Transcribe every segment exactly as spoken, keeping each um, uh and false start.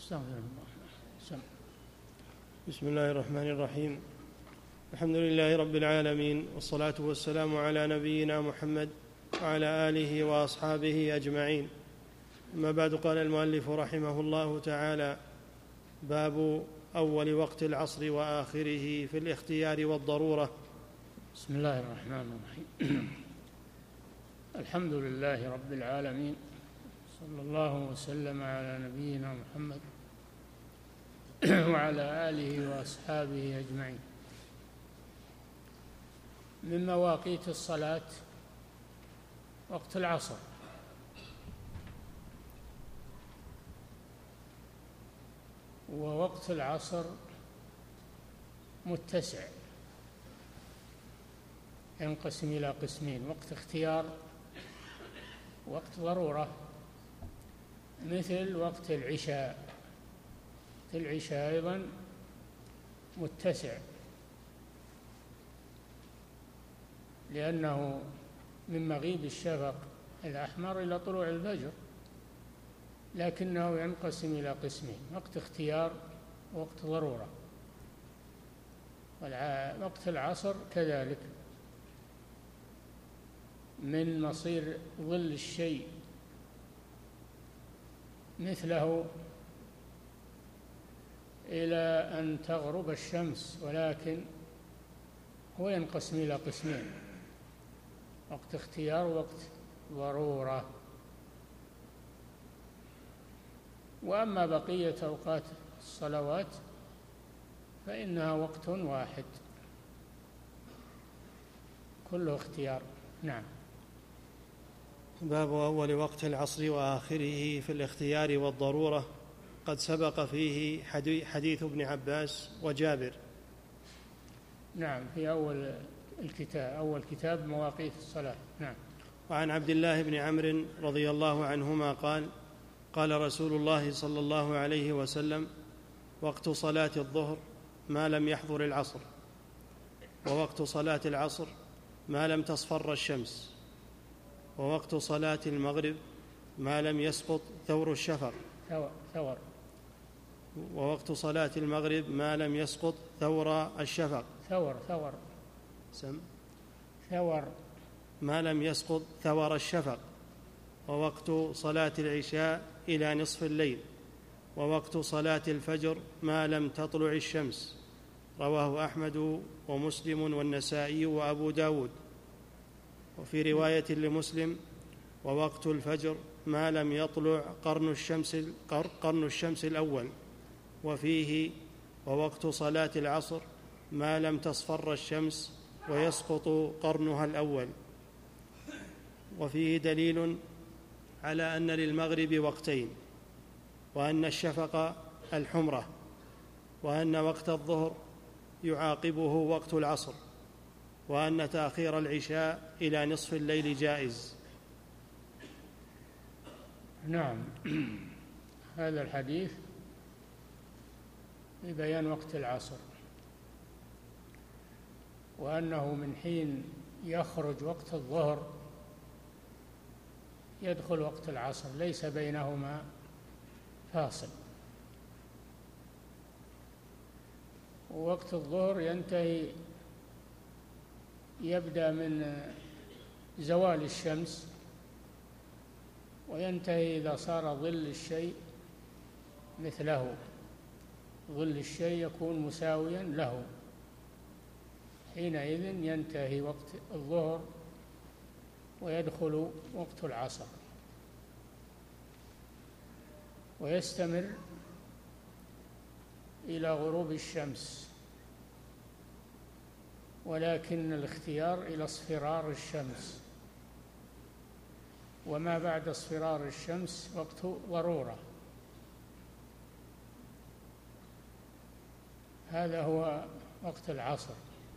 استغفر الله. سم. بسم الله الرحمن الرحيم. الحمد لله رب العالمين، والصلاة والسلام على نبينا محمد وعلى آله وأصحابه أجمعين. أما بعد، قال المؤلف رحمه الله تعالى: باب أول وقت العصر وآخره في الاختيار والضرورة. بسم الله الرحمن الرحيم. الحمد لله رب العالمين، صلى الله وسلم على نبينا محمد وعلى آله وأصحابه أجمعين. من مواقيت الصلاة وقت العصر، ووقت العصر متسع، ينقسم إلى قسمين: وقت اختيار، وقت ضرورة، مثل وقت العشاء. وقت العشاء أيضا متسع، لأنه من مغيب الشفق الأحمر إلى طلوع الفجر، لكنه ينقسم إلى قسمين: وقت اختيار ووقت ضرورة. وقت العصر كذلك، من مصير ظل الشيء مثله إلى أن تغرب الشمس، ولكن هو ينقسم إلى قسمين: وقت اختيار ووقت ضرورة. وأما بقية أوقات الصلوات فإنها وقت واحد، كله اختيار. نعم. باب أول وقت العصر وآخره في الاختيار والضرورة. قد سبق فيه حديث ابن عباس وجابر. نعم، في أول الكتاب أول كتاب مواقيت الصلاة. نعم. وعن عبد الله بن عمرو رضي الله عنهما قال: قال رسول الله صلى الله عليه وسلم: وقت صلاة الظهر ما لم يحضر العصر، ووقت صلاة العصر ما لم تصفر الشمس، ووقت صلاة المغرب ما لم يسقط ثور الشفق، ثور ووقت صلاة المغرب ما لم يسقط ثور الشفق ثور ثور سم ثور ما لم يسقط ثور الشفق، ووقت صلاة العشاء إلى نصف الليل، ووقت صلاة الفجر ما لم تطلع الشمس. رواه أحمد ومسلم والنسائي وأبو داود. وفي رواية لمسلم: ووقت الفجر ما لم يطلع قرن الشمس, قرن الشمس الأول. وفيه: ووقت صلاة العصر ما لم تصفر الشمس ويسقط قرنها الأول. وفيه دليل على أن للمغرب وقتين، وأن الشفق الحمرة، وأن وقت الظهر يعاقبه وقت العصر، وأن تأخير العشاء إلى نصف الليل جائز. نعم. هذا الحديث لبيان وقت العصر، وأنه من حين يخرج وقت الظهر يدخل وقت العصر، ليس بينهما فاصل. ووقت الظهر ينتهي يبدأ من زوال الشمس، وينتهي إذا صار ظل الشيء مثله، ظل الشيء يكون مساويا له، حينئذ ينتهي وقت الظهر ويدخل وقت العصر، ويستمر إلى غروب الشمس، ولكن الاختيار إلى اصفرار الشمس، وما بعد اصفرار الشمس وقت ضرورة. هذا هو وقت العصر.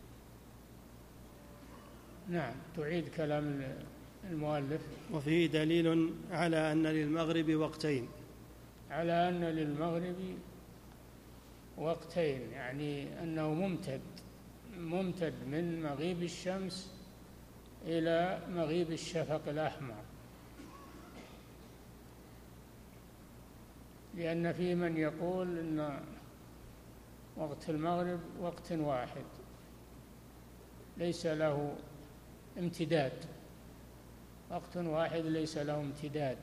نعم. تعيد كلام المؤلف. وفيه دليل على أن للمغرب وقتين، على أن للمغرب وقتين، يعني أنه ممتد ممتد من مغيب الشمس إلى مغيب الشفق الأحمر. لأن في من يقول إن وقت المغرب وقت واحد ليس له امتداد، وقت واحد ليس له امتداد،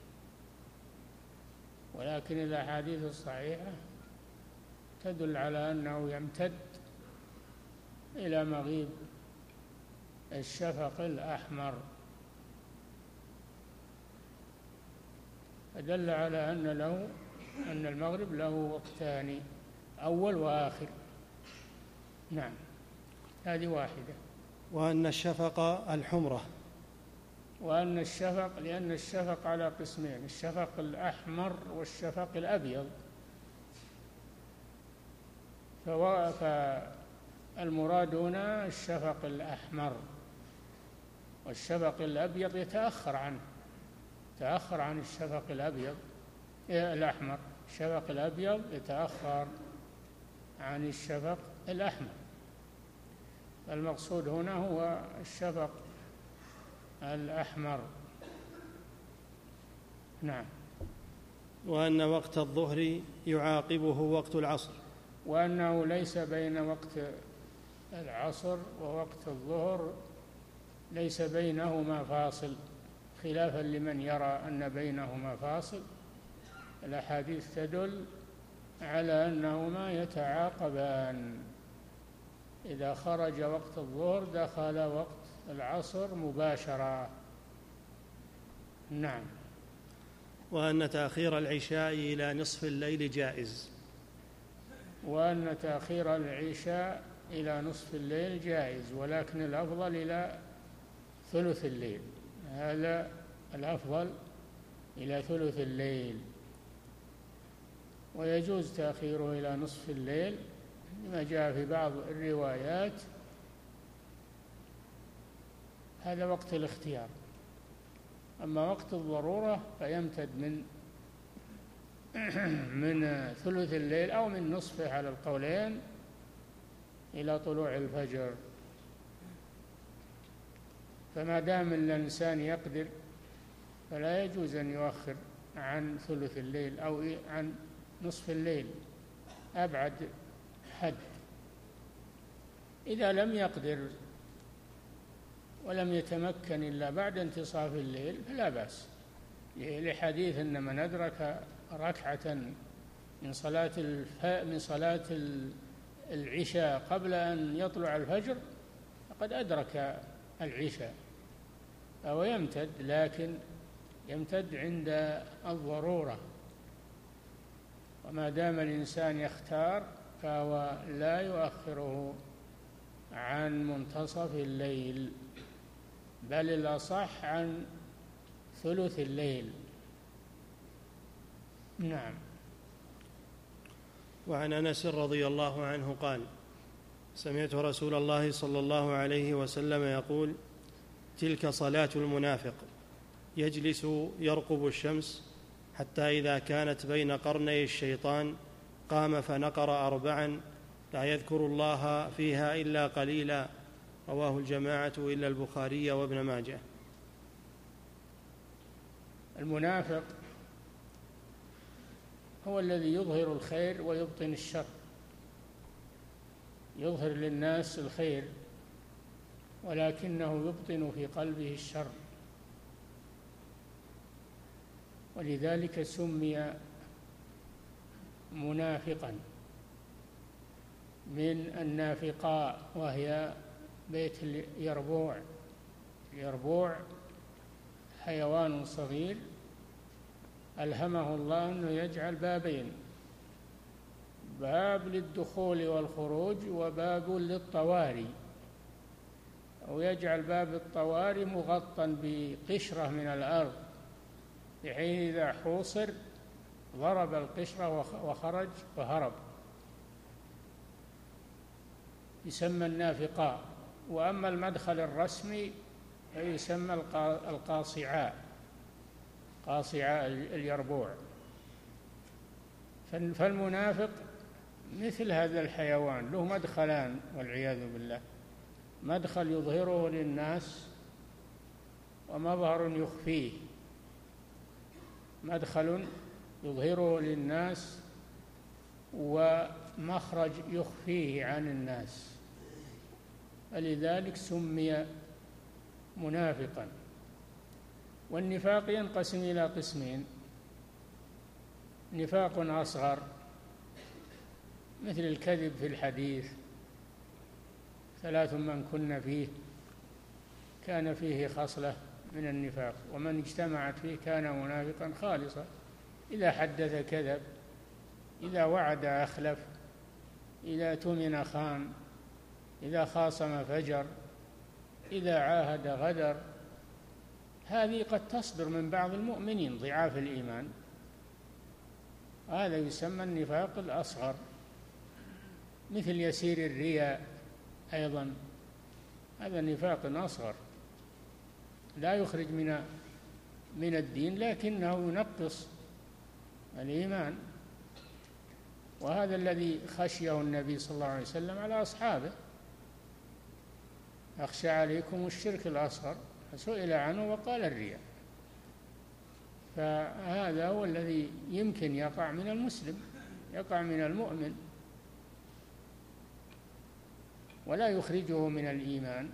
ولكن الأحاديث الصحيحة تدل على أنه يمتد إلى مغيب الشفق الأحمر، فدل على أن له أن المغرب له وقتان، أول وآخر. نعم، هذه واحدة. وأن الشفق الحمرة. وأن الشفق، لأن الشفق على قسمين، الشفق الأحمر والشفق الأبيض، فالمراد هنا الشفق الأحمر، والشفق الأبيض يتأخر عنه، يتأخر عن الشفق الأبيض الأحمر، الشفق الأبيض يتأخر عن الشفق الأحمر، المقصود هنا هو الشفق الأحمر. نعم. وأن وقت الظهر يعاقبه وقت العصر. وأنه ليس بين وقت العصر ووقت الظهر ليس بينهما فاصل، خلافا لمن يرى أن بينهما فاصل. الأحاديث تدل على أنهما يتعاقبان، إذا خرج وقت الظهر دخل وقت العصر مباشرة. نعم. وأن تأخير العشاء إلى نصف الليل جائز. وأن تأخير العشاء إلى نصف الليل جائز، ولكن الأفضل إلى ثلث الليل، هذا الأفضل إلى ثلث الليل. ويجوز تأخيره إلى نصف الليل لما جاء في بعض الروايات، هذا وقت الاختيار. أما وقت الضرورة فيمتد من من ثلث الليل أو من نصفه على القولين إلى طلوع الفجر. فما دام الإنسان يقدر فلا يجوز أن يؤخر عن ثلث الليل أو عن نصف الليل، أبعد حد. إذا لم يقدر ولم يتمكن إلا بعد انتصاف الليل فلا بأس، لحديث أن من أدرك ركعة من صلاة الف... من صلاة العشاء قبل أن يطلع الفجر فقد أدرك العشاء، فهو يمتد، لكن يمتد عند الضرورة. وما دام الإنسان يختار فهو لا يؤخره عن منتصف الليل، بل الأصح عن ثلث الليل. نعم. وعن أنس رضي الله عنه قال: سمعت رسول الله صلى الله عليه وسلم يقول: تلك صلاة المنافق، يجلس يرقب الشمس حتى إذا كانت بين قرني الشيطان قام فنقر أربعا لا يذكر الله فيها إلا قليلا. رواه الجماعة إلا البخاري وابن ماجه. المنافق هو الذي يظهر الخير ويبطن الشر، يظهر للناس الخير ولكنه يبطن في قلبه الشر، ولذلك سمي منافقا من النافقاء، وهي بيت اليربوع. اليربوع حيوان صغير ألهمه الله أنه يجعل بابين، باب للدخول والخروج وباب للطواري، أو يجعل باب الطواري مغطى بقشرة من الأرض بحيث إذا حوصر ضرب القشرة وخرج وهرب، يسمى النافقاء. وأما المدخل الرسمي فيسمى القاصعاء، قاصعاء اليربوع. فالمنافق مثل هذا الحيوان، له مدخلان والعياذ بالله، مدخل يظهره للناس ومظهر يخفيه. مدخل يظهره للناس ومخرج يخفيه عن الناس، فلذلك سمي منافقا. والنفاق ينقسم إلى قسمين: نفاق أصغر مثل الكذب في الحديث، ثلاث من كن فيه كان فيه خصلة من النفاق، ومن اجتمعت فيه كان منافقا خالصا. إذا حدث كذب، إذا وعد أخلف، إذا اؤتمن خان، إذا خاصم فجر، إذا عاهد غدر. هذه قد تصدر من بعض المؤمنين ضعاف الإيمان، هذا يسمى النفاق الأصغر. مثل يسير الرياء أيضا، هذا نفاق أصغر لا يخرج من من الدين، لكنه ينقص الإيمان. وهذا الذي خشيه النبي صلى الله عليه وسلم على أصحابه: أخشى عليكم الشرك الأصغر، فسئل عنه وقال الرياء. فهذا هو الذي يمكن يقع من المسلم، يقع من المؤمن، ولا يخرجه من الإيمان.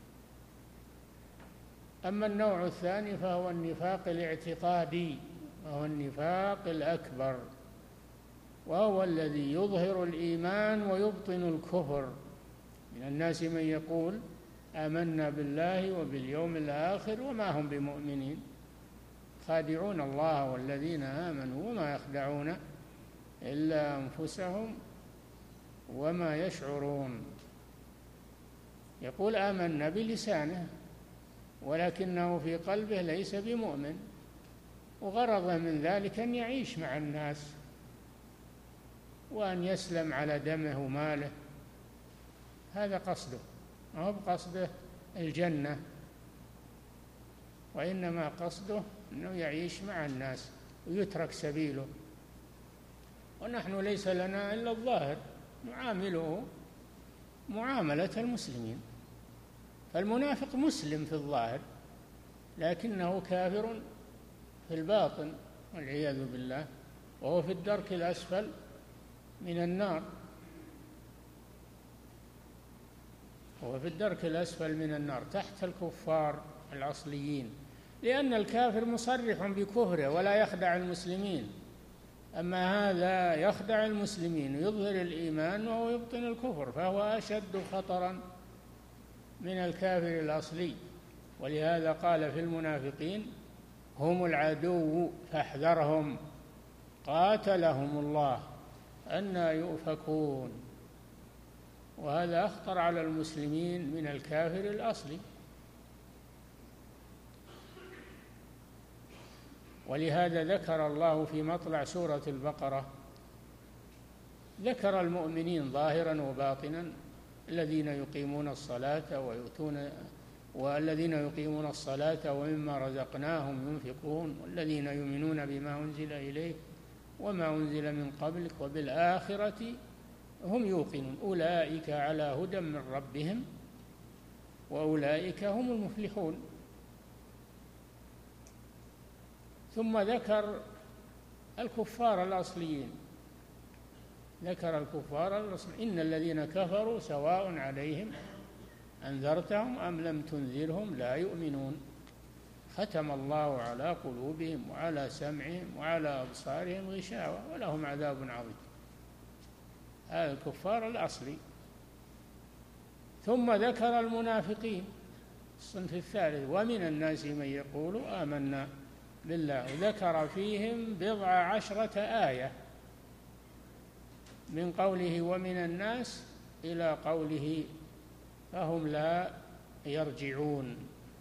أما النوع الثاني فهو النفاق الاعتقادي، وهو النفاق الأكبر، وهو الذي يظهر الإيمان ويبطن الكفر. من الناس من يقول آمنا بالله وباليوم الآخر وما هم بمؤمنين، خادعون الله والذين آمنوا وما يخدعون إلا أنفسهم وما يشعرون. يقول آمنا بلسانه ولكنه في قلبه ليس بمؤمن، وغرضه من ذلك أن يعيش مع الناس وأن يسلم على دمه وماله، هذا قصده، ما هو بقصده الجنة، وإنما قصده أنه يعيش مع الناس ويترك سبيله. ونحن ليس لنا إلا الظاهر، نعامله معاملة المسلمين. فالمنافق مسلم في الظاهر لكنه كافر في الباطن والعياذ بالله، وهو في الدرك الأسفل من النار، هو في الدرك الأسفل من النار تحت الكفار الأصليين، لأن الكافر مصرح بكفره ولا يخدع المسلمين، أما هذا يخدع المسلمين ويظهر الإيمان وهو يبطن الكفر، فهو أشد خطرا من الكافر الأصلي. ولهذا قال في المنافقين: هم العدو فاحذرهم قاتلهم الله أنى يؤفكون. وهذا أخطر على المسلمين من الكافر الأصلي. ولهذا ذكر الله في مطلع سورة البقرة، ذكر المؤمنين ظاهرا وباطنا: الذين يقيمون الصلاة ويؤتون والذين يقيمون الصلاة ومما رزقناهم ينفقون والذين يؤمنون بما أنزل إليك وما أنزل من قبلك وبالآخرة هم يوقنون أولئك على هدى من ربهم وأولئك هم المفلحون. ثم ذكر الكفار الأصليين، ذكر الكفار الأصليين: إن الذين كفروا سواء عليهم أنذرتهم أم لم تنذرهم لا يؤمنون، ختم الله على قلوبهم وعلى سمعهم وعلى أبصارهم غشاوة ولهم عذاب عظيم. هذا الكفار الأصلي. ثم ذكر المنافقين الصنف الثالث: ومن الناس من يقول آمنا بالله، ذكر فيهم بضع عشرة آية، من قوله ومن الناس إلى قوله فهم لا يرجعون.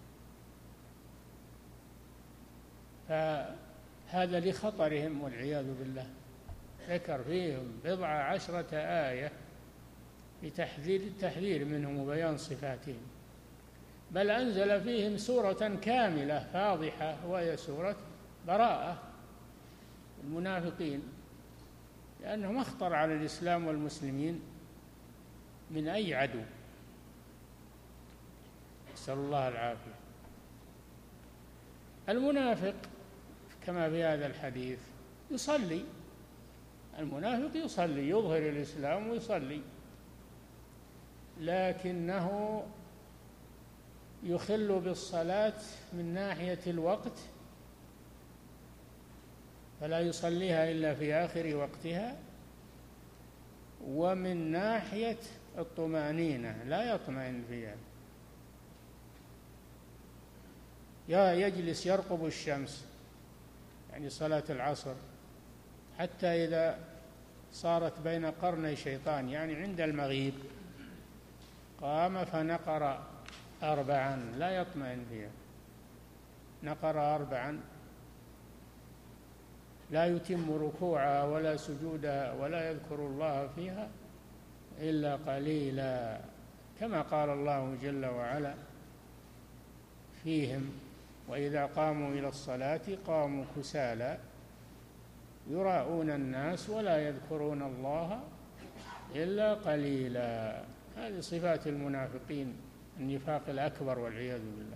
فهذا لخطرهم والعياذ بالله، ذكر فيهم بضع عشرة آية لتحذير التحذير منهم وبيان صفاتهم، بل أنزل فيهم سورة كاملة فاضحة وهي سورة براءة المنافقين، لأنهم أخطر على الإسلام والمسلمين من أي عدو، نسأل الله العافية. المنافق كما في هذا الحديث يصلي، المنافق يصلي، يظهر الإسلام ويصلي، لكنه يخل بالصلاة من ناحية الوقت، فلا يصليها إلا في آخر وقتها، ومن ناحية الطمأنينة لا يطمئن فيها، يا يجلس يرقب الشمس، يعني صلاة العصر، حتى إذا صارت بين قرني شيطان، يعني عند المغيب، قام فنقر أربعا لا يطمئن فيها، نقر أربعا لا يتم ركوعها ولا سجودها ولا يذكر الله فيها إلا قليلا، كما قال الله جل وعلا فيهم: وإذا قاموا إلى الصلاة قاموا كسالى يراءون الناس ولا يذكرون الله إلا قليلا. هذه صفات المنافقين، النفاق الأكبر والعياذ بالله.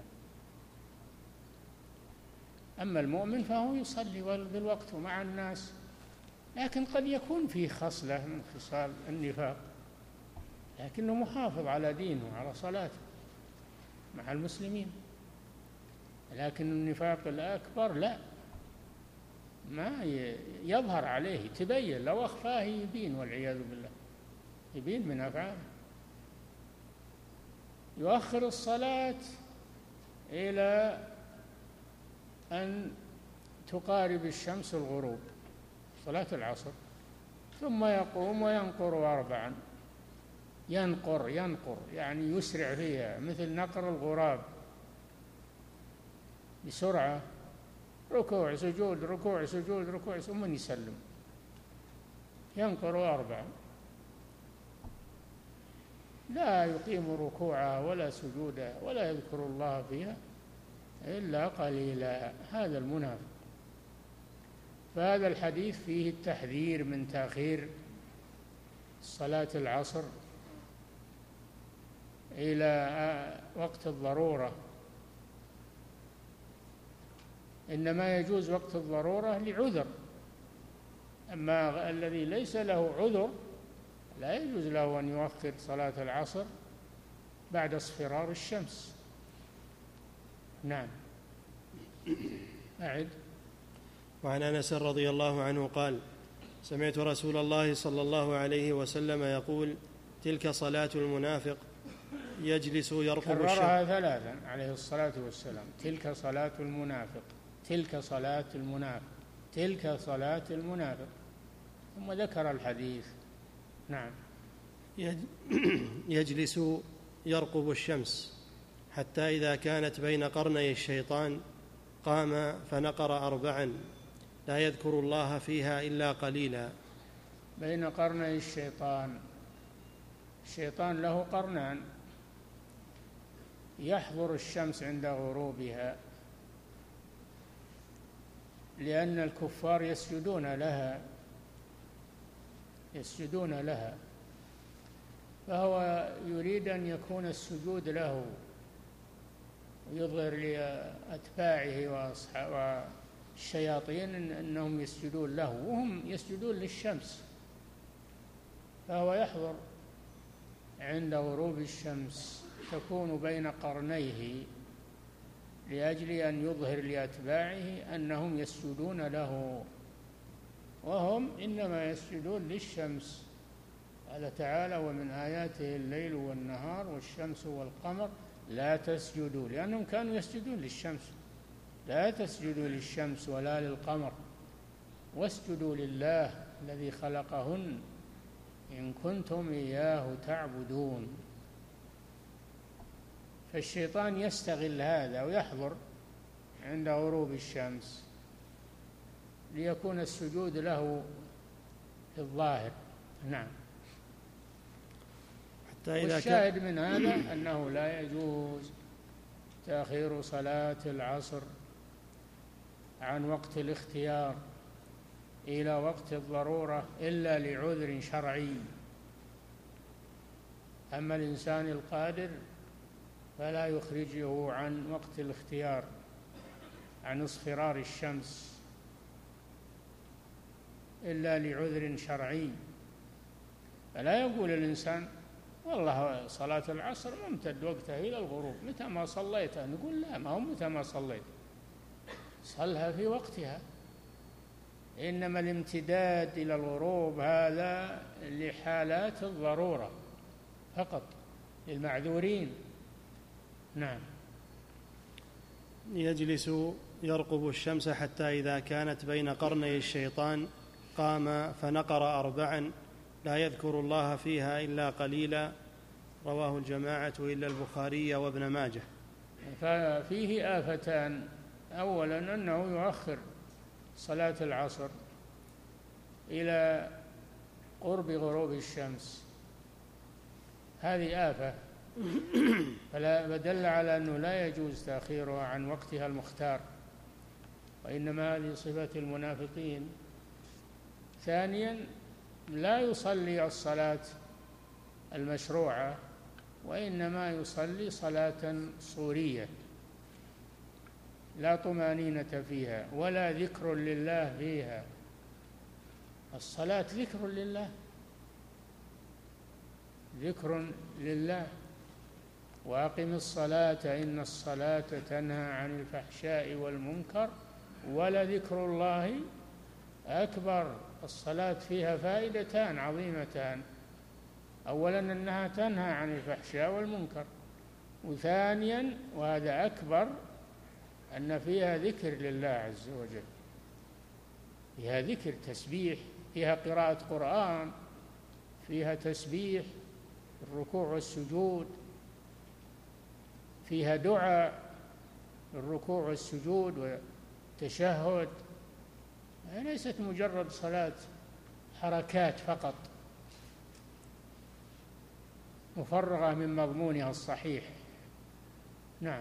أما المؤمن فهو يصلي بالوقت مع الناس، لكن قد يكون فيه خصلة من خصال النفاق، لكنه محافظ على دينه وعلى صلاته مع المسلمين. لكن النفاق الأكبر لا، ما يظهر عليه، تبين، لو أخفاه يبين والعياذ بالله، يبين من أفعاله. يؤخر الصلاة إلى أن تقارب الشمس الغروب، صلاة العصر، ثم يقوم وينقر أربعا، ينقر ينقر يعني يسرع فيها، مثل نقر الغراب بسرعة، ركوع سجود ركوع سجود ركوع ثم يسلم، ينقر أربعا، لا يقيم ركوعها ولا سجودها ولا يذكر الله فيها إلا قليلا. هذا المنافق. فهذا الحديث فيه التحذير من تأخير صلاة العصر إلى وقت الضرورة، إنما يجوز وقت الضرورة لعذر، أما الذي ليس له عذر لا يجوز له أن يؤخر صلاة العصر بعد اصفرار الشمس. نعم. أعد. وعن أنس رضي الله عنه قال: سمعت رسول الله صلى الله عليه وسلم يقول: تلك صلاة المنافق يجلس يرقب الشمس. كررها ثلاثا عليه الصلاة والسلام: تلك صلاة المنافق، تلك صلاة المنافق، تلك صلاة المنافق، ثم ذكر الحديث. نعم. يجلس يرقب الشمس حتى إذا كانت بين قرني الشيطان قام فنقر أربعا لا يذكر الله فيها إلا قليلا. بين قرني الشيطان، الشيطان له قرنان، يحضر الشمس عند غروبها لأن الكفار يسجدون لها يسجدون لها فهو يريد أن يكون السجود له ويظهر لأتباعه والشياطين أنهم يسجدون له وهم يسجدون للشمس، فهو يحضر عند غروب الشمس تكون بين قرنيه لأجل أن يظهر لأتباعه أنهم يسجدون له، وهم إنما يسجدون للشمس. قال تعالى: ومن آياته الليل والنهار والشمس والقمر لا تسجدوا، لأنهم كانوا يسجدون للشمس، لا تسجدوا للشمس ولا للقمر واسجدوا لله الذي خلقهن إن كنتم إياه تعبدون. فالشيطان يستغل هذا ويحضر عند غروب الشمس ليكون السجود له في الظاهر. نعم. والشاهد من هذا أنه لا يجوز تأخير صلاة العصر عن وقت الاختيار إلى وقت الضرورة إلا لعذر شرعي. أما الإنسان القادر فلا يخرجه عن وقت الاختيار، عن اصفرار الشمس، إلا لعذر شرعي. فلا يقول الإنسان والله صلاة العصر ممتد وقتها إلى الغروب، متى ما صليتها؟ نقول لا، ما هو متى ما صليت، صلها في وقتها. إنما الامتداد إلى الغروب هذا لحالات الضرورة فقط، للمعذورين. نعم. يجلس يرقب الشمس حتى إذا كانت بين قرني الشيطان قام فنقر أربعا لا يذكر الله فيها إلا قليلا، رواه الجماعة إلا البخاري وابن ماجه. ففيه آفتان: أولا أنه يؤخر صلاة العصر إلى قرب غروب الشمس، هذه آفة، فلا دل على أنه لا يجوز تأخيرها عن وقتها المختار، وإنما هذه صفة المنافقين. ثانيا لا يصلي الصلاة المشروعة، وإنما يصلي صلاة صورية لا طمأنينة فيها ولا ذكر لله فيها. الصلاة ذكر لله، ذكر لله. وأقم الصلاة إن الصلاة تنهى عن الفحشاء والمنكر ولذكر الله أكبر. الصلاة فيها فائدتان عظيمتان: أولا أنها تنهى عن الفحشاء والمنكر، وثانيا وهذا أكبر أن فيها ذكر لله عز وجل، فيها ذكر، تسبيح، فيها قراءة قرآن، فيها تسبيح، الركوع والسجود، فيها دعاء الركوع والسجود والتشهد، ليست مجرد صلاة حركات فقط مفرغة من مضمونها الصحيح. نعم.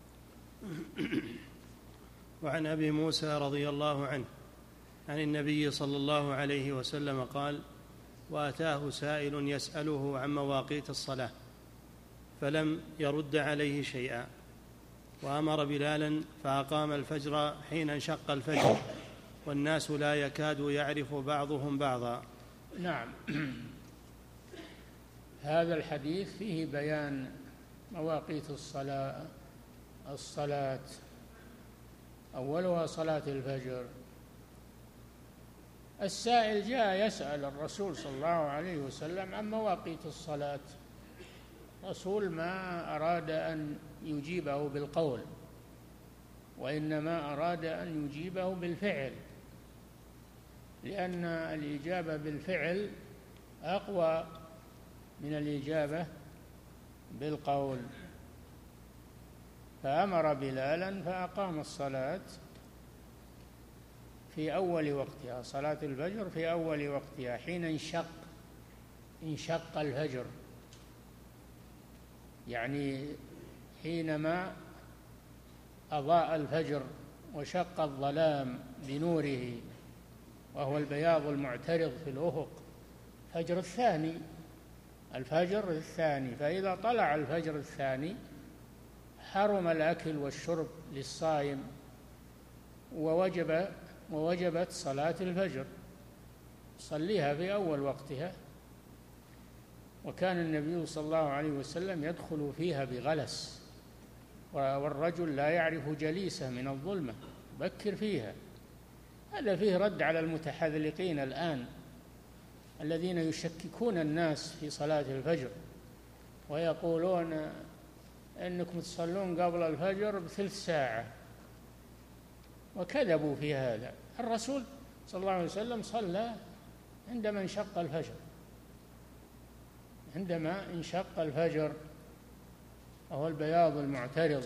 وعن أبي موسى رضي الله عنه عن النبي صلى الله عليه وسلم قال: وأتاه سائل يسأله عن مواقيت الصلاة فلم يرد عليه شيئا، وأمر بلالا فأقام الفجر حين انشق الفجر والناس لا يكاد يعرف بعضهم بعضا. نعم. هذا الحديث فيه بيان مواقيت الصلاة الصلاة أولها صلاة الفجر. السائل جاء يسأل الرسول صلى الله عليه وسلم عن مواقيت الصلاة. الرسول ما أراد أن يجيبه بالقول، وإنما أراد أن يجيبه بالفعل، لأن الإجابة بالفعل أقوى من الإجابة بالقول. فأمر بلالا فأقام الصلاة في أول وقتها، صلاة الفجر في أول وقتها حين انشق انشق الفجر، يعني حينما أضاء الفجر وشق الظلام بنوره، وهو البياض المعترض في الأفق. الفجر الثاني الفجر الثاني فإذا طلع الفجر الثاني حرم الأكل والشرب للصائم، ووجب ووجبت صلاة الفجر، صليها في أول وقتها. وكان النبي صلى الله عليه وسلم يدخل فيها بغلس، والرجل لا يعرف جليسه من الظلمة، بكر فيها. هذا فيه رد على المتحذلقين الآن الذين يشككون الناس في صلاة الفجر ويقولون إنكم تصلون قبل الفجر بثلث ساعة، وكذبوا في هذا. الرسول صلى الله عليه وسلم صلى عندما انشق الفجر، عندما انشق الفجر وهو البياض المعترض.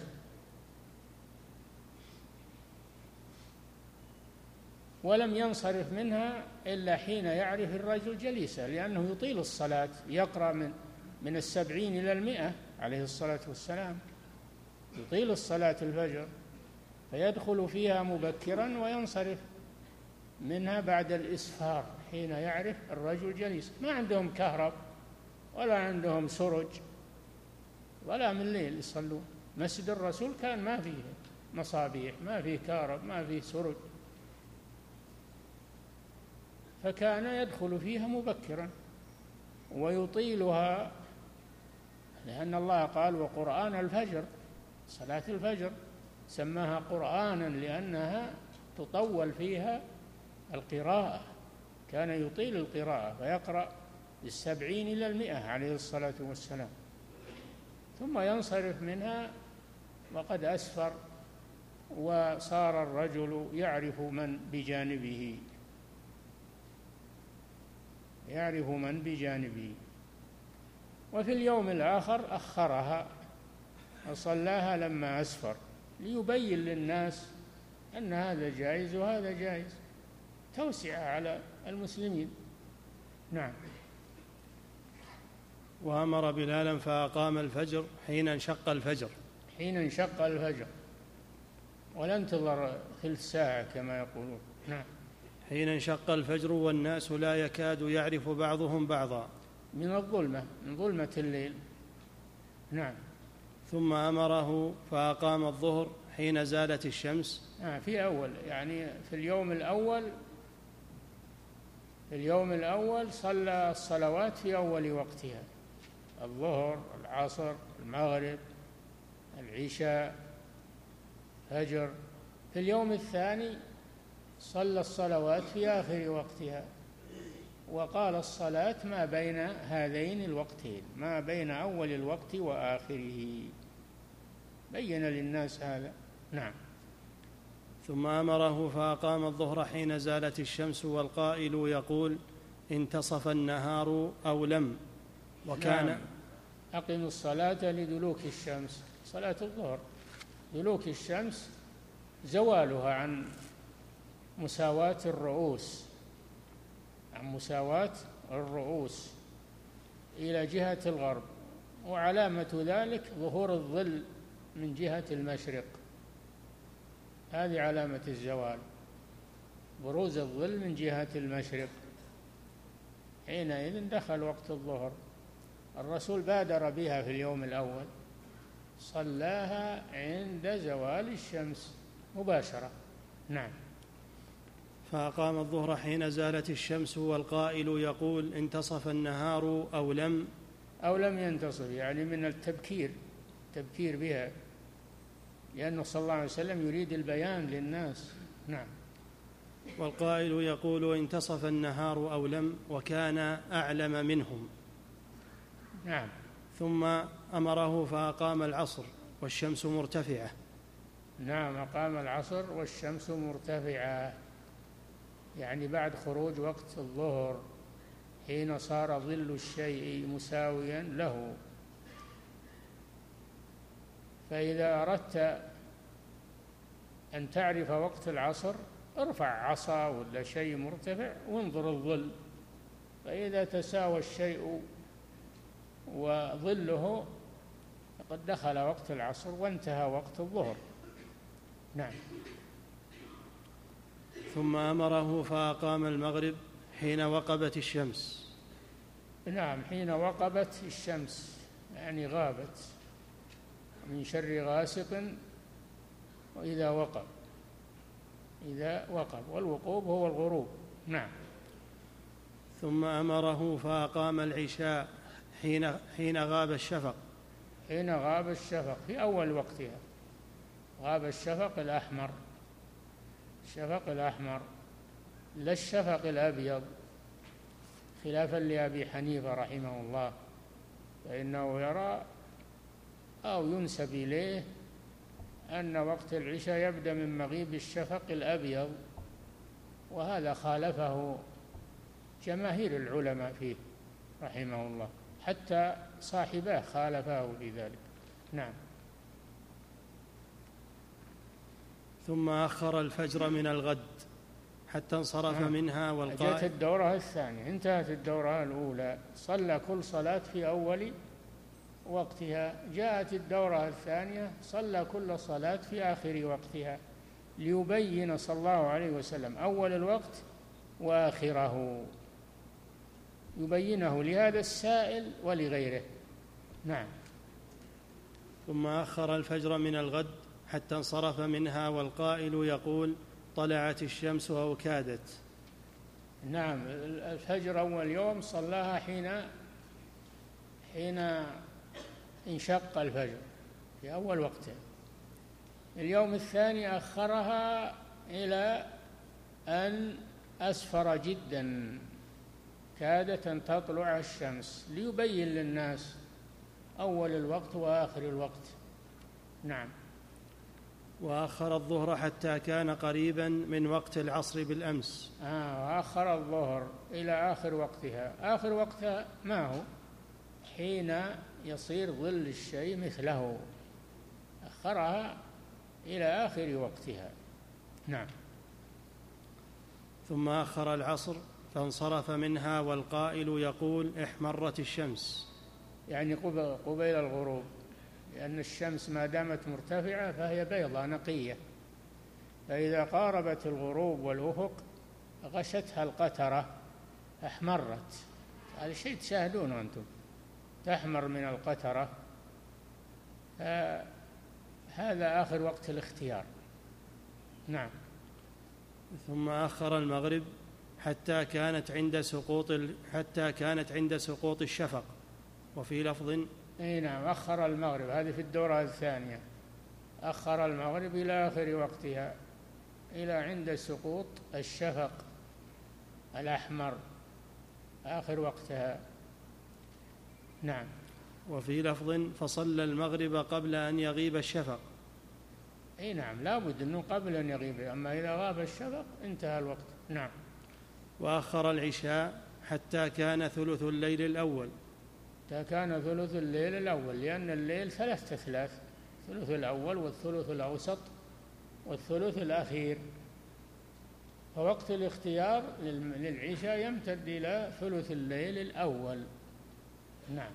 ولم ينصرف منها إلا حين يعرف الرجل جليسه، لأنه يطيل الصلاة، يقرأ من من السبعين إلى المئة عليه الصلاة والسلام، يطيل الصلاة الفجر، فيدخل فيها مبكرا وينصرف منها بعد الإسفار حين يعرف الرجل جليسه. ما عندهم كهرب ولا عندهم سرج ولا من الليل يصلون. مسجد الرسول كان ما فيه مصابيح، ما فيه كهرب، ما فيه سرج، فكان يدخل فيها مبكرا ويطيلها، لأن الله قال وقرآن الفجر، صلاة الفجر سماها قرآنا لأنها تطول فيها القراءة، كان يطيل القراءة فيقرأ بالسبعين إلى المئة عليه الصلاة والسلام، ثم ينصرف منها وقد أسفر وصار الرجل يعرف من بجانبه يعرف من بجانبه وفي اليوم الآخر أخرها وصلاها لما أسفر ليبين للناس أن هذا جائز وهذا جائز، توسعة على المسلمين. نعم. وأمر بلالا فأقام الفجر حين انشق الفجر حين انشق الفجر ولا انتظر ثلث ساعة كما يقولون. نعم. حين انشق الفجر والناس لا يكاد يعرف بعضهم بعضا، من الظلمة، من ظلمة الليل. نعم. ثم أمره فأقام الظهر حين زالت الشمس. آه في أول يعني في اليوم الأول في اليوم الأول صلى الصلوات في أول وقتها، الظهر، العصر، المغرب، العشاء، فجر. في اليوم الثاني صلى الصلوات في آخر وقتها، وقال الصلاة ما بين هذين الوقتين، ما بين أول الوقت وآخره، بين للناس هذا. نعم. ثم أمره فأقام الظهر حين زالت الشمس والقائل يقول انتصف النهار أو لم، وكان نعم. أقم الصلاة لدلوك الشمس، صلاة الظهر دلوك الشمس زوالها عن مساواة الرؤوس عن مساواة الرؤوس إلى جهة الغرب، وعلامة ذلك ظهور الظل من جهة المشرق، هذه علامة الزوال، بروز الظل من جهة المشرق. حينئذ دخل وقت الظهر، الرسول بادر بها في اليوم الأول، صلاها عند زوال الشمس مباشرة. نعم. فأقام الظهر حين زالت الشمس والقائل يقول انتصف النهار أو لم أو لم ينتصف، يعني من التبكير، تبكير بها، لأنه صلى الله عليه وسلم يريد البيان للناس. نعم. والقائل يقول انتصف النهار أو لم، وكان أعلم منهم. نعم. ثم أمره فأقام العصر والشمس مرتفعة. نعم، أقام العصر والشمس مرتفعة، يعني بعد خروج وقت الظهر، حين صار ظل الشيء مساويا له. فإذا أردت أن تعرف وقت العصر ارفع عصا ولا شيء مرتفع وانظر الظل، فإذا تساوى الشيء وظله فقد دخل وقت العصر وانتهى وقت الظهر. نعم. ثم أمره فأقام المغرب حين وقبت الشمس. نعم، حين وقبت الشمس يعني غابت، من شر غاسق وإذا وقب، إذا وقب، والوقوب هو الغروب. نعم. ثم أمره فأقام العشاء حين حين غاب الشفق. حين غاب الشفق في أول وقتها، غاب الشفق الأحمر، الشفق الأحمر لا الشفق الأبيض، خلافا لأبي حنيفة رحمه الله، فإنه يرى أو ينسب إليه أن وقت العشاء يبدأ من مغيب الشفق الأبيض، وهذا خالفه جماهير العلماء فيه رحمه الله، حتى صاحباه خالفاه في ذلك. نعم. ثم أخر الفجر من الغد حتى انصرف نعم. منها والقائل. جاءت الدورة الثانية، انتهت الدورة الأولى، صلى كل صلاة في أول وقتها، جاءت الدورة الثانية صلى كل صلاة في آخر وقتها، ليبين صلى الله عليه وسلم أول الوقت وآخره، يبينه لهذا السائل ولغيره. نعم. ثم أخر الفجر من الغد حتى انصرف منها والقائل يقول طلعت الشمس أو كادت. نعم، الفجر أول يوم صلاها حين حين انشق الفجر في أول وقته. اليوم الثاني أخرها إلى أن أسفر جدا، كادت أن تطلع الشمس، ليبين للناس أول الوقت وآخر الوقت. نعم. وأخر الظهر حتى كان قريبا من وقت العصر بالأمس. آه وأخر الظهر إلى آخر وقتها. آخر وقتها ما هو؟ حين يصير ظل الشيء مثله، أخرها إلى آخر وقتها. نعم. ثم أخر العصر فانصرف منها والقائل يقول احمرت الشمس، يعني قبيل الغروب، لأن الشمس ما دامت مرتفعة فهي بيضاء نقية، فإذا قاربت الغروب والأفق غشتها القترة أحمرت. هذا شيء تشاهدونه أنتم، تحمر من القترة. هذا آخر وقت الاختيار. نعم. ثم أخر المغرب حتى كانت عند سقوط حتى كانت عند سقوط الشفق. وفي لفظ اي نعم، أخر المغرب، هذه في الدورة الثانية، أخر المغرب إلى آخر وقتها، إلى عند سقوط الشفق الأحمر، آخر وقتها. نعم. وفي لفظ فصلى المغرب قبل أن يغيب الشفق. اي نعم، لا بد أنه قبل أن يغيب، أما إذا غاب الشفق انتهى الوقت. نعم. وأخر العشاء حتى كان ثلث الليل الأول. حتى كان ثلث الليل الأول، لأن الليل ثلاثة أثلاث، الثلث الأول والثلث الأوسط والثلث الأخير، فوقت الاختيار للعشاء يمتد إلى ثلث الليل الأول. نعم.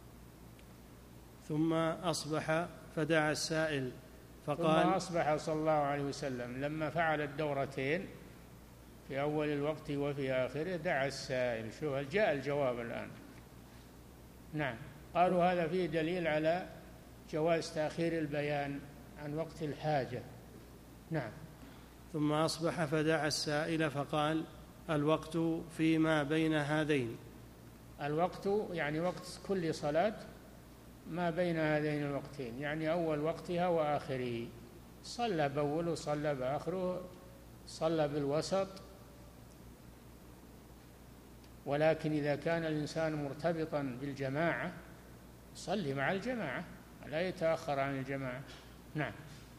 ثم أصبح فدعا السائل فقال ثم أصبح صلى الله عليه وسلم لما فعل الدورتين في أول الوقت وفي آخره دعا السائل. شوف جاء الجواب الآن. نعم. قالوا هذا فيه دليل على جواز تأخير البيان عن وقت الحاجة. نعم. ثم أصبح فدعا السائل فقال الوقت فيما بين هذين. الوقت يعني وقت كل صلاة ما بين هذين الوقتين، يعني أول وقتها وآخره. صلى بأوله، صلى بآخره، صلى بالوسط. ولكن إذا كان الإنسان مرتبطا بالجماعة صلي مع الجماعة، لا يتأخر عن الجماعة. نعم.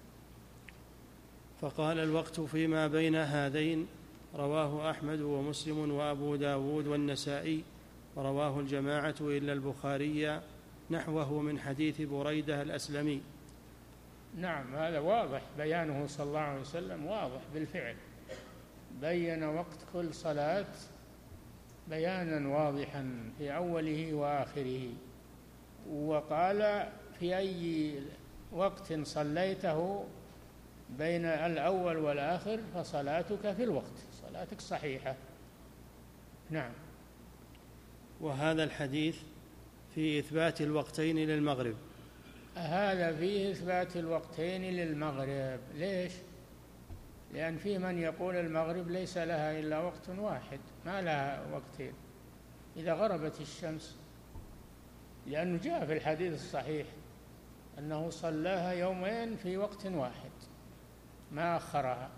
فقال الوقت فيما بين هذين رواه أحمد ومسلم وأبو داود والنسائي، ورواه الجماعة إلا البخاري نحوه من حديث بريدة الأسلمي. نعم، هذا واضح بيانه صلى الله عليه وسلم، واضح بالفعل، بين وقت كل صلاة بيانا واضحا في أوله وآخره، وقال في أي وقت صليته بين الأول والآخر فصلاتك في الوقت، صلاتك صحيحة. نعم. وهذا الحديث في إثبات الوقتين للمغرب. هذا فيه إثبات الوقتين للمغرب. ليش؟ لأن في من يقول المغرب ليس لها إلا وقت واحد، ما لها وقتين إذا غربت الشمس، لأنه جاء في الحديث الصحيح أنه صلاها يومين في وقت واحد ما أخرها،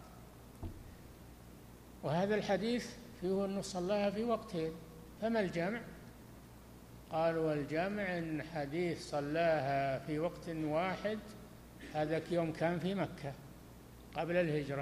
وهذا الحديث فيه أنه صلاها في وقتين، فما الجمع؟ قالوا الجمع أن حديث صلاها في وقت واحد هذاك يوم كان في مكة قبل الهجرة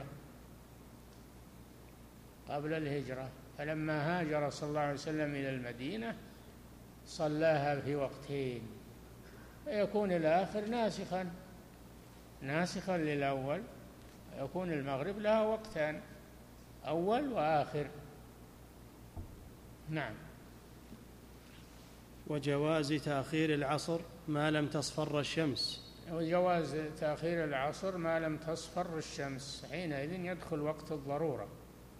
قبل الهجرة فلما هاجر صلى الله عليه وسلم إلى المدينة صلاها في وقتين، فيكون الآخر ناسخا ناسخا للأول، يكون المغرب لها وقتان، أول وآخر. نعم. وجواز تأخير العصر ما لم تصفر الشمس. وجواز تأخير العصر ما لم تصفر الشمس، حينئذ يدخل وقت الضرورة.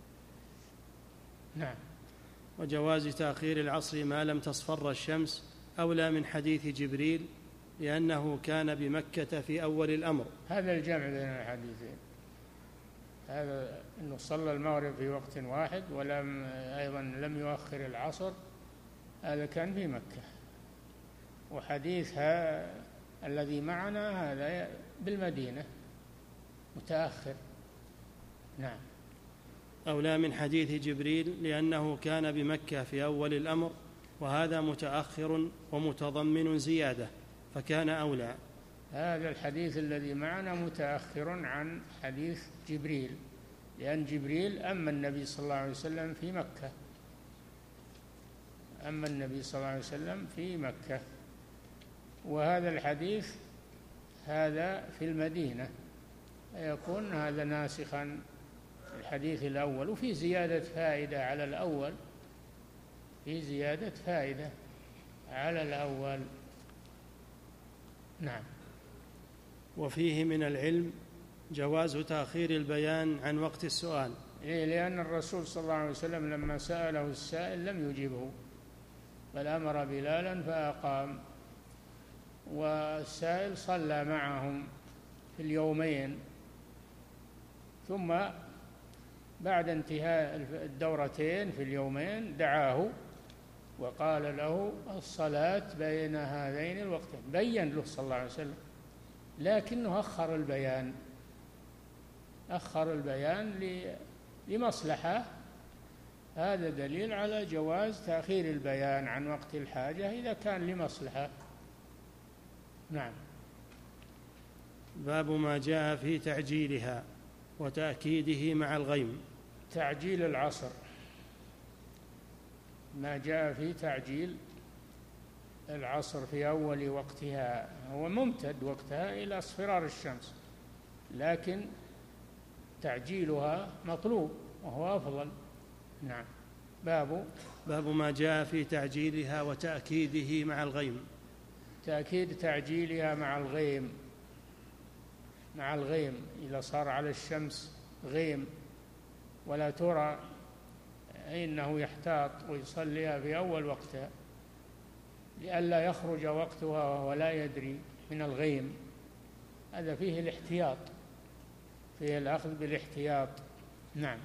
نعم. وجواز تأخير العصر ما لم تصفر الشمس أولى من حديث جبريل، لأنه كان بمكة في أول الأمر. هذا الجمع بين الحديثين، هذا أنه صلى المغرب في وقت واحد ولم أيضا لم يؤخر العصر، هذا كان في مكة. وحديثها الذي معنا هذا بالمدينة متأخر. نعم. أولى من حديث جبريل لأنه كان بمكة في أول الأمر، وهذا متأخر ومتضمن زيادة فكان أولى. هذا الحديث الذي معنا متأخر عن حديث جبريل، لأن جبريل أما النبي صلى الله عليه وسلم في مكة، أما النبي صلى الله عليه وسلم في مكة، وهذا الحديث هذا في المدينة، يكون هذا ناسخا الحديث الأول. وفي زيادة فائدة على الأول، في زيادة فائدة على الأول. نعم. وفيه من العلم جواز تأخير البيان عن وقت السؤال، إيه، لأن الرسول صلى الله عليه وسلم لما سأله السائل لم يجيبه، بل أمر بلالا فأقام، والسائل صلى معهم في اليومين، ثم بعد انتهاء الدورتين في اليومين دعاه وقال له الصلاة بين هذين الوقتين، بين له صلى الله عليه وسلم، لكنه أخر البيان، أخر البيان لمصلحة. هذا دليل على جواز تأخير البيان عن وقت الحاجة إذا كان لمصلحة. نعم. باب ما جاء في تعجيلها وتأكيده مع الغيم. تعجيل العصر، ما جاء في تعجيل العصر في أول وقتها، هو ممتد وقتها إلى اصفرار الشمس، لكن تعجيلها مطلوب وهو أفضل. نعم. باب باب ما جاء في تعجيلها وتأكيده مع الغيم. تأكيد تعجيلها مع الغيم، مع الغيم إذا صار على الشمس غيم ولا ترى، إنه يحتاط ويصليها في أول وقتها لئلا يخرج وقتها وهو لا يدري من الغيم. هذا فيه الاحتياط، فيه الأخذ بالاحتياط. نعم.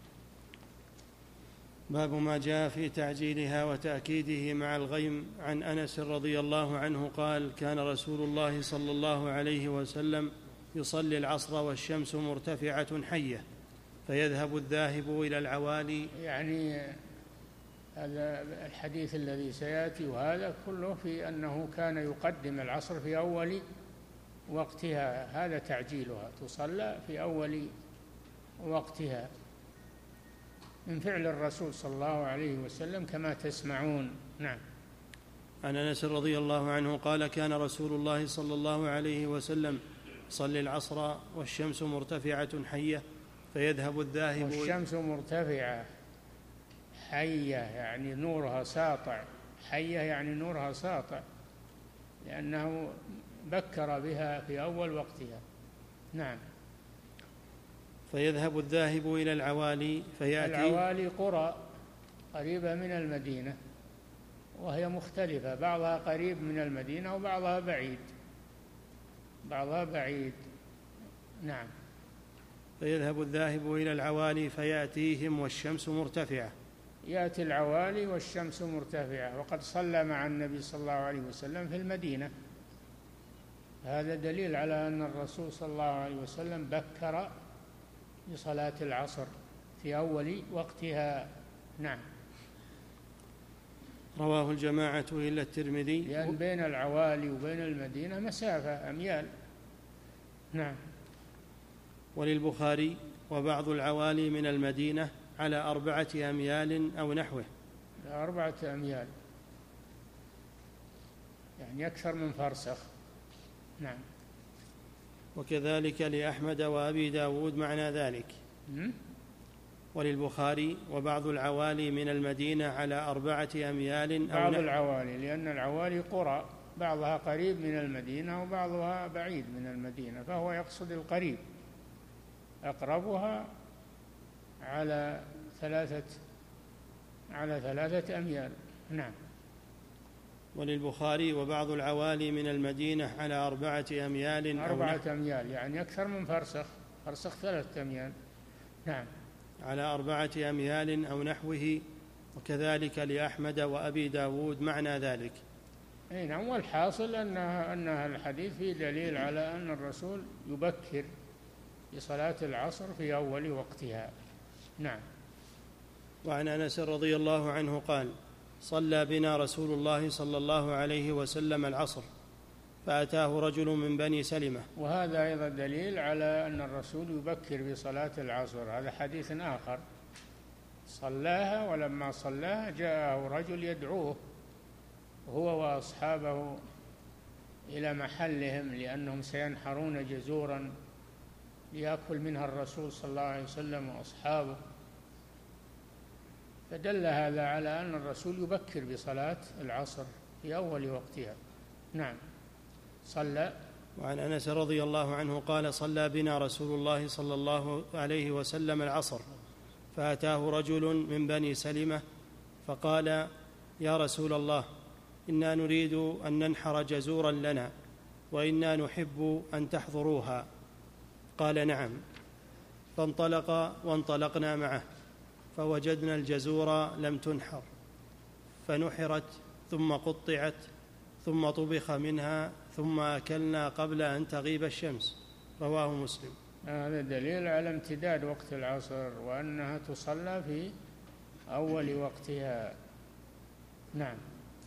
باب ما جاء في تعجيلها وتأكيده مع الغيم. عن أنس رضي الله عنه قال: كان رسول الله صلى الله عليه وسلم يصلي العصر والشمس مرتفعة حية، فيذهب الذاهب إلى العوالي. يعني هذا الحديث الذي سيأتي وهذا كله في أنه كان يقدم العصر في أول وقتها، هذا تعجيلها، تصلى في أول وقتها من فعل الرسول صلى الله عليه وسلم كما تسمعون. نعم. عن أنس رضي الله عنه قال: كان رسول الله صلى الله عليه وسلم يصلي العصر والشمس مرتفعة حية، فيذهب الذاهب. والشمس مرتفعة حية يعني نورها ساطع، حية يعني نورها ساطع، لأنه بكر بها في أول وقتها. نعم. فيذهب الذاهب إلى العوالي فيأتي. العوالي قرى قريبة من المدينة، وهي مختلفة، بعضها قريب من المدينة وبعضها بعيد، بعضها بعيد. نعم. فيذهب الذاهب إلى العوالي فيأتيهم والشمس مرتفعة. يأتي العوالي والشمس مرتفعة، وقد صلى مع النبي صلى الله عليه وسلم في المدينة. هذا دليل على أن الرسول صلى الله عليه وسلم بكر لصلاة العصر في أول وقتها. نعم. رواه الجماعة إلا الترمذي. لأن بين العوالي وبين المدينة مسافة أميال. نعم. وللبخاري: وبعض العوالي من المدينة على أربعة أميال أو نحوه. أربعة أميال يعني أكثر من فرسخ. نعم. وكذلك لأحمد وأبي داود معنى ذلك. م? وللبخاري: وبعض العوالي من المدينة على أربعة أميال أو بعض نحوه. العوالي لأن العوالي قرى، بعضها قريب من المدينة وبعضها بعيد من المدينة، فهو يقصد القريب، أقربها على ثلاثة على ثلاثة أميال. نعم. وللبخاري: وبعض العوالي من المدينة على أربعة أميال أو أربعة نحوه. أميال يعني أكثر من فرسخ، فرسخ ثلاثة أميال. نعم. على أربعة أميال أو نحوه، وكذلك لأحمد وأبي داود معنى ذلك. أي نعم. والحاصل أنها أن الحديث فيه دليل على أن الرسول يبكر لصلاة العصر في أول وقتها. نعم. وعن أنس رضي الله عنه قال: صلى بنا رسول الله صلى الله عليه وسلم العصر فأتاه رجل من بني سلمة. وهذا أيضا دليل على أن الرسول يبكر بصلاة العصر. هذا حديث آخر، صلاها، ولما صلاها جاءه رجل يدعوه هو وأصحابه إلى محلهم، لأنهم سينحرون جزورا ليأكل منها الرسول صلى الله عليه وسلم وأصحابه، فدل هذا على أن الرسول يبكر بصلاة العصر في أول وقتها. نعم. صلى. وعن أنس رضي الله عنه قال: صلى بنا رسول الله صلى الله عليه وسلم العصر فأتاه رجل من بني سلمة فقال: يا رسول الله، إنا نريد أن ننحر جزورا لنا وإنا نحب أن تحضروها. قال: نعم. فانطلق وانطلقنا معه فوجدنا الجزور لم تنحر، فنحرت ثم قطعت ثم طبخ منها ثم أكلنا قبل أن تغيب الشمس. رواه مسلم. هذا دليل على امتداد وقت العصر وأنها تصلى في أول وقتها. نعم.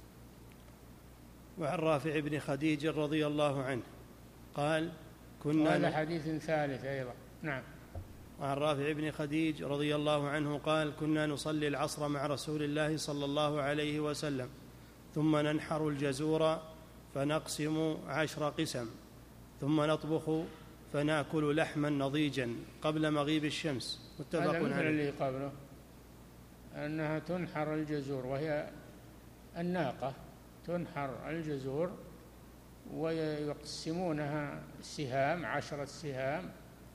وعن رافع بن خديج رضي الله عنه قال: كنا هذا حديث ثالث أيضا. نعم. وعن رافع بن خديج رضي الله عنه قال: كنا نصلي العصر مع رسول الله صلى الله عليه وسلم ثم ننحر الجزور فنقسم عشر قسم ثم نطبخ فنأكل لحما نضيجا قبل مغيب الشمس. متفق عليه. هذا مثل اللي قبله، أنها تنحر الجزور، وهي الناقة تنحر الجزور ويقسمونها سهام، عشرة سهام،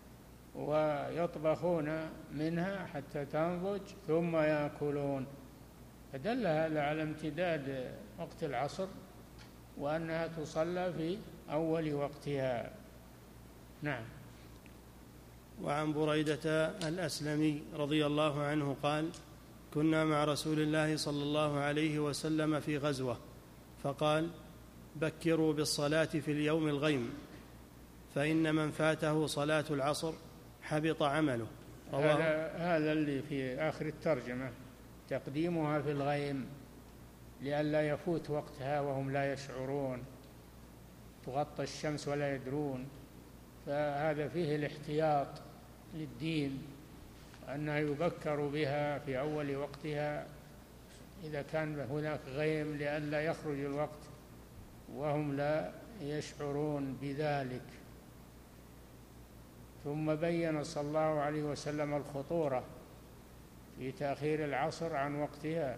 ويطبخون منها حتى تنضج ثم يأكلون. فدل هذا على امتداد وقت العصر وأنها تصلى في أول وقتها. نعم. وعن بريدة الأسلمي رضي الله عنه قال: كنا مع رسول الله صلى الله عليه وسلم في غزوة فقال: بكروا بالصلاة في اليوم الغيم فإن من فاته صلاة العصر حبط عمله. هذا, هذا اللي في آخر الترجمة، تقديمها في الغيم لئلا يفوت وقتها وهم لا يشعرون، تغطى الشمس ولا يدرون. فهذا فيه الاحتياط للدين، أنه يبكر بها في أول وقتها إذا كان هناك غيم لئلا يخرج الوقت وهم لا يشعرون بذلك. ثم بين صلى الله عليه وسلم الخطورة في تأخير العصر عن وقتها،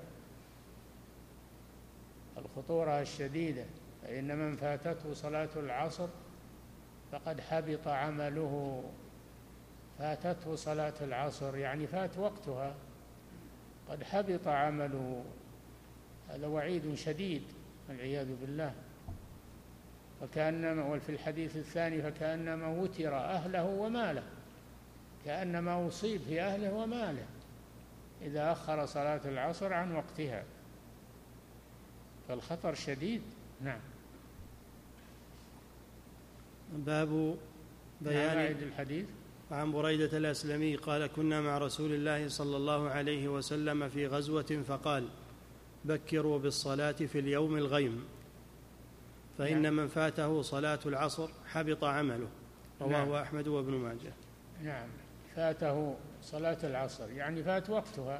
الخطورة الشديدة، فإن من فاتته صلاة العصر فقد حبط عمله. فاتته صلاة العصر يعني فات وقتها، قد حبط عمله. هذا وعيد شديد والعياذ بالله. فكأنما، وفي الحديث الثاني فكأنما وتر أهله وماله، كأنما أصيب في أهله وماله إذا أخر صلاة العصر عن وقتها، فالخطر شديد. نعم. باب بيان الحديث. عن بريدة الأسلمي قال: كنا مع رسول الله صلى الله عليه وسلم في غزوة فقال: بكروا بالصلاة في اليوم الغيم فإن نعم. من فاته صلاة العصر حبط عمله. رواه نعم. أحمد وابن ماجه. نعم. فاته صلاة العصر يعني فات وقتها،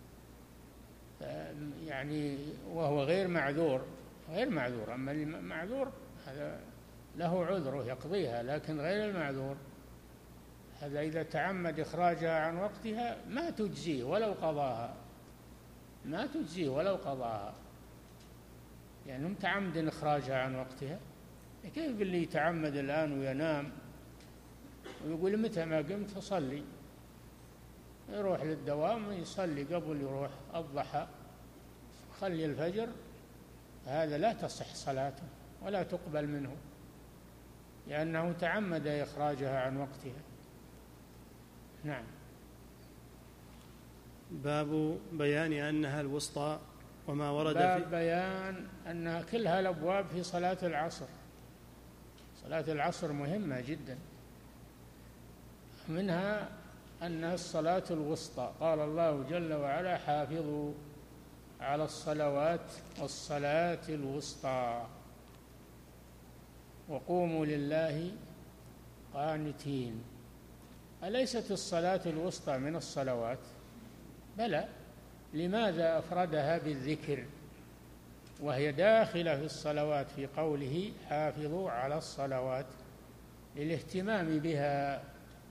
يعني وهو غير معذور، غير معذور. أما المعذور هذا له عذره يقضيها، لكن غير المعذور هذا إذا تعمد إخراجها عن وقتها ما تجزيه ولو قضاها، ما تجزيه ولو قضاها، يعني هم تعمد إخراجها عن وقتها. كيف اللي يتعمد الآن وينام ويقول متى ما قمت أصلي، يروح للدوام ويصلي قبل يروح الضحى، خلي الفجر، هذا لا تصح صلاته ولا تقبل منه، لأنه تعمد إخراجها عن وقتها. نعم. باب بيان أنها الوسطى وما ورد باب في بيان أنها كلها الأبواب في صلاة العصر. صلاة العصر مهمة جدا، منها أنها الصلاة الوسطى. قال الله جل وعلا: حافظوا على الصلوات والصلاة الوسطى وقوموا لله قانتين. أليست الصلاة الوسطى من الصلوات؟ بلى. لماذا أفردها بالذكر وهي داخلة في الصلوات في قوله حافظوا على الصلوات؟ للاهتمام بها،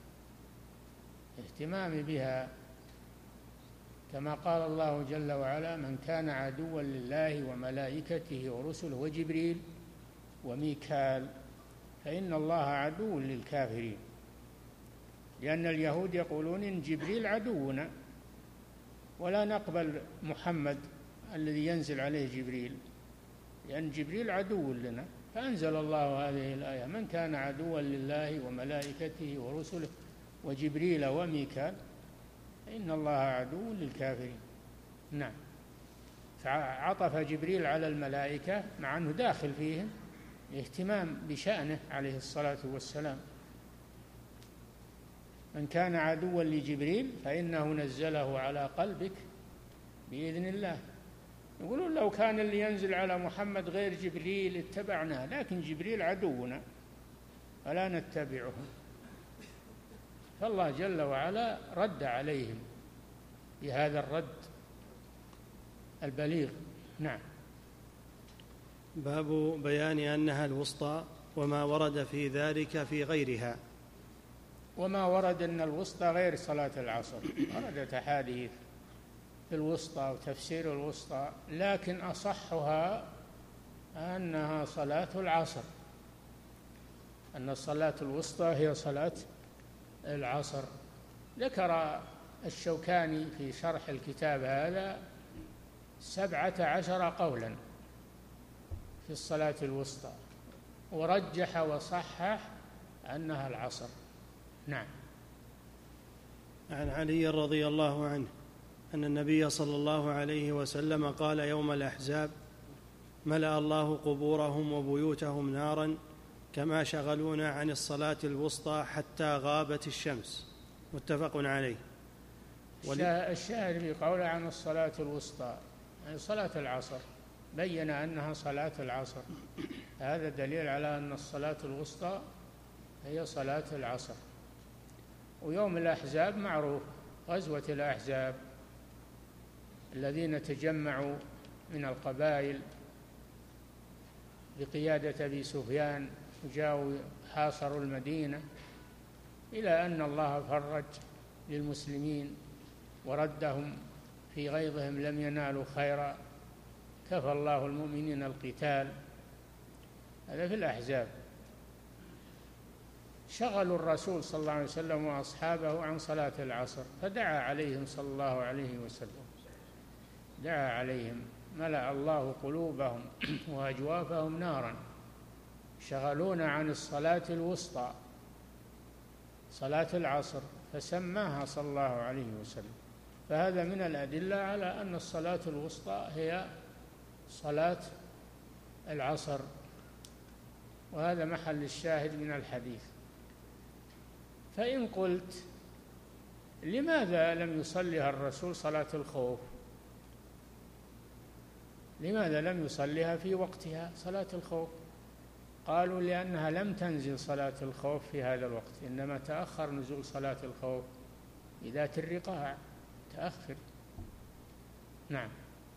اهتمام بها، كما قال الله جل وعلا: من كان عدوا لله وملائكته ورسله وجبريل وميكال فإن الله عدو للكافرين. لأن اليهود يقولون إن جبريل عدونا ولا نقبل محمد الذي ينزل عليه جبريل، لأن جبريل عدو لنا. فأنزل الله هذه الآية: من كان عدوا لله وملائكته ورسله وجبريل وميكال فإن الله عدو للكافرين. نعم، فعطف جبريل على الملائكة مع أنه داخل فيهم اهتمام بشأنه عليه الصلاة والسلام. من كان عدوا لجبريل فإنه نزله على قلبك بإذن الله. يقولون لو كان اللي ينزل على محمد غير جبريل اتبعناه، لكن جبريل عدونا فلا نتبعه. فالله جل وعلا رد عليهم بهذا الرد البليغ. نعم. باب بيان أنها الوسطى وما ورد في ذلك في غيرها. وما ورد أن الوسطى غير صلاة العصر، وردت أحاديث في الوسطى وتفسير الوسطى، لكن أصحها أنها صلاة العصر، أن الصلاة الوسطى هي صلاة العصر. ذكر الشوكاني في شرح الكتاب هذا سبعة عشر قولا في الصلاة الوسطى، ورجح وصحح أنها العصر. نعم. عن علي رضي الله عنه أن النبي صلى الله عليه وسلم قال يوم الأحزاب: ملأ الله قبورهم وبيوتهم نارا كما شغلونا عن الصلاة الوسطى حتى غابت الشمس. متفق عليه. الشاهد في قوله عن الصلاة الوسطى يعني صلاة العصر، بين أنها صلاة العصر. هذا دليل على أن الصلاة الوسطى هي صلاة العصر. ويوم الأحزاب معروف، غزوة الأحزاب الذين تجمعوا من القبائل بقيادة أبي سفيان وجاءوا حاصروا المدينة، إلى أن الله فرج للمسلمين وردهم في غيظهم لم ينالوا خيرا، كفى الله المؤمنين القتال. هذا في الأحزاب. شغلوا الرسول صلى الله عليه وسلم وأصحابه عن صلاة العصر، فدعا عليهم صلى الله عليه وسلم، دعا عليهم: ملأ الله قلوبهم وأجوافهم نارا، شغلونا عن الصلاة الوسطى صلاة العصر، فسماها صلى الله عليه وسلم. فهذا من الأدلة على أن الصلاة الوسطى هي صلاة العصر، وهذا محل الشاهد من الحديث. فإن قلت لماذا لم يصلها الرسول صلاة الخوف؟ لماذا لم يصلها في وقتها صلاة الخوف؟ قالوا لأنها لم تنزل صلاة الخوف في هذا الوقت، إنما تأخر نزول صلاة الخوف بذات الرقاع، تأخر. نعم.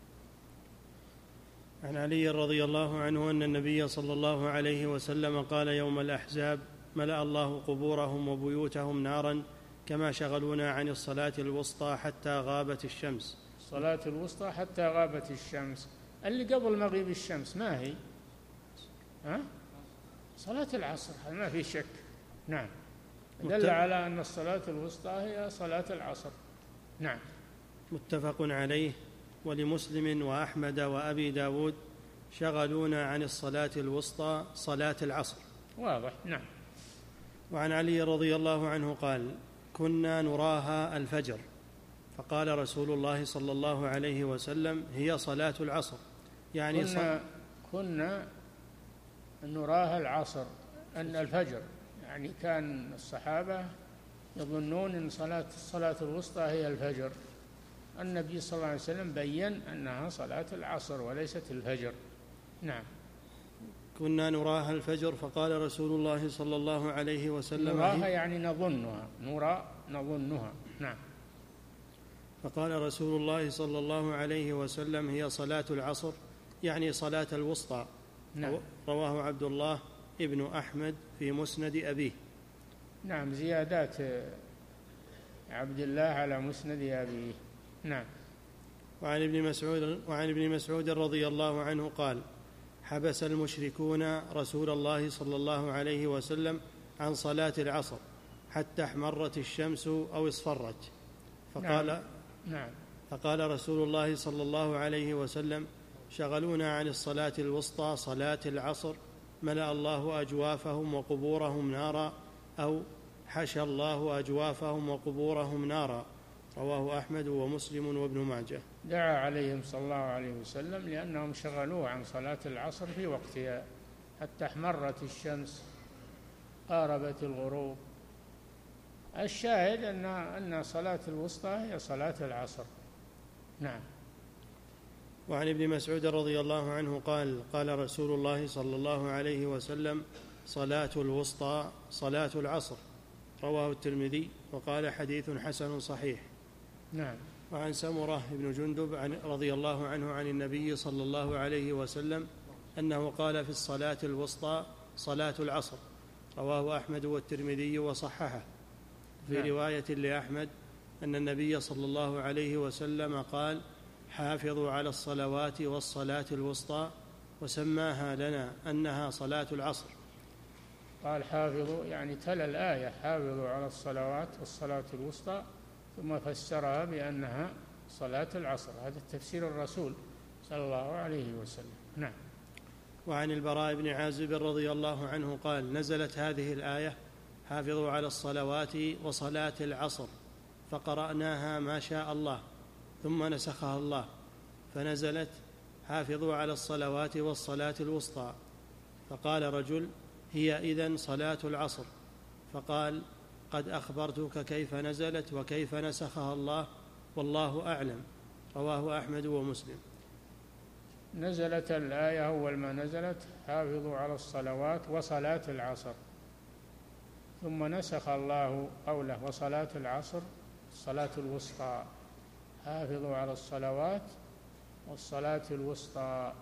عن علي رضي الله عنه أن النبي صلى الله عليه وسلم قال يوم الأحزاب: ملأ الله قبورهم وبيوتهم نارا كما شغلونا عن الصلاة الوسطى حتى غابت الشمس. الصلاة الوسطى حتى غابت الشمس، اللي قبل مغيب الشمس ما هي؟ ها؟ صلاة العصر، ما في شك. نعم، دل على أن الصلاة الوسطى هي صلاة العصر. نعم. متفق عليه. ولمسلم وأحمد وأبي داود: شغلونا عن الصلاة الوسطى صلاة العصر. واضح. نعم. وعن علي رضي الله عنه قال: كنا نراها الفجر فقال رسول الله صلى الله عليه وسلم: هي صلاة العصر. يعني كنا, كنا نراها العصر أن الفجر، يعني كان الصحابة يظنون أن صلاة الصلاة الوسطى هي الفجر. النبي صلى الله عليه وسلم بيّن أنها صلاة العصر وليست الفجر. نعم. كنا نراها الفجر، فقال رسول الله صلى الله عليه وسلم: نراها يعني نظنها، نرى نظنها. نعم. فقال رسول الله صلى الله عليه وسلم: هي صلاة العصر، يعني صلاة الوسطى. نعم. رواه عبد الله ابن أحمد في مسند أبيه. نعم، زيادات عبد الله على مسند أبيه. نعم. وعن ابن مسعود وعن ابن مسعود رضي الله عنه قال: حبس المشركون رسول الله صلى الله عليه وسلم عن صلاة العصر حتى احمرت الشمس أو اصفرت، فقال نعم. نعم. فقال رسول الله صلى الله عليه وسلم: شغلونا عن الصلاة الوسطى صلاة العصر، ملأ الله أجوافهم وقبورهم نارا، أو حشى الله أجوافهم وقبورهم نارا. رواه أحمد ومسلم وابن ماجه. دعا عليهم صلى الله عليه وسلم لأنهم شغلوه عن صلاة العصر في وقتها حتى احمرت الشمس قاربت الغروب. الشاهد أن أن صلاة الوسطى هي صلاة العصر. نعم. وعن ابن مسعود رضي الله عنه قال: قال رسول الله صلى الله عليه وسلم: صلاة الوسطى صلاة العصر. رواه الترمذي وقال: حديث حسن صحيح. نعم. وعن سمرة بن جندب عن رضي الله عنه عن النبي صلى الله عليه وسلم أنه قال في الصلاة الوسطى صلاة العصر. رواه أحمد والترمذي وصححه. في نعم. رواية لأحمد أن النبي صلى الله عليه وسلم قال: حافظوا على الصلوات والصلاة الوسطى، وسماها لنا أنها صلاة العصر. قال حافظوا يعني تلا الآية: حافظوا على الصلوات والصلاة الوسطى، ثم فسرها بأنها صلاة العصر. هذا تفسير الرسول صلى الله عليه وسلم. نعم. وعن البراء بن عازب رضي الله عنه قال: نزلت هذه الآية: حافظوا على الصلوات وصلاة العصر، فقرأناها ما شاء الله، ثم نسخها الله فنزلت: حافظوا على الصلوات والصلاة الوسطى. فقال رجل: هي إذن صلاة العصر. فقال: قد أخبرتك كيف نزلت وكيف نسخها الله، والله أعلم. رواه أحمد ومسلم. نزلت الآية أول ما نزلت: حافظوا على الصلوات وصلاة العصر، ثم نسخ الله قوله: وصلاة العصر الصلاة الوسطى. حافظوا على الصلوات والصلاة الوسطى،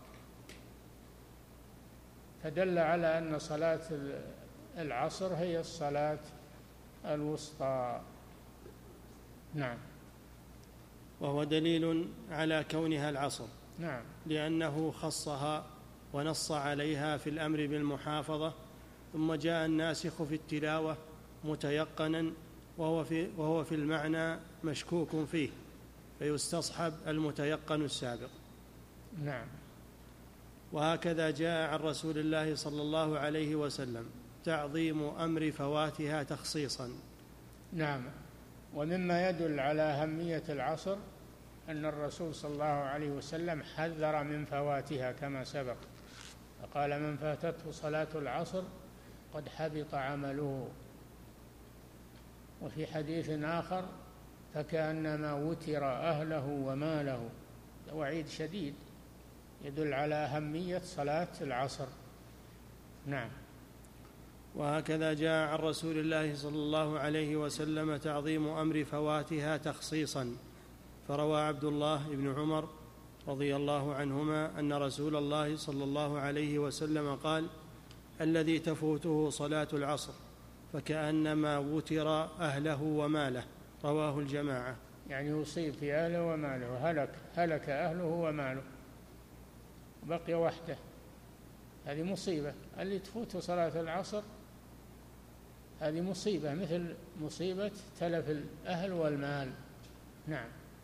فدل على أن صلاة العصر هي الصلاة الوسطى. نعم. وهو دليل على كونها العصر. نعم. لأنه خصها ونص عليها في الأمر بالمحافظة، ثم جاء الناسخ في التلاوة متيقنا، وهو في, وهو في المعنى مشكوك فيه، فيستصحب المتيقن السابق. نعم. وهكذا جاء عن رسول الله صلى الله عليه وسلم تعظيم أمر فواتها تخصيصا. نعم. ومما يدل على أهمية العصر أن الرسول صلى الله عليه وسلم حذر من فواتها كما سبق، فقال: من فاتته صلاة العصر قد حبط عمله. وفي حديث آخر: فكأنما وتر أهله وماله. وعيد شديد يدل على أهمية صلاة العصر. نعم. وهكذا جاء عن رسول الله صلى الله عليه وسلم تعظيم أمر فواتها تخصيصا، فروى عبد الله بن عمر رضي الله عنهما أن رسول الله صلى الله عليه وسلم قال: الذي تفوته صلاة العصر فكأنما وتر أهله وماله. رواه الجماعة. يعني يصيب في أهله وماله، هلك هلك أهله وماله، بقي وحده. هذه مصيبة. اللي تفوته صلاة العصر هذه مصيبة، مثل مصيبة تلف الأهل والمال. نعم.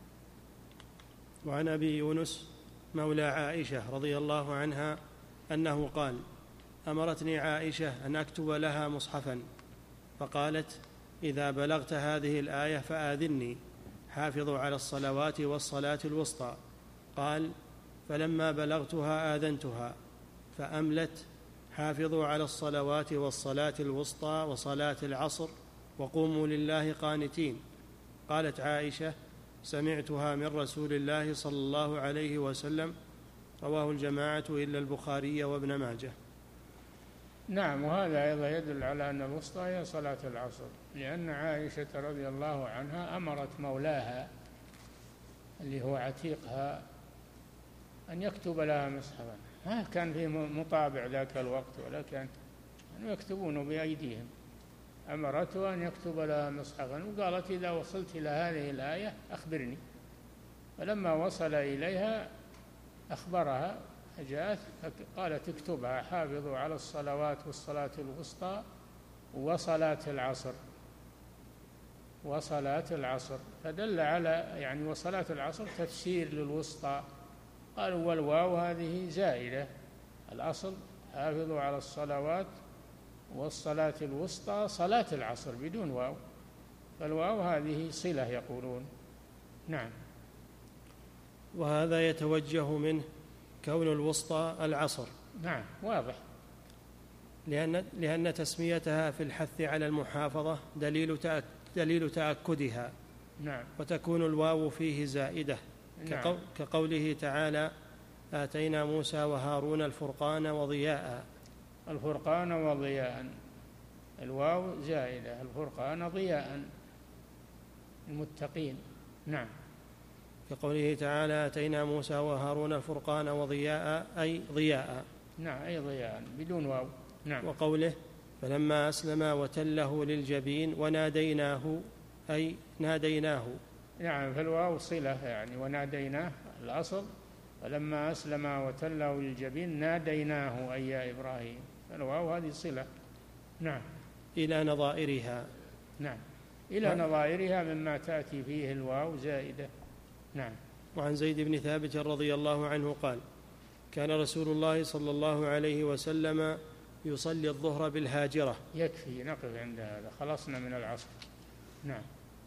وعن أبي يونس مولى عائشة رضي الله عنها أنه قال: أمرتني عائشة أن أكتب لها مصحفا، فقالت: إذا بلغت هذه الآية فآذني حافظوا على الصلوات والصلاة الوسطى. قال: فلما بلغتها آذنتها فأملت: حافظوا على الصلوات والصلاة الوسطى وصلاة العصر وقوموا لله قانتين. قالت عائشة: سمعتها من رسول الله صلى الله عليه وسلم. رواه الجماعة إلا البخاري وابن ماجه. نعم، وهذا أيضا يدل على أن الوسطى هي صلاة العصر، لأن عائشة رضي الله عنها أمرت مولاها اللي هو عتيقها أن يكتب لها مصحفا. ما كان فيه مطابع ذاك الوقت ولا كان يكتبون بأيديهم. أمرته أن يكتب لها مصحفا وقالت: إذا وصلت إلى هذه الآية أخبرني. فلما وصل إليها أخبرها، جاءت قالت: اكتبها: حافظوا على الصلوات والصلاة الوسطى وصلاة العصر وصلاة العصر. فدل على يعني وصلاة العصر تفسير للوسطى. قالوا: والواو هذه زائدة، الأصل حافظوا على الصلوات والصلاة الوسطى صلاة العصر بدون واو، فالواو هذه صلة يقولون. نعم. وهذا يتوجه منه كون الوسطى العصر. نعم، واضح. لأن, لأن تسميتها في الحث على المحافظة دليل, تأك دليل تأكدها. نعم. وتكون الواو فيه زائدة. نعم. كقوله تعالى: آتينا موسى وهارون الفرقان وضياء. الفرقان وضياء، الواو زائدة، الفرقان ضياء المتقين. نعم. كقوله تعالى: آتينا موسى وهارون الفرقان وضياء، أي ضياء. نعم، أي ضياء بدون واو. نعم. وقوله: فلما أسلم وتله للجبين وناديناه، أي ناديناه. نعم، فالواو صلة يعني وناديناه الأصل. فلما أسلم وتله للجبين ناديناه أي يا إبراهيم، فالواو هذه صلة. نعم. إلى نظائرها. نعم، إلى ها؟ نظائرها مما تأتي فيه الواو زائدة. نعم. وعن زيد بن ثابت رضي الله عنه قال: كان رسول الله صلى الله عليه وسلم يصلي الظهر بالهاجرة. يكفي نقف عند هذا، خلصنا من العصر. نعم.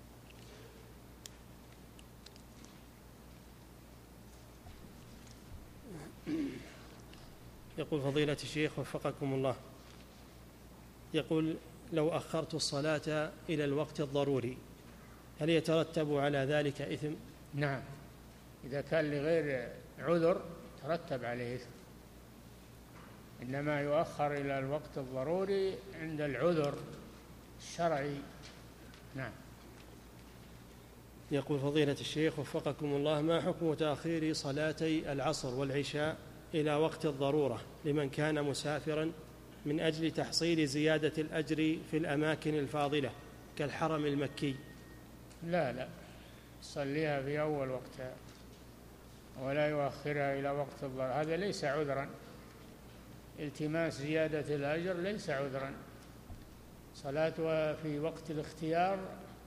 يقول فضيلة الشيخ وفقكم الله، يقول: لو أخرت الصلاة إلى الوقت الضروري هل يترتب على ذلك إثم؟ نعم، إذا كان لغير عذر ترتب عليه إثم، إنما يؤخر إلى الوقت الضروري عند العذر الشرعي. نعم. يقول فضيلة الشيخ وفقكم الله: ما حكم تأخير صلاتي العصر والعشاء إلى وقت الضرورة لمن كان مسافرا من أجل تحصيل زيادة الأجر في الأماكن الفاضلة كالحرم المكي؟ لا لا، صليها في أول وقتها ولا يؤخرها إلى وقت الضرورة، هذا ليس عذرا. التماس زيادة الأجر ليس عذرا. صلاتها في وقت الاختيار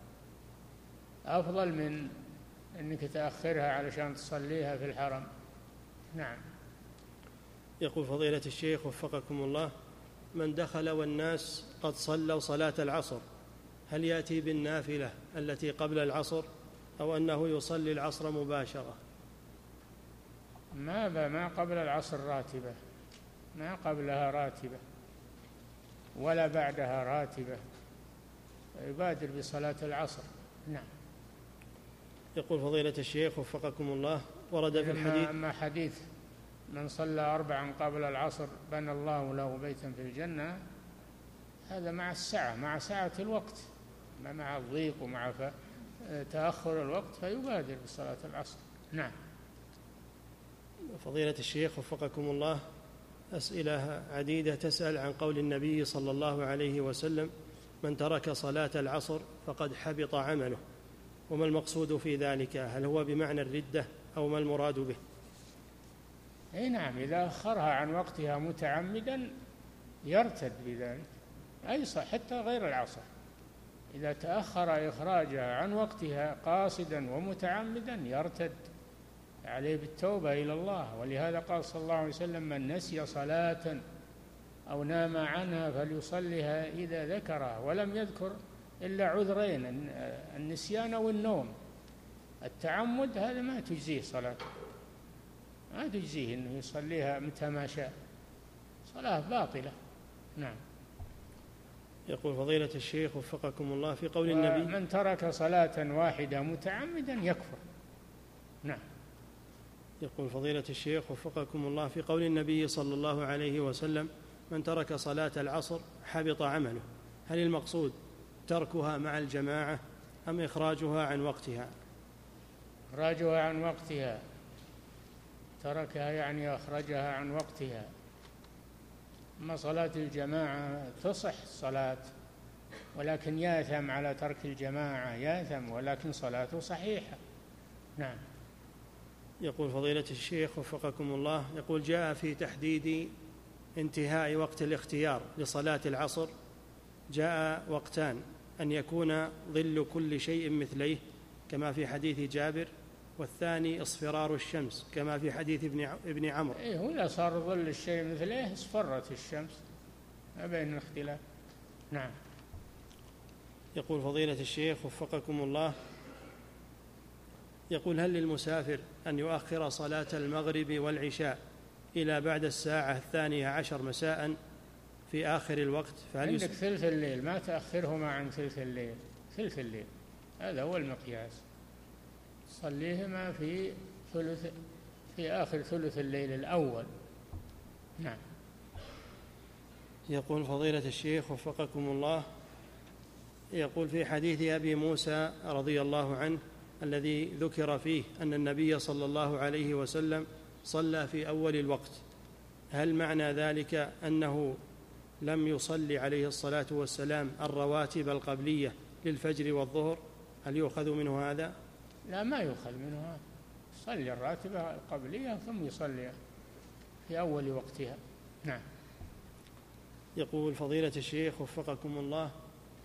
أفضل من أنك تأخرها علشان تصليها في الحرم. نعم. يقول فضيلة الشيخ وفقكم الله: من دخل والناس قد صلوا صلاة العصر هل يأتي بالنافلة التي قبل العصر أو أنه يصلي العصر مباشرة؟ ما ما قبل العصر راتبة، ما قبلها راتبة ولا بعدها راتبة، يبادر بصلاة العصر. نعم. يقول فضيلة الشيخ وفقكم الله: ورد في الحديث أما حديث من صلى أربعا قبل العصر بنى الله له بيتا في الجنة، هذا مع السعة، مع سعة الوقت، مع الضيق ومع تأخر الوقت، فيبادر بصلاة العصر. نعم. فضيلة الشيخ وفقكم الله، أسئلة عديدة تسأل عن قول النبي صلى الله عليه وسلم: من ترك صلاة العصر فقد حبط عمله، وما المقصود في ذلك؟ هل هو بمعنى الردة أو ما المراد به؟ أي نعم، إذا أخرها عن وقتها متعمدا يرتد بذلك، أي صح، حتى غير العصر إذا تأخر إخراجها عن وقتها قاصدا ومتعمدا يرتد، عليه بالتوبة إلى الله. ولهذا قال صلى الله عليه وسلم: من نسي صلاة أو نام عنها فليصلها إذا ذكرها، ولم يذكر إلا عذرين: النسيان والنوم، التعمد هذا ما تجزيه صلاة، ما تجزيه أنه يصليها متى ما شاء، صلاة باطلة. نعم. يقول فضيلة الشيخ وفقكم الله في قول النبي: من ترك صلاة واحدة متعمدا يكفر. نعم. يقول فضيلة الشيخ وفقكم الله في قول النبي صلى الله عليه وسلم: من ترك صلاة العصر حبط عمله، هل المقصود تركها مع الجماعة أم إخراجها عن وقتها؟ إخراجها عن وقتها، تركها يعني أخرجها عن وقتها. أما صلاة الجماعة تصح الصلاة، ولكن ياثم على ترك الجماعة، ياثم، ولكن صلاته صحيحة. نعم. يقول فضيلة الشيخ وفقكم الله، يقول: جاء في تحديد انتهاء وقت الاختيار لصلاة العصر جاء وقتان: أن يكون ظل كل شيء مثليه كما في حديث جابر، والثاني اصفرار الشمس كما في حديث ابن ابن عمرو. إيه، وإذا صار ظل الشيء مثله اصفرت الشمس، ما بين الاختلاف. نعم. يقول فضيلة الشيخ وفقكم الله، يقول: هل للمسافر أن يؤخر صلاة المغرب والعشاء إلى بعد الساعة الثانية عشر مساء في آخر الوقت؟ فهل عندك يس... ثلث الليل، ما تأخرهما عن ثلث الليل، ثلث الليل هذا هو المقياس، صليهما في ثلث، في آخر ثلث الليل الأول. نعم. يقول فضيلة الشيخ وفقكم الله، يقول: في حديث أبي موسى رضي الله عنه الذي ذكر فيه أن النبي صلى الله عليه وسلم صلى في أول الوقت، هل معنى ذلك أنه لم يصلي عليه الصلاة والسلام الرواتب القبلية للفجر والظهر؟ هل يؤخذ منه هذا؟ لا، ما يؤخذ منه هذا، يصلي الراتبة القبلية ثم يصلي في أول وقتها. نعم. يقول فضيلة الشيخ وفقكم الله،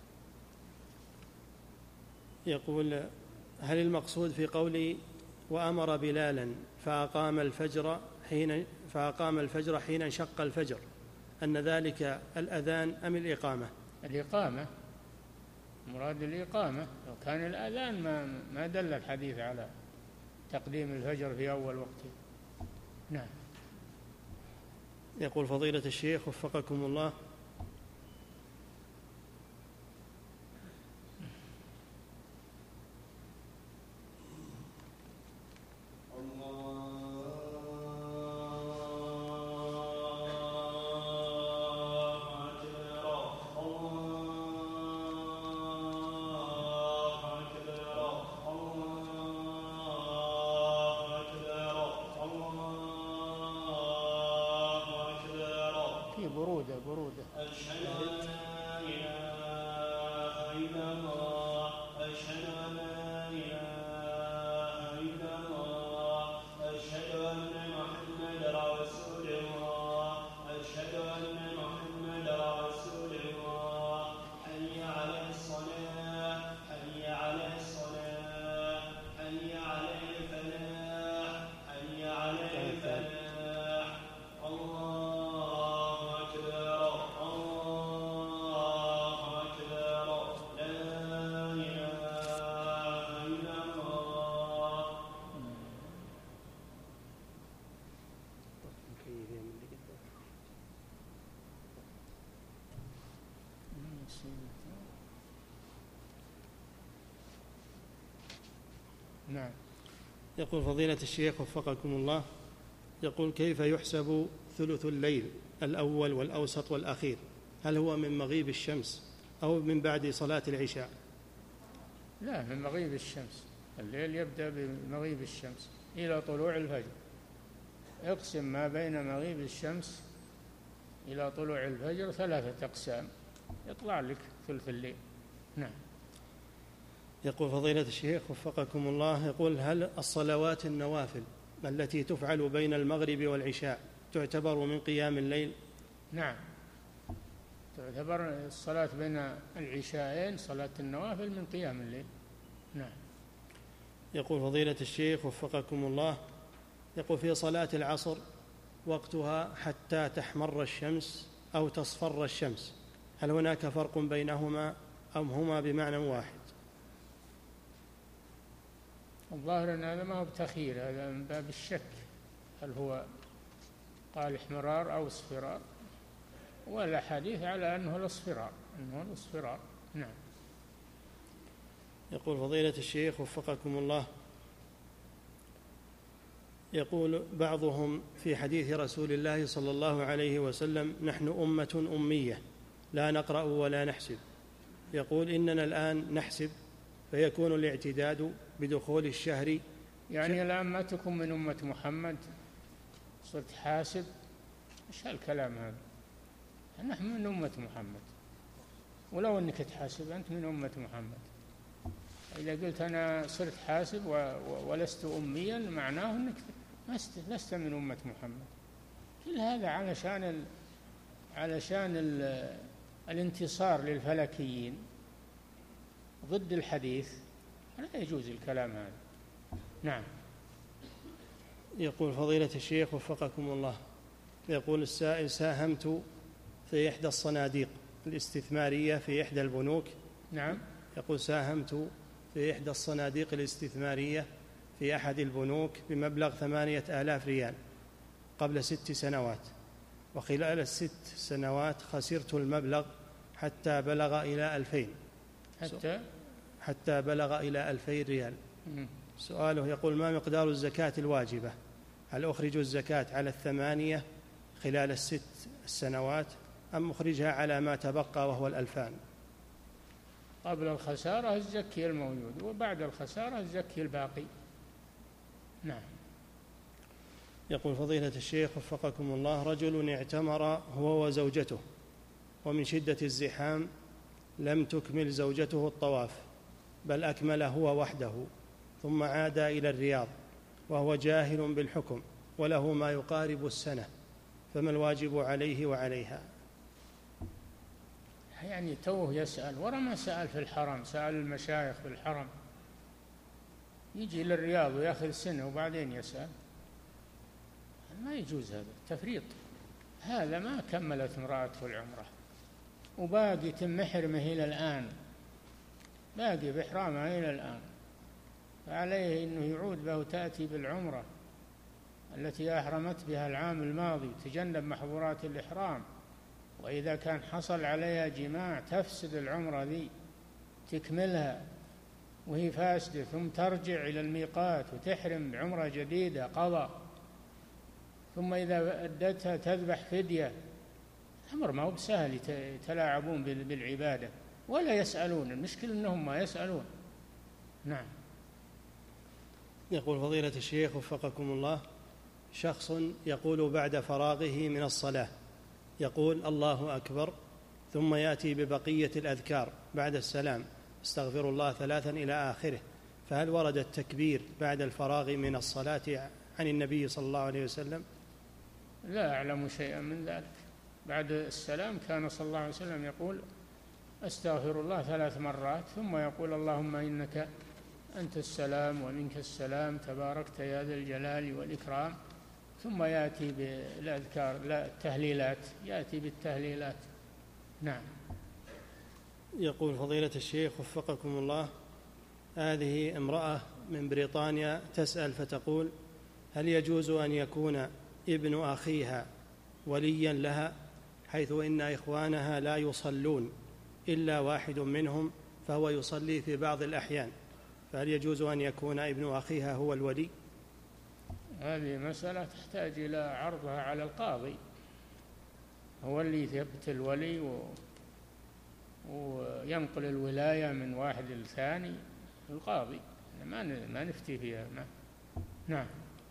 يقول: هل المقصود في قولي وأمر بلالا فأقام الفجر حين فأقام الفجر حين انشق الفجر أن ذلك الأذان أم الإقامة؟ الإقامة، مراد الإقامة. لو كان الأذان ما ما دل الحديث على تقديم الفجر في أول وقته. نعم. يقول فضيلة الشيخ وفقكم الله، برودة برودة. أشهد أن لا إله إلا الله، أشهد أن لا إله إلا الله، أشهد أن محمدا رسول الله، أشهد أن محمدا رسول الله. حي على الصلاة، حي على الصلاة، حي على الفلاح، حي على الفلاح. نعم. يقول فضيلة الشيخ وفقكم الله، يقول: كيف يحسب ثلث الليل الأول والأوسط والأخير؟ هل هو من مغيب الشمس أو من بعد صلاة العشاء؟ لا، من مغيب الشمس. الليل يبدأ بمغيب الشمس إلى طلوع الفجر، اقسم ما بين مغيب الشمس إلى طلوع الفجر ثلاثة أقسام، يطلع لك ثلث الليل. نعم. يقول فضيلة الشيخ وفقكم الله، يقول: هل الصلوات النوافل التي تفعل بين المغرب والعشاء تعتبر من قيام الليل؟ نعم، تعتبر الصلاة بين العشاءين صلاة النوافل من قيام الليل. نعم. يقول فضيلة الشيخ وفقكم الله، يقول: في صلاة العصر وقتها حتى تحمر الشمس أو تصفر الشمس، هل هناك فرق بينهما أم هما بمعنى واحد؟ الظاهر أن هذا ما هو بتخيير، هذا من باب الشك، هل هو قال احمرار أو اصفرار، والأحاديث على أنه الاصفرار، أنه الاصفرار. نعم. يقول فضيلة الشيخ وفقكم الله، يقول بعضهم في حديث رسول الله صلى الله عليه وسلم: نحن أمة أمية لا نقرأ ولا نحسب. يقول إننا الآن نحسب، فيكون الاعتداد بدخول الشهر. يعني الآن ما تكون من أمة محمد، صرت حاسب؟ إيش هالكلام هذا؟ نحن من أمة محمد، ولو أنك تحاسب أنت من أمة محمد. إذا قلت أنا صرت حاسب ولست أميا، معناه أنك لست من أمة محمد. كل هذا علشان ال... علشان ال... الانتصار للفلكيين ضد الحديث، لا يجوز الكلام هذا. نعم. يقول فضيلة الشيخ وفقكم الله، يقول السائل: ساهمت في إحدى الصناديق الاستثمارية في إحدى البنوك. نعم. يقول: ساهمت في إحدى الصناديق الاستثمارية في أحد البنوك بمبلغ ثمانية آلاف ريال قبل ست سنوات، وخلال الست سنوات خسرت المبلغ حتى بلغ إلى ألفين حتى حتى بلغ إلى ألفين ريال. م. سؤاله: يقول: ما مقدار الزكاة الواجبة؟ هل أخرج الزكاة على الثمانية خلال الست السنوات أم أخرجها على ما تبقى وهو الألفان؟ قبل الخسارة الزكي الموجود، وبعد الخسارة الزكي الباقي. نعم. يقول فضيلة الشيخ وفقكم الله: رجل اعتمر هو وزوجته، ومن شدة الزحام لم تكمل زوجته الطواف، بل أكمل هو وحده، ثم عاد إلى الرياض وهو جاهل بالحكم وله ما يقارب السنة، فما الواجب عليه وعليها؟ يعني توه يسأل، ورا ما سأل في الحرم، سأل المشايخ في الحرم، يجي للرياض ويأخذ سنة وبعدين يسأل؟ ما يجوز، هذا تفريط. هذا ما كملت امرأته العمرة وباقي تمحرمه إلى الآن، باقي بإحرامها إلى الآن، فعليه أنه يعود به وتأتي بالعمرة التي أحرمت بها العام الماضي وتجنب محظورات الإحرام. وإذا كان حصل عليها جماع تفسد العمرة ذي، تكملها وهي فاسدة، ثم ترجع إلى الميقات وتحرم بعمرة جديدة قضاء، ثم إذا أدتها تذبح فدية. الأمر ما هو بسهل، يتلاعبون بالعبادة ولا يسألون، المشكلة أنهم ما يسألون. نعم. يقول فضيلة الشيخ وفقكم الله: شخص يقول بعد فراغه من الصلاة، يقول الله أكبر، ثم يأتي ببقية الأذكار بعد السلام، استغفر الله ثلاثا إلى آخره، فهل ورد التكبير بعد الفراغ من الصلاة عن النبي صلى الله عليه وسلم؟ لا أعلم شيئا من ذلك. بعد السلام كان صلى الله عليه وسلم يقول أستغفر الله ثلاث مرات، ثم يقول اللهم إنك أنت السلام ومنك السلام تباركت يا ذا الجلال والإكرام، ثم يأتي بالأذكار، لا التهليلات، يأتي بالتهليلات. نعم. يقول فضيلة الشيخ وفقكم الله: هذه امرأة من بريطانيا تسأل فتقول: هل يجوز أن يكون ابن أخيها وليا لها، حيث إن إخوانها لا يصلون إلا واحد منهم فهو يصلي في بعض الأحيان، فهل يجوز أن يكون ابن أخيها هو الولي؟ هذه مسألة تحتاج إلى عرضها على القاضي، هو اللي يثبت الولي و... وينقل الولاية من واحد للثاني، القاضي، ما ما نفتي فيها. نعم.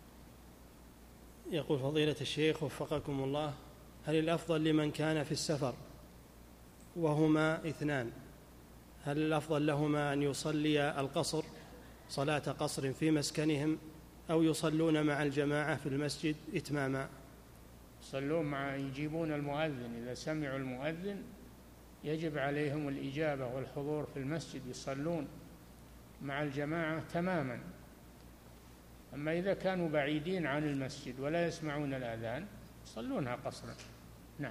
يقول فضيلة الشيخ وفقكم الله: هل الأفضل لمن كان في السفر وهما اثنان، هل الأفضل لهما أن يصلي القصر صلاة قصر في مسكنهم، أو يصلون مع الجماعة في المسجد إتماما؟ يصلون مع، يجيبون المؤذن، إذا سمعوا المؤذن يجب عليهم الإجابة والحضور في المسجد، يصلون مع الجماعة تماما. أما إذا كانوا بعيدين عن المسجد ولا يسمعون الأذان يصلونها قصرا. نعم.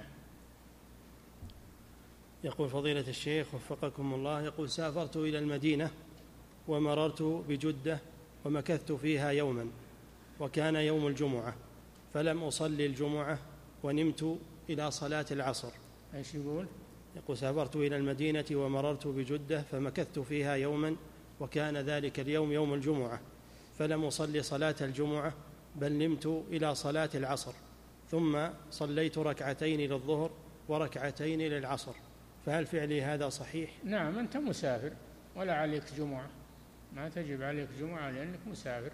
يقول فضيلة الشيخ وفقكم الله: يقول سافرت إلى المدينة ومررت بجدة ومكثت فيها يوما وكان يوم الجمعة، فلم أصلي الجمعة ونمت إلى صلاة العصر. ايش يقول؟ يقول: سافرت إلى المدينة ومررت بجدة فمكثت فيها يوما وكان ذلك اليوم يوم الجمعة، فلم أصلي صلاة الجمعة بل نمت إلى صلاة العصر، ثم صليت ركعتين للظهر وركعتين للعصر، فهل فعلي هذا صحيح؟ نعم، أنت مسافر ولا عليك جمعة، ما تجب عليك جمعة لأنك مسافر،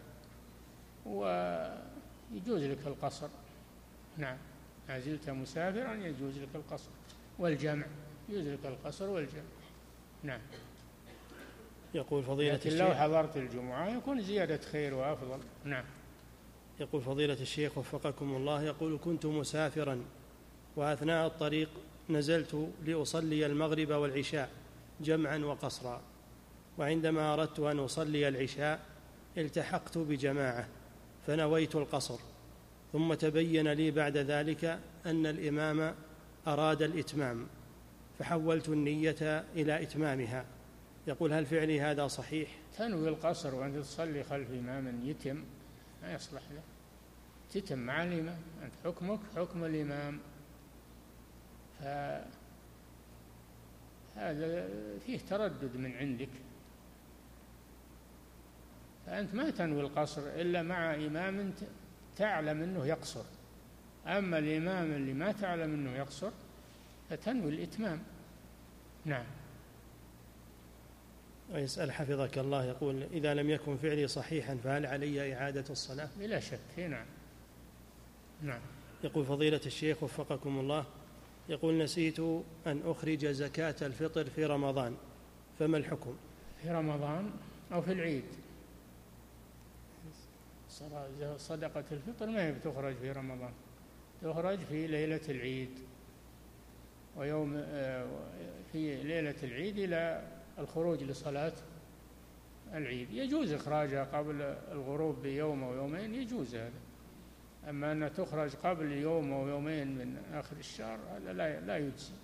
ويجوز لك القصر. نعم، ما زلت مسافرا يجوز لك القصر والجمع، يجوز لك القصر والجمع. نعم. يقول فضيلة لكن الشيخ لو حضرت الجمعة يكون زيادة خير وأفضل. نعم. يقول فضيلة الشيخ وفقكم الله، يقول: كنت مسافرا وأثناء الطريق نزلت لأصلي المغرب والعشاء جمعا وقصرا، وعندما أردت أن أصلي العشاء التحقت بجماعة فنويت القصر، ثم تبين لي بعد ذلك أن الإمام أراد الإتمام فحولت النية إلى إتمامها، يقول: هل فعلي هذا صحيح؟ تنوي القصر وأنت تصلي خلف إمام يتم، ما يصلح له، تتم مع الإمام، أنت حكمك حكم الإمام، فهذا فيه تردد من عندك، فأنت ما تنوي القصر إلا مع إمام تعلم أنه يقصر، أما الإمام اللي ما تعلم أنه يقصر فتنوي الإتمام. نعم. ويسأل حفظك الله، يقول: إذا لم يكن فعلي صحيحا فهل علي إعادة الصلاة؟ بلا شك. نعم. نعم. يقول فضيلة الشيخ وفقكم الله، يقول: نسيت أن أخرج زكاة الفطر في رمضان، فما الحكم؟ في رمضان أو في العيد؟ صدقة الفطر ما هي بتخرج في رمضان، تخرج في ليلة العيد، ويوم في ليلة العيد إلى الخروج لصلاة العيد، يجوز إخراجها قبل الغروب بيوم أو يومين، يجوز هذا، أما أن تخرج قبل يوم أو يومين من آخر الشهر هذا لا لا يجزي.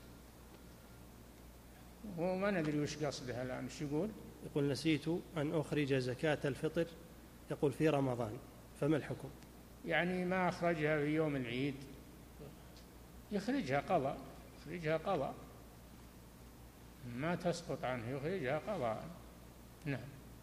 وما ندري وش قصدها الآن، وش يقول؟ يقول: نسيت أن أخرج زكاة الفطر، يقول في رمضان، فما الحكم؟ يعني ما أخرجها في يوم العيد، يخرجها قضاء، يخرجها قضاء، ما تسقط عنه، يخرجها قضاء. نعم.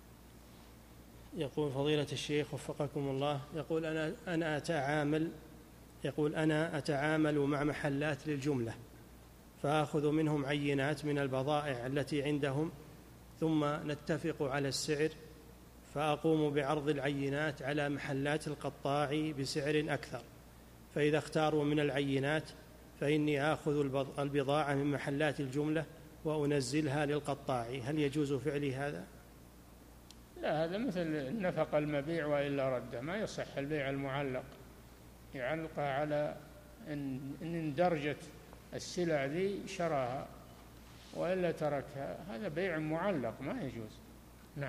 يقول فضيلة الشيخ وفقكم الله، يقول: أنا أنا أتعامل يقول أنا أتعامل مع محلات للجملة، فآخذ منهم عينات من البضائع التي عندهم، ثم نتفق على السعر، فأقوم بعرض العينات على محلات القطاع بسعر أكثر، فإذا اختاروا من العينات فإني آخذ البضاعة من محلات الجملة وأنزلها للقطاع، هل يجوز فعلي هذا؟ لا، هذا مثل نفق المبيع وإلا رده، ما يصح البيع المعلق، يعلقها على إن اندرجت السلع ذي شراها وإلا تركها، هذا بيع معلق ما يجوز. نعم.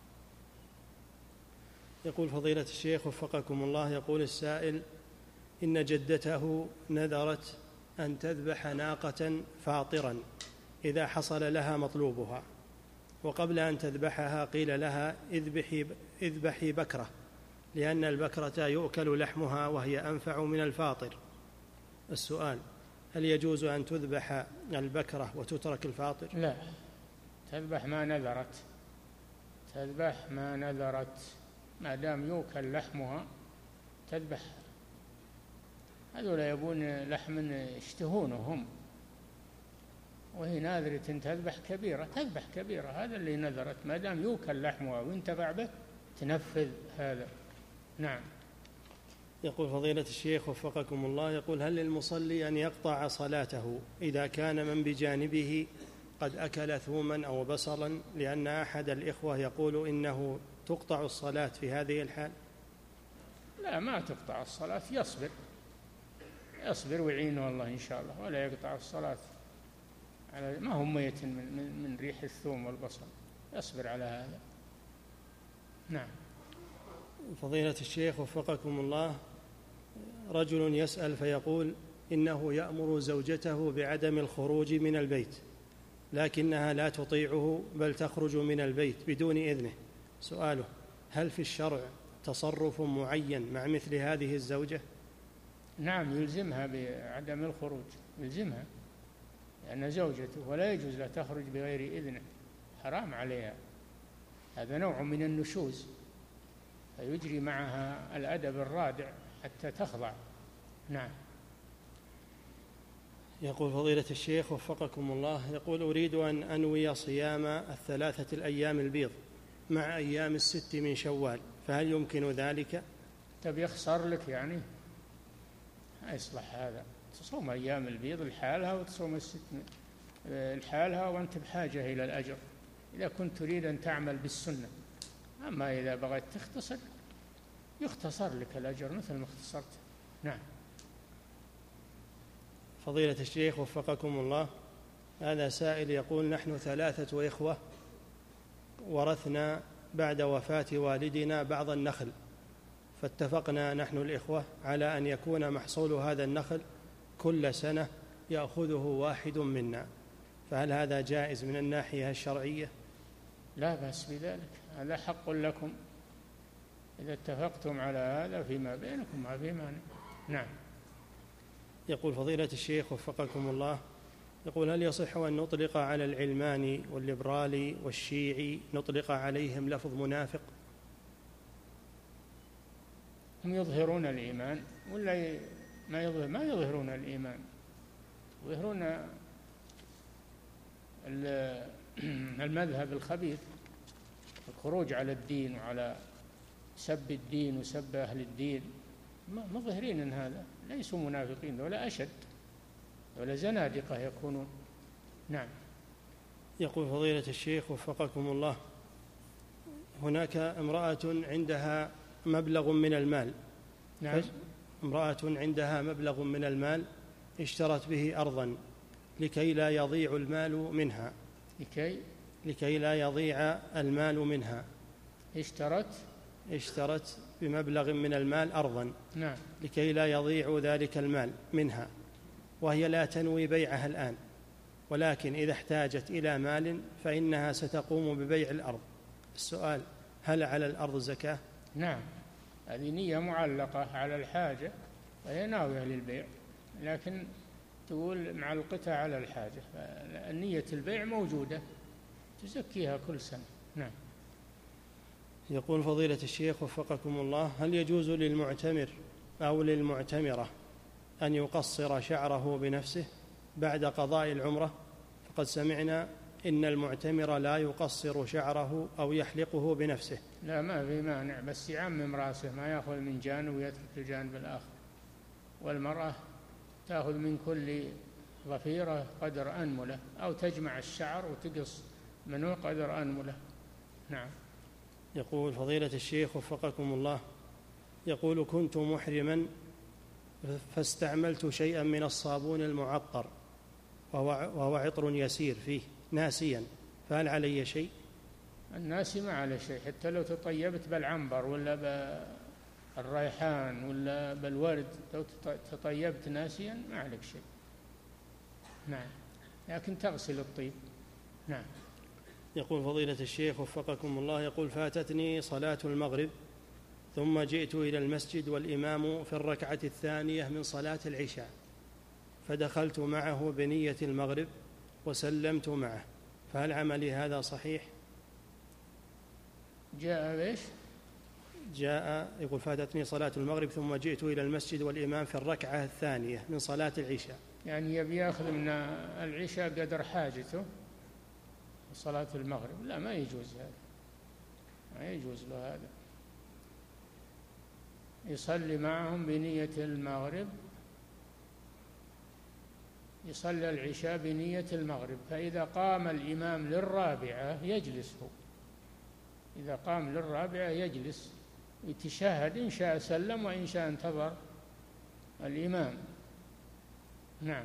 يقول فضيلة الشيخ وفقكم الله، يقول السائل: إن جدته نذرت أن تذبح ناقة فاطرا إذا حصل لها مطلوبها، وقبل أن تذبحها قيل لها: اذبحي, اذبحي بكرة، لأن البكرة يؤكل لحمها وهي أنفع من الفاطر. السؤال: هل يجوز أن تذبح البكرة وتترك الفاطر؟ لا، تذبح ما نذرت، تذبح ما نذرت، ما دام يؤكل لحمها تذبح. هذول يبون لحم يشتهونه هم، وهي ناذرة تذبح كبيرة، تذبح كبيرة، هذا اللي نذرت، ما دام يؤكل لحمها وينتفع به تنفذ هذا. نعم. يقول فضيلة الشيخ وفقكم الله، يقول: هل للمصلي أن يقطع صلاته إذا كان من بجانبه قد أكل ثوما أو بصلا، لأن أحد الإخوة يقول إنه تقطع الصلاة في هذه الحال؟ لا، ما تقطع الصلاة، يصبر يصبر ويعينه الله إن شاء الله، ولا يقطع الصلاة على ما هو ميت من, من, من ريح الثوم والبصل، يصبر على هذا. نعم. فضيلة الشيخ وفقكم الله، رجل يسأل فيقول إنه يأمر زوجته بعدم الخروج من البيت، لكنها لا تطيعه بل تخرج من البيت بدون إذنه. سؤاله: هل في الشرع تصرف معين مع مثل هذه الزوجة؟ نعم، يلزمها بعدم الخروج، يلزمها لأن زوجته، ولا يجوز لها تخرج بغير إذنه، حرام عليها، هذا نوع من النشوز، فيجري معها الأدب الرادع حتى تخضع. نعم. يقول فضيلة الشيخ وفقكم الله، يقول أريد أن أنوي صيام الثلاثة الأيام البيض مع أيام الست من شوال، فهل يمكن ذلك؟ تبي يخسر لك يعني؟ ما يصلح هذا، تصوم أيام البيض لحالها وتصوم الست لحالها وأنت بحاجة إلى الأجر، إذا كنت تريد أن تعمل بالسنة. أما إذا بغيت تختصر يختصر لك الأجر مثل ما اختصرت. نعم. فضيلة الشيخ وفقكم الله، هذا سائل يقول نحن ثلاثة إخوة ورثنا بعد وفاة والدنا بعض النخل، فاتفقنا نحن الإخوة على أن يكون محصول هذا النخل كل سنة يأخذه واحد منا، فهل هذا جائز من الناحية الشرعية؟ لا بأس بذلك، هذا حق لكم، إذا اتفقتم على هذا فيما بينكم ما في مانع. نعم. يقول فضيلة الشيخ وفقكم الله، يقول هل يصح أن نطلق على العلماني والليبرالي والشيعي نطلق عليهم لفظ منافق؟ هم يظهرون الإيمان ولا ما يظهر ما يظهرون الإيمان، يظهرون المذهب الخبيث، الخروج على الدين وعلى سب الدين وسب أهل الدين، مظهرين ان هذا، ليسوا منافقين ولا أشد ولا زنادقة يكونون. نعم. يقول فضيلة الشيخ وفقكم الله، هناك امرأة عندها مبلغ من المال. نعم. امرأة عندها مبلغ من المال اشترت به أرضا لكي لا يضيع المال منها لكي لكي لا يضيع المال منها اشترت اشترت بمبلغ من المال أرضا. نعم. لكي لا يضيع ذلك المال منها، وهي لا تنوي بيعها الآن، ولكن إذا احتاجت إلى مال فإنها ستقوم ببيع الأرض. السؤال، هل على الأرض زكاة؟ نعم، هذه نية معلقة على الحاجة وهي ناوية للبيع، لكن تقول معلقتها على الحاجة، نية البيع موجودة تزكيها كل سنة. نعم. يقول فضيلة الشيخ وفقكم الله، هل يجوز للمعتمر أو للمعتمرة أن يقصر شعره بنفسه بعد قضاء العمرة؟ فقد سمعنا إن المعتمر لا يقصر شعره أو يحلقه بنفسه. لا، ما في مانع، بس يعمم راسه، ما يأخذ من جانب ويترك الجانب الآخر. والمرأة تأخذ من كل ضفيرة قدر أنملة، أو تجمع الشعر وتقص منه قدر أنملة. نعم. يقول فضيلة الشيخ وفقكم الله، يقول كنت محرما فاستعملت شيئا من الصابون المعطر وهو عطر يسير فيه ناسيا، فهل علي شيء؟ الناسي ما عليه شيء، حتى لو تطيبت بالعنبر ولا بالريحان ولا بالورد، لو تطيبت ناسيا ما عليك شيء. نعم، لكن تغسل الطيب. نعم. يقول فضيلة الشيخ وفقكم الله، يقول فاتتني صلاة المغرب ثم جئت إلى المسجد والإمام في الركعة الثانية من صلاة العشاء، فدخلت معه بنية المغرب وسلمت معه، فهل عملي هذا صحيح؟ جاء ليش؟ جاء يقول فاتتني صلاة المغرب ثم جئت إلى المسجد والإمام في الركعة الثانية من صلاة العشاء، يعني يبي يأخذ من العشاء قدر حاجته صلاة المغرب. لا، ما يجوز هذا، ما يجوز له هذا. يصلي معهم بنية المغرب، يصلي العشاء بنية المغرب، فإذا قام الإمام للرابعة يجلس هو، إذا قام للرابعة يجلس يتشهد، إن شاء سلم وإن شاء انتظر الإمام. نعم.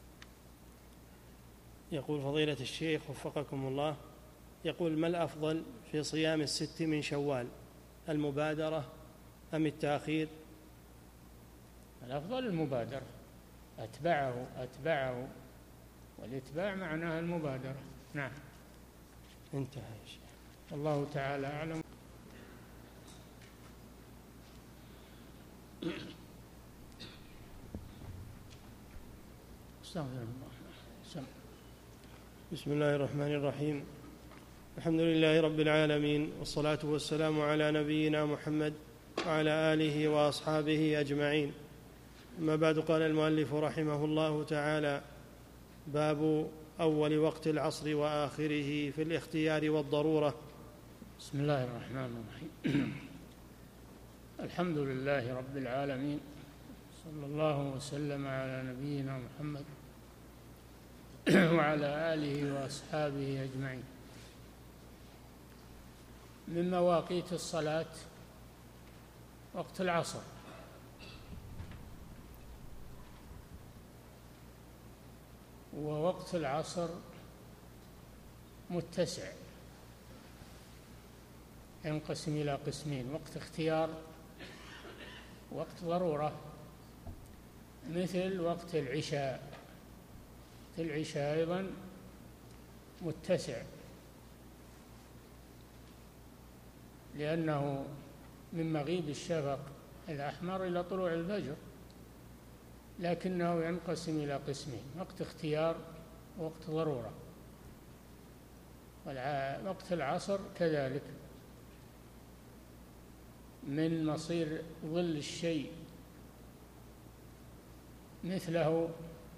يقول فضيلة الشيخ وفقكم الله، يقول ما الأفضل في صيام الست من شوال، المبادرة أم التأخير؟ الأفضل المبادرة، أتبعه أتبعه والإتباع معناها المبادرة. نعم. انتهى يا شيخ. الله تعالى أعلم. استغفر الله. سم. بسم الله الرحمن الرحيم. الحمد لله رب العالمين، والصلاة والسلام على نبينا محمد وعلى آله وأصحابه أجمعين. أما بعد، قال المؤلف رحمه الله تعالى: باب أول وقت العصر وآخره في الاختيار والضرورة. بسم الله الرحمن الرحيم. الحمد لله رب العالمين، صلى الله وسلم على نبينا محمد وعلى آله وأصحابه أجمعين. من مواقيت الصلاة وقت العصر، ووقت العصر متسع، ينقسم إلى قسمين: وقت اختيار، وقت ضرورة، مثل وقت العشاء. العشاء أيضا متسع، لأنه من مغيب الشفق الأحمر إلى طلوع الفجر، لكنه ينقسم إلى قسمين: وقت اختيار ووقت ضرورة. وقت العصر كذلك، من مصير ظل الشيء مثله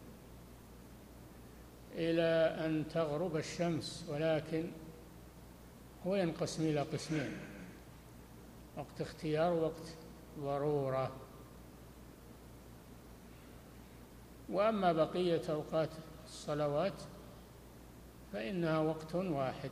إلى أن تغرب الشمس، ولكن هو ينقسم إلى قسمين: وقت اختيار ووقت ضرورة. وأما بقية أوقات الصلوات فإنها وقت واحد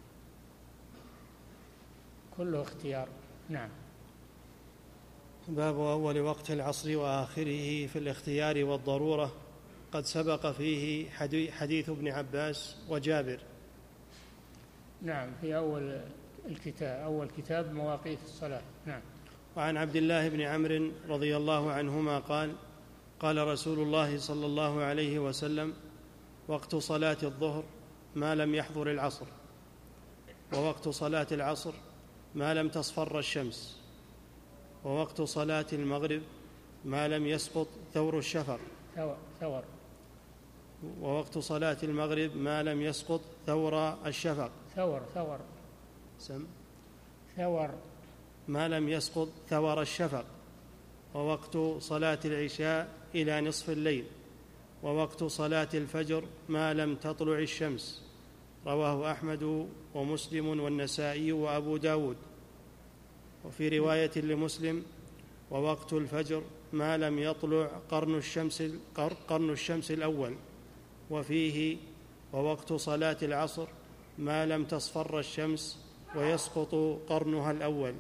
كله اختيار. نعم. باب أول وقت العصر وآخره في الاختيار والضرورة. قد سبق فيه حديث ابن عباس وجابر. نعم، في أول الكتاب، أول كتاب مواقيت الصلاة. نعم. وعن عبد الله بن عمرو رضي الله عنهما قال: قال رسول الله صلى الله عليه وسلم: وقت صلاة الظهر ما لم يحضر العصر، ووقت صلاة العصر ما لم تصفر الشمس، ووقت صلاة المغرب ما لم يسقط ثور الشفق، ثور ووقت صلاة المغرب ما لم يسقط ثور الشفق، ثور ثور سم ثور ما لم يسقط ثور الشفق، ووقت صلاة العشاء إلى نصف الليل، ووقت صلاة الفجر ما لم تطلع الشمس. رواه أحمد ومسلم والنسائي وأبو داود. وفي رواية لمسلم: ووقت الفجر ما لم يطلع قرن الشمس, قرن الشمس الأول. وفيه: ووقت صلاة العصر ما لم تصفر الشمس ويسقط قرنها الأول.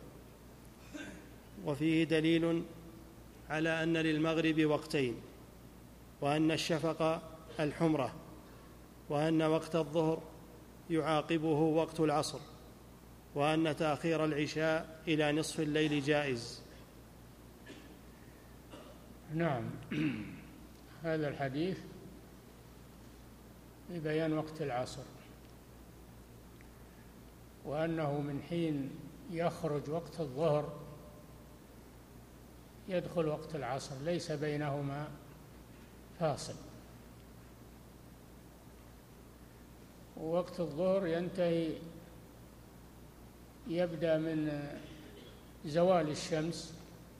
وفيه دليل على أن للمغرب وقتين، وأن الشفق الحمرة، وأن وقت الظهر يعاقبه وقت العصر، وأن تأخير العشاء إلى نصف الليل جائز. نعم. هذا الحديث لبيان وقت العصر، وأنه من حين يخرج وقت الظهر يدخل وقت العصر، ليس بينهما فاصل. ووقت الظهر ينتهي، يبدأ من زوال الشمس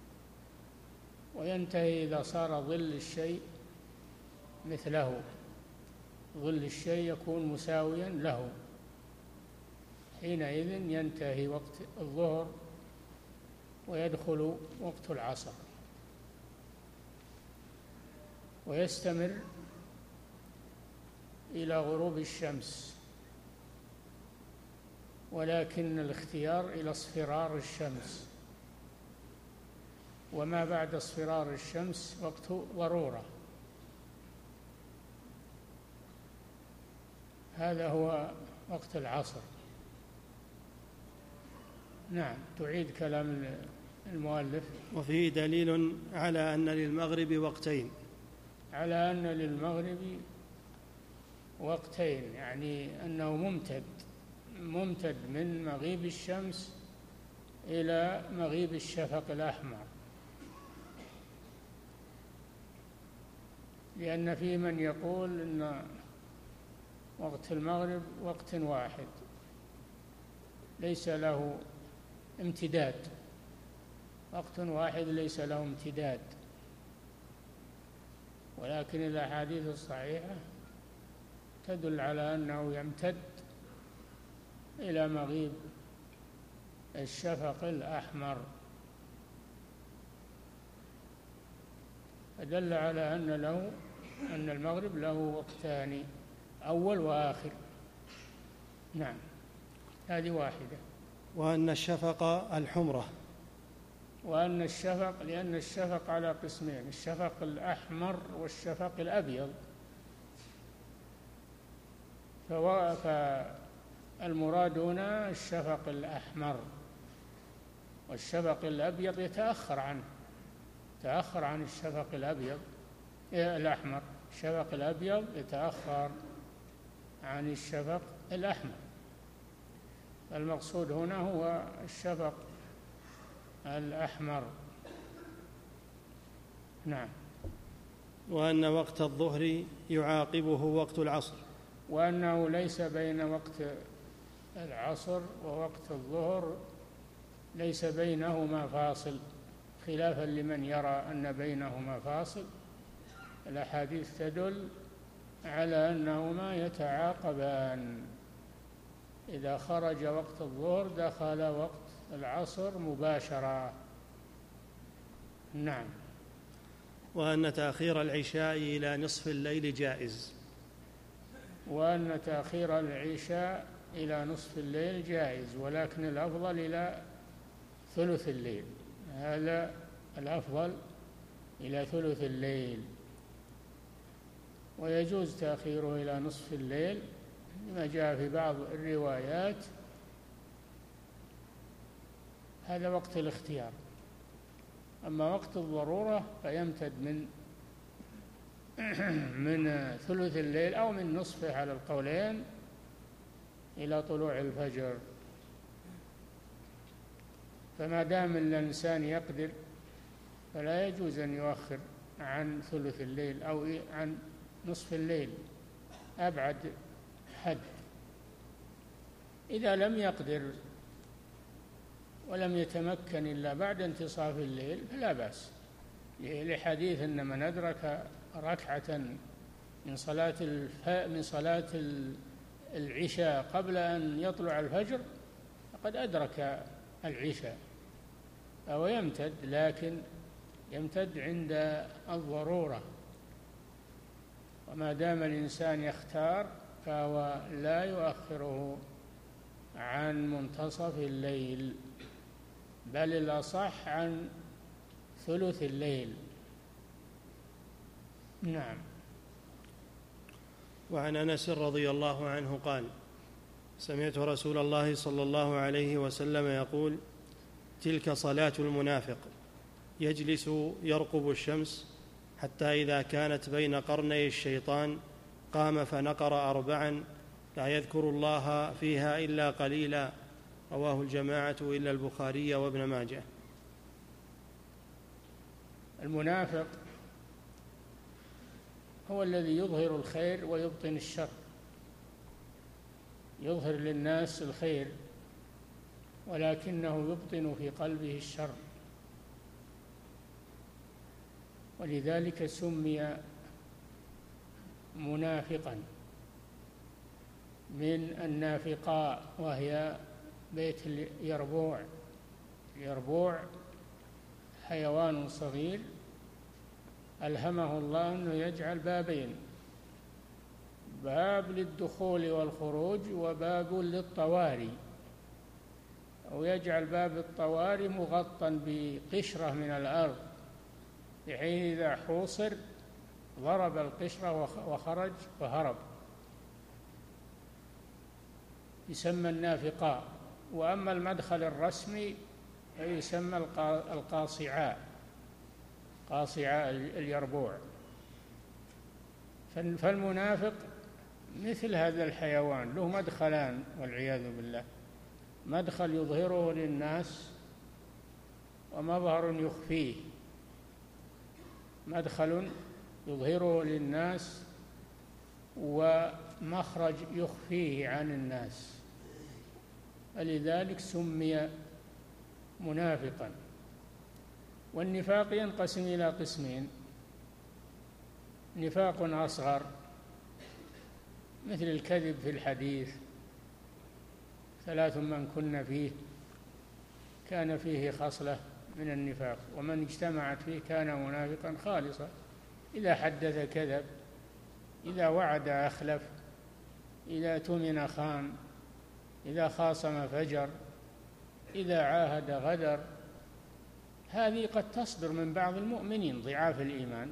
وينتهي إذا صار ظل الشيء مثله، ظل الشيء يكون مساويا له، حينئذ ينتهي وقت الظهر ويدخل وقت العصر، ويستمر إلى غروب الشمس، ولكن الاختيار إلى اصفرار الشمس، وما بعد اصفرار الشمس وقت ضرورة. هذا هو وقت العصر. نعم. تعيد كلام المؤلف. وفيه دليل على أن للمغرب وقتين. على أن للمغرب وقتين، يعني أنه ممتد ممتد من مغيب الشمس إلى مغيب الشفق الأحمر، لأن في من يقول أن وقت المغرب وقت واحد ليس له امتداد، وقت واحد ليس له امتداد، ولكن الأحاديث الصحيحة تدل على أنه يمتد إلى مغيب الشفق الأحمر، فدل على أن له أن المغرب له وقتان، أول وآخر. نعم، هذه واحدة. وأن الشفق الحمرة، وأن الشفق، لأن الشفق على قسمين، الشفق الأحمر والشفق الأبيض، فالمراد هنا الشفق الأحمر، والشفق الأبيض يتأخر عنه، يتأخر عن الشفق الأبيض الأحمر، الشفق الأبيض يتأخر عن الشفق الأحمر. المقصود هنا هو الشفق الأحمر. نعم. وأن وقت الظهر يعاقبه وقت العصر، وأنه ليس بين وقت العصر ووقت الظهر ليس بينهما فاصل، خلافا لمن يرى أن بينهما فاصل. الأحاديث تدل على أنهما يتعاقبان، إذا خرج وقت الظهر دخل وقت العصر مباشرة. نعم. وأن تأخير العشاء إلى نصف الليل جائز، وأن تأخير العشاء إلى نصف الليل جائز، ولكن الأفضل إلى ثلث الليل، هذا الأفضل إلى ثلث الليل. ويجوز تأخيره إلى نصف الليل لما جاء في بعض الروايات، هذا وقت الاختيار. أما وقت الضرورة فيمتد من من ثلث الليل أو من نصفه على القولين إلى طلوع الفجر. فما دام الإنسان يقدر فلا يجوز أن يؤخر عن ثلث الليل أو عن نصف الليل، أبعد حد. إذا لم يقدر ولم يتمكن إلا بعد انتصاف الليل فلا بأس، لحديث أن من أدرك ركعة من صلاة من صلاة العشاء قبل أن يطلع الفجر فقد أدرك العشاء. أو يمتد، لكن يمتد عند الضرورة، وما دام الإنسان يختار فهو لا يؤخره عن منتصف الليل، بل الأصح عن ثلث الليل. نعم. وعن أنس رضي الله عنه قال: سمعت رسول الله صلى الله عليه وسلم يقول: تلك صلاة المنافق، يجلس يرقب الشمس حتى إذا كانت بين قرني الشيطان قام فنقر أربعا لا يذكر الله فيها إلا قليلا، رواه الجماعة إلا البخاري وابن ماجه. المنافق هو الذي يظهر الخير ويبطن الشر، يظهر للناس الخير ولكنه يبطن في قلبه الشر، ولذلك سمي منافقا من النافقاء، وهي بيت اليربوع. اليربوع حيوان صغير ألهمه الله أنه يجعل بابين، باب للدخول والخروج وباب للطواري، أو يجعل باب الطواري مغطى بقشرة من الأرض بحيث إذا حوصر ضرب القشرة وخرج وهرب، يسمى النافقاء. وأما المدخل الرسمي فيسمى القاصعاء، قاصعاء اليربوع. فالمنافق مثل هذا الحيوان، له مدخلان والعياذ بالله، مدخل يظهره للناس ومظهر يخفيه. مدخل يظهره للناس ومخرج يخفيه عن الناس، فلذلك سمي منافقا. والنفاق ينقسم إلى قسمين: نفاق أصغر مثل الكذب في الحديث، ثلاث من كن فيه كان فيه خصلة من النفاق، ومن اجتمعت فيه كان منافقا خالصا: إذا حدث كذب، إذا وعد أخلف، إذا اؤتمن خان، إذا خاصم فجر، إذا عاهد غدر. هذه قد تصدر من بعض المؤمنين ضعاف الإيمان،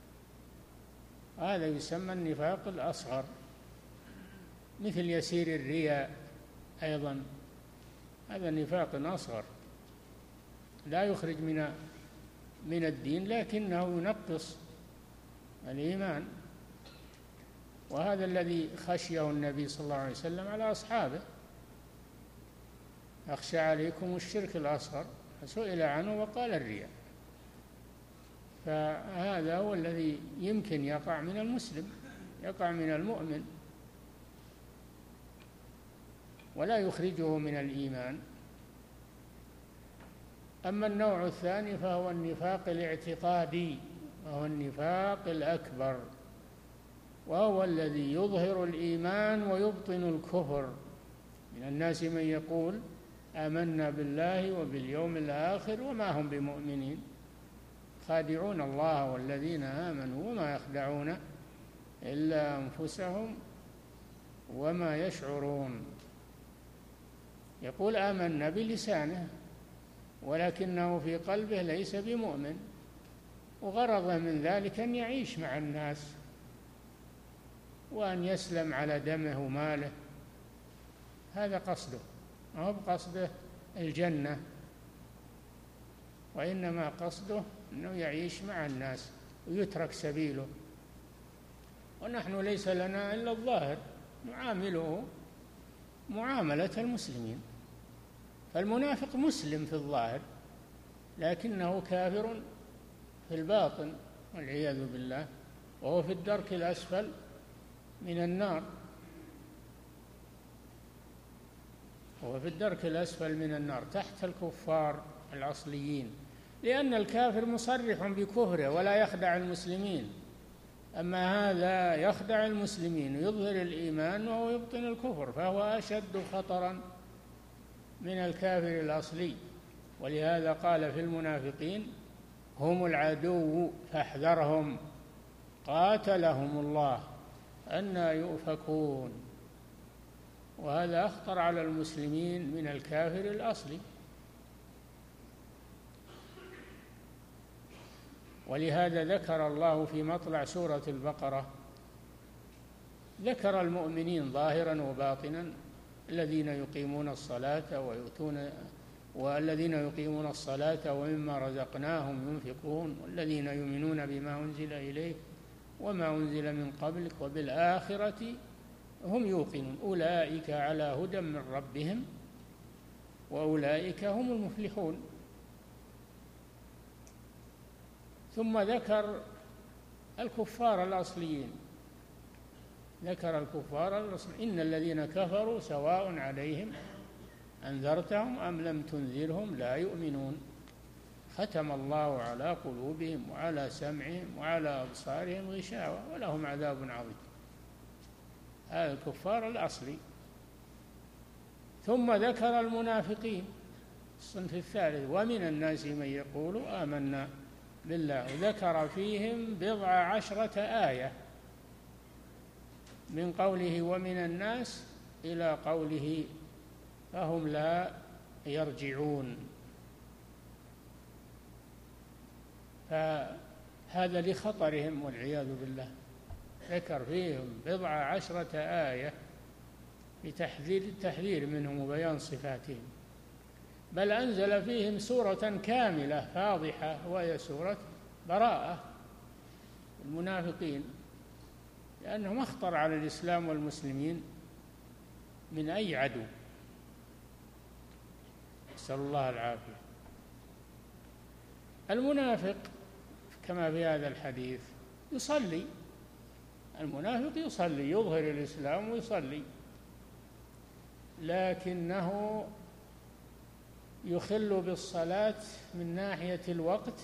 هذا يسمى النفاق الأصغر. مثل يسير الرياء أيضا، هذا نفاق أصغر لا يخرج من من الدين، لكنه ينقص الإيمان، وهذا الذي خشيه النبي صلى الله عليه وسلم على أصحابه: أخشى عليكم الشرك الأصغر، فسئل عنه وقال الرياء. فهذا هو الذي يمكن يقع من المسلم، يقع من المؤمن، ولا يخرجه من الإيمان. أما النوع الثاني فهو النفاق الاعتقادي، وهو النفاق الأكبر، وهو الذي يظهر الإيمان ويبطن الكفر. من الناس من يقول آمنا بالله وباليوم الآخر وما هم بمؤمنين، خادعون الله والذين آمنوا وما يخدعون إلا أنفسهم وما يشعرون. يقول آمنا بلسانه ولكنه في قلبه ليس بمؤمن، وغرضه من ذلك أن يعيش مع الناس وأن يسلم على دمه وماله، هذا قصده، ما هو بقصده الجنة، وإنما قصده أنه يعيش مع الناس ويترك سبيله. ونحن ليس لنا إلا الظاهر، نعامله معاملة المسلمين. فالمنافق مسلم في الظاهر لكنه كافر في الباطن والعياذ بالله، وهو في الدرك الأسفل من النار، هو في الدرك الأسفل من النار تحت الكفار الأصليين، لأن الكافر مصرح بكفره ولا يخدع المسلمين، أما هذا يخدع المسلمين ويظهر الإيمان وهو يبطن الكفر، فهو أشد خطرا من الكافر الأصلي. ولهذا قال في المنافقين: هم العدو فاحذرهم قاتلهم الله أنى يؤفكون. وهذا أخطر على المسلمين من الكافر الأصلي. ولهذا ذكر الله في مطلع سورة البقرة، ذكر المؤمنين ظاهرا وباطنا: الذين يقيمون الصلاة ويؤتون والذين يقيمون الصلاة ومما رزقناهم ينفقون والذين يؤمنون بما أنزل إليك وما أنزل من قبلك وبالآخرة هم يوقنون أولئك على هدى من ربهم وأولئك هم المفلحون. ثم ذكر الكفار الأصليين، ذكر الكفار الأصليين: إن الذين كفروا سواء عليهم أنذرتهم أم لم تنذرهم لا يؤمنون، ختم الله على قلوبهم وعلى سمعهم وعلى أبصارهم غشاوة ولهم عذاب عظيم. هذا الكفار الأصلي. ثم ذكر المنافقين الصنف الثالث: ومن الناس من يقول آمنا بالله، ذكر فيهم بضع عشرة آية، من قوله ومن الناس إلى قوله فهم لا يرجعون. فهذا لخطرهم والعياذ بالله، ذكر فيهم بضع عشرة آية لتحذير التحذير منهم وبيان صفاتهم، بل أنزل فيهم سورة كاملة فاضحة وهي سورة براءة المنافقين، لأنهم أخطر على الإسلام والمسلمين من أي عدو، نسأل الله العافية. المنافق كما في هذا الحديث يصلي، المنافق يصلي، يظهر الإسلام ويصلي، لكنه يخل بالصلاة من ناحية الوقت،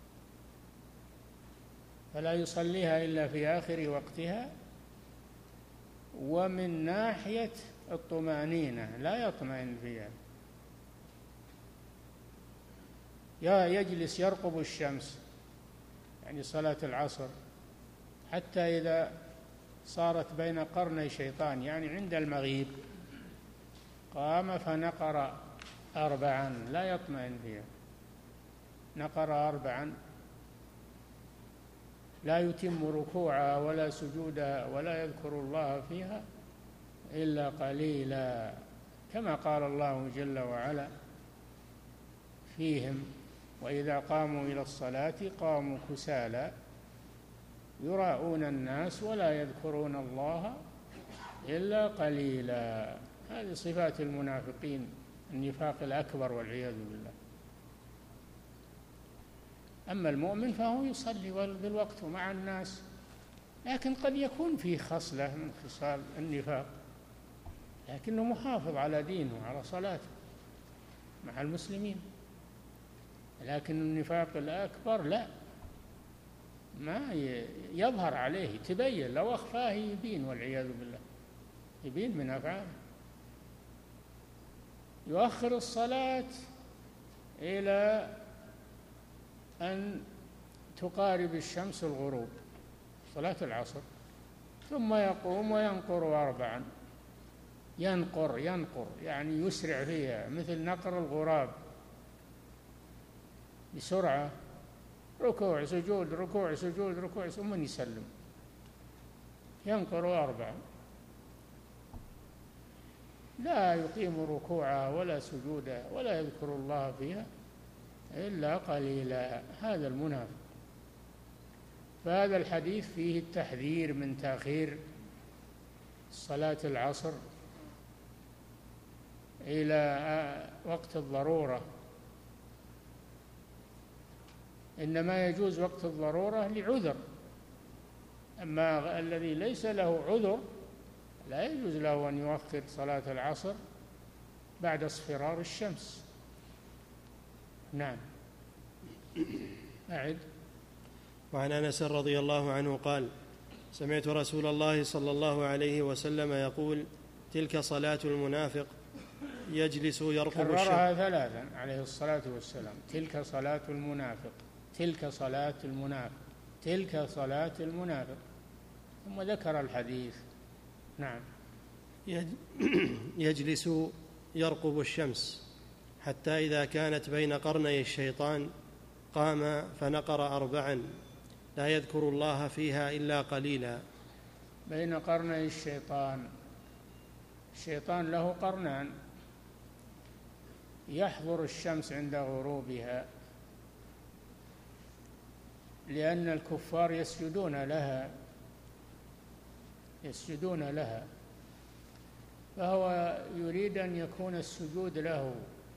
فلا يصليها إلا في آخر وقتها، ومن ناحية الطمأنينة لا يطمئن فيها، يا يجلس يرقب الشمس، يعني صلاة العصر، حتى إذا صارت بين قرني شيطان، يعني عند المغيب، قام فنقر أربعا لا يطمئن فيها، نقر أربعا لا يتم ركوعها ولا سجودها ولا يذكر الله فيها إلا قليلا، كما قال الله جل وعلا فيهم: وإذا قاموا إلى الصلاة قاموا كسالى يراءون الناس ولا يذكرون الله إلا قليلا. هذه صفات المنافقين، النفاق الأكبر والعياذ بالله. أما المؤمن فهو يصلي بالوقت مع الناس، لكن قد يكون فيه خصلة من خصال النفاق، لكنه محافظ على دينه وعلى صلاته مع المسلمين. لكن النفاق الأكبر لا، ما يظهر عليه، تبين، لو أخفاه يبين والعياذ بالله، يبين من أفعاله. يؤخر الصلاة إلى أن تقارب الشمس الغروب، صلاة العصر، ثم يقوم وينقر أربعا، ينقر ينقر يعني يسرع فيها، مثل نقر الغراب بسرعة، ركوع سجود ركوع سجود ركوع ثم يسلم، ينقر أربعا، لا يقيم ركوعها ولا سجودها ولا يذكر الله فيها إلا قليلا. هذا المنافق. فهذا الحديث فيه التحذير من تأخير صلاة العصر إلى وقت الضرورة، إنما يجوز وقت الضرورة لعذر، أما الذي ليس له عذر لا يجوز له أن يؤخر صلاة العصر بعد اصفرار الشمس. نعم. أعد. وعن أنس رضي الله عنه قال: سمعت رسول الله صلى الله عليه وسلم يقول: تلك صلاة المنافق يجلس يرقب الشمس. كررها ثلاثا عليه الصلاة والسلام: تلك صلاة المنافق، تلك صلاة المنافق، تلك صلاة المنافق، ثم ذكر الحديث. نعم. يجلس يرقب الشمس حتى إذا كانت بين قرني الشيطان قام فنقر أربعا لا يذكر الله فيها إلا قليلا. بين قرني الشيطان، الشيطان له قرنان، يحضر الشمس عند غروبها، لأن الكفار يسجدون لها يسجدون لها فهو يريد أن يكون السجود له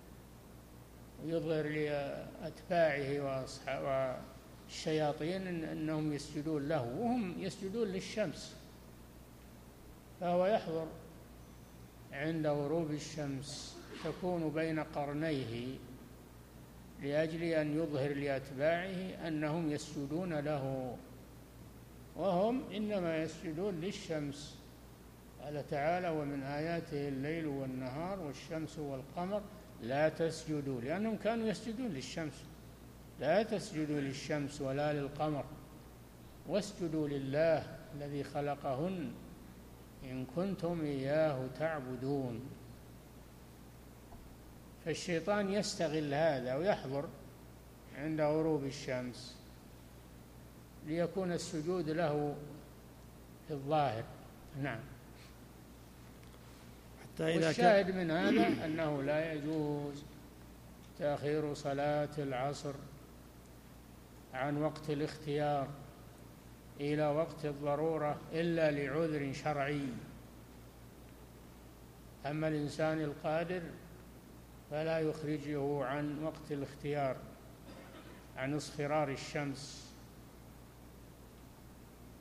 ويظهر لأتباعه والشياطين أنهم يسجدون له وهم يسجدون للشمس، فهو يحضر عند غروب الشمس تكون بين قرنيه لأجل أن يظهر لأتباعه أنهم يسجدون له، وهم إنما يسجدون للشمس. قال تعالى: ومن آياته الليل والنهار والشمس والقمر لا تسجدوا، لأنهم كانوا يسجدون للشمس، لا تسجدوا للشمس ولا للقمر واسجدوا لله الذي خلقهن إن كنتم إياه تعبدون. فالشيطان يستغل هذا ويحضر عند غروب الشمس ليكون السجود له في الظاهر. نعم. والشاهد من هذا أنه لا يجوز تأخير صلاة العصر عن وقت الاختيار إلى وقت الضرورة إلا لعذر شرعي. أما الإنسان القادر فلا يخرجه عن وقت الاختيار، عن اصفرار الشمس،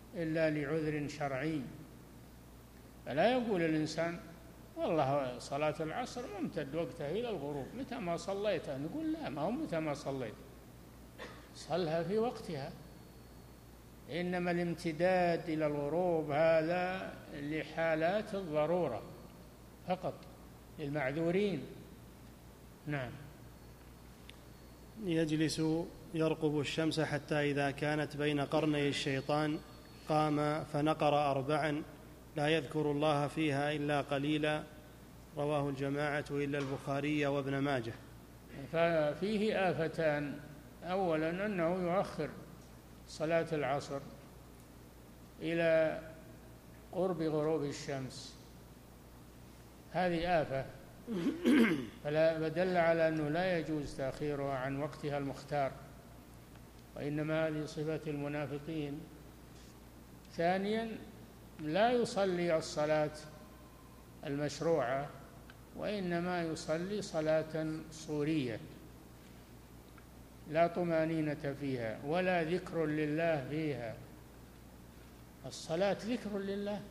إلا لعذر شرعي. فلا يقول الإنسان والله صلاة العصر ممتد وقتها إلى الغروب، متى ما صليتها؟ نقول لا، ما هو متى ما صليت، صلها في وقتها. إنما الامتداد إلى الغروب هذا لحالات الضرورة فقط، للمعذورين. نعم. يجلس يرقب الشمس حتى إذا كانت بين قرني الشيطان قام فنقر أربعا لا يذكر الله فيها إلا قليلا، رواه الجماعة إلا البخاري وابن ماجه. ففيه آفتان: أولا أنه يؤخر صلاة العصر إلى قرب غروب الشمس، هذه آفة، فلا بدل على أنه لا يجوز تأخيرها عن وقتها المختار، وإنما هذه صفة المنافقين. ثانيا لا يصلي الصلاة المشروعة، وإنما يصلي صلاة صورية لا طمأنينة فيها ولا ذكر لله فيها. الصلاة ذكر لله،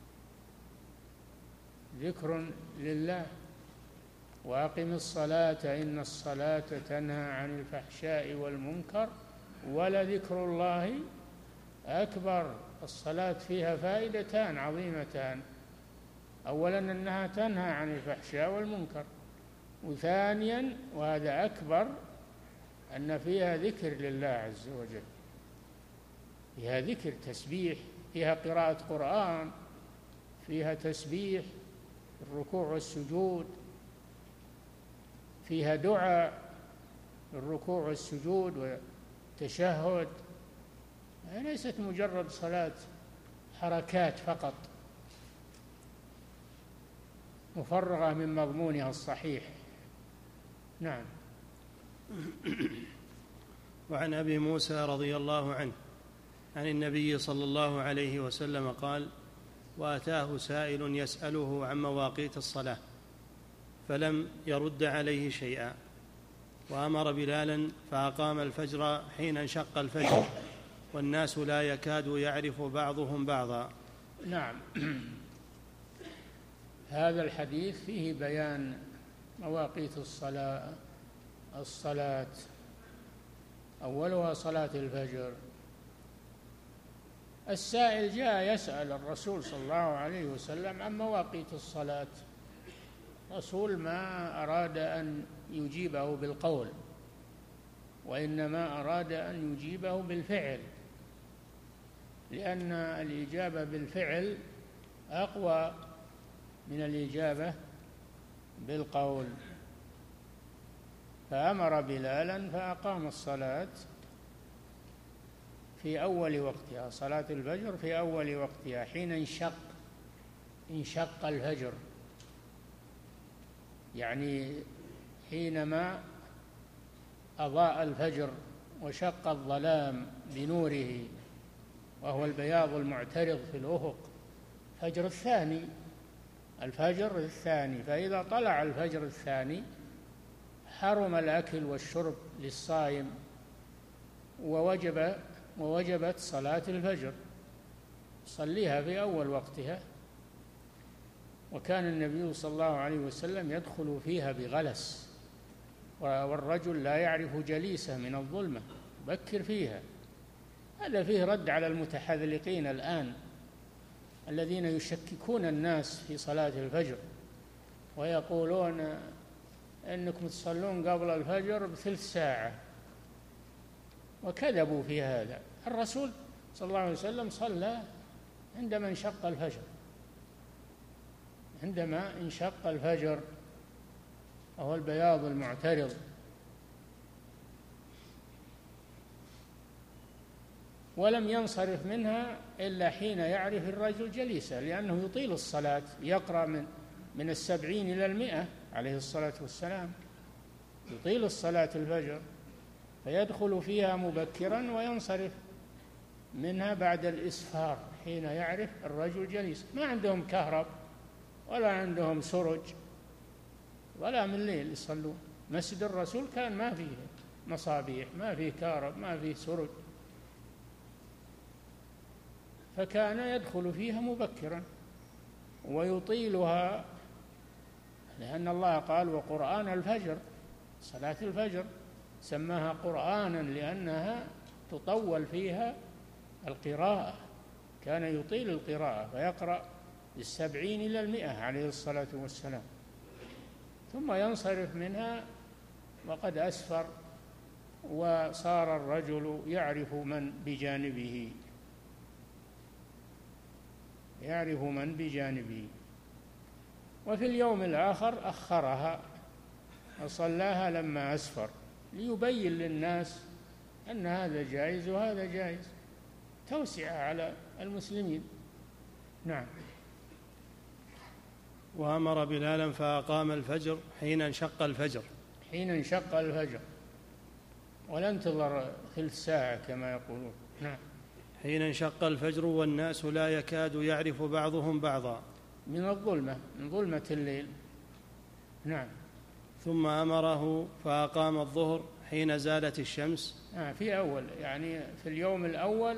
ذكر لله. وأقم الصلاة إن الصلاة تنهى عن الفحشاء والمنكر ولذكر الله أكبر. الصلاة فيها فائدتان عظيمتان: أولا أنها تنهى عن الفحشاء والمنكر، وثانيا وهذا أكبر أن فيها ذكر لله عز وجل، فيها ذكر، تسبيح، فيها قراءة قرآن، فيها تسبيح، الركوع والسجود، فيها دعاء الركوع والسجود والتشهد، ليست مجرد صلاة حركات فقط مفرغة من مضمونها الصحيح. نعم. وعن أبي موسى رضي الله عنه عن النبي صلى الله عليه وسلم قال: وأتاه سائل يسأله عن مواقيت الصلاة فلم يرد عليه شيئا، وأمر بلالا فأقام الفجر حين انشق الفجر والناس لا يكاد يعرف بعضهم بعضا. نعم. هذا الحديث فيه بيان مواقيت الصلاة الصلاة أولها صلاة الفجر. السائل جاء يسأل الرسول صلى الله عليه وسلم عن مواقيت الصلاة. الرسول ما أراد أن يجيبه بالقول، وإنما أراد أن يجيبه بالفعل، لأن الإجابة بالفعل أقوى من الإجابة بالقول. فأمر بلالا فأقام الصلاة في أول وقتها، صلاة الفجر في أول وقتها حين انشق انشق الفجر، يعني حينما أضاء الفجر وشق الظلام بنوره، وهو البياض المعترض في الأفق، الفجر الثاني الفجر الثاني فإذا طلع الفجر الثاني حرم الأكل والشرب للصائم، ووجب ووجبت صلاة الفجر، صليها في أول وقتها. وكان النبي صلى الله عليه وسلم يدخل فيها بغلس، والرجل لا يعرف جليسه من الظلمة، بكر فيها. هذا فيه رد على المتحذلقين الآن الذين يشككون الناس في صلاة الفجر ويقولون إنكم تصلون قبل الفجر بثلث ساعة، وكذبوا في هذا. الرسول صلى الله عليه وسلم صلى عندما انشق الفجر، عندما انشق الفجر وهو البياض المعترض. ولم ينصرف منها إلا حين يعرف الرجل جليسه، لأنه يطيل الصلاة، يقرأ من من السبعين إلى المئة عليه الصلاة والسلام، يطيل الصلاة الفجر، فيدخل فيها مبكرا وينصرف منها بعد الإسفار حين يعرف الرجل جليسه. ما عندهم كهرب ولا عندهم سرج ولا من الليل يصلون. مسجد الرسول كان ما فيه مصابيح، ما فيه كهرب، ما فيه سرج، فكان يدخل فيها مبكرا ويطيلها، لأن الله قال وقرآن الفجر، صلاة الفجر سماها قرآنا لأنها تطول فيها القراءة، كان يطيل القراءة فيقرأ بالسبعين إلى المئة عليه الصلاة والسلام، ثم ينصرف منها وقد أسفر وصار الرجل يعرف من بجانبه يعرف من بجانبه وفي اليوم الآخر أخرها وصلاها لما أسفر ليبين للناس أن هذا جائز وهذا جائز، توسعة على المسلمين. نعم. وأمر بلالا فأقام الفجر حين انشق الفجر حين انشق الفجر ولا انتظر ثلث ساعة كما يقولون. نعم. حين انشق الفجر والناس لا يكاد يعرف بعضهم بعضا، من الظلمة، من ظلمة الليل. نعم. ثم أمره فأقام الظهر حين زالت الشمس. آه في أول يعني في اليوم الأول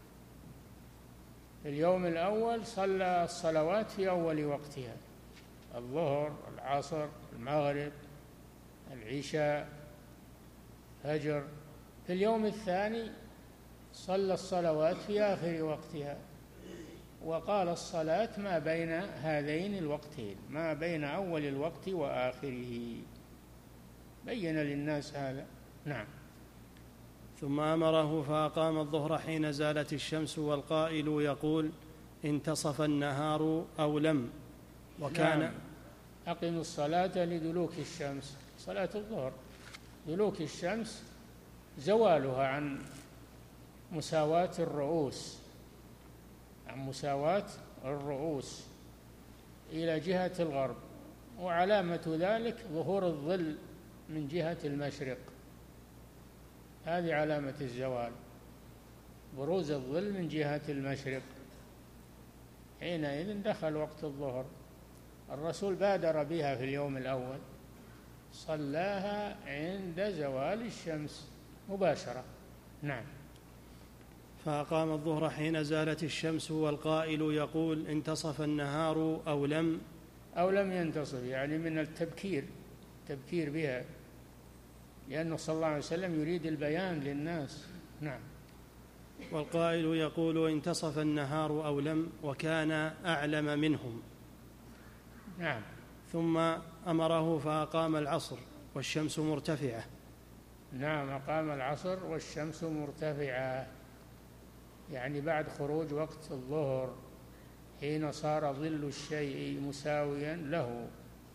في اليوم الأول صلى الصلوات في أول وقتها، الظهر، العصر، المغرب، العشاء، فجر. في اليوم الثاني صلى الصلوات في آخر وقتها، وقال الصلاة ما بين هذين الوقتين، ما بين أول الوقت وآخره، بين للناس هذا. نعم. ثم أمره فأقام الظهر حين زالت الشمس والقائل يقول انتصف النهار أو لم، وكان نعم. أقم الصلاة لدلوك الشمس، صلاة الظهر دلوك الشمس زوالها عن مساواة الرؤوس عن مساواة الرؤوس إلى جهة الغرب، وعلامة ذلك ظهور الظل من جهة المشرق، هذه علامة الزوال، بروز الظل من جهة المشرق. حينئذ دخل وقت الظهر. الرسول بادر بها في اليوم الأول، صلاها عند زوال الشمس مباشرة. نعم. فأقام الظهر حين زالت الشمس والقائل يقول انتصف النهار أو لم أو لم ينتصف، يعني من التبكير تبكير بها، لأنه صلى الله عليه وسلم يريد البيان للناس. نعم. والقائل يقول انتصف النهار أو لم، وكان أعلم منهم. نعم. ثم أمره فأقام العصر والشمس مرتفعة. نعم، أقام العصر والشمس مرتفعة، يعني بعد خروج وقت الظهر، حين صار ظل الشيء مساويا له.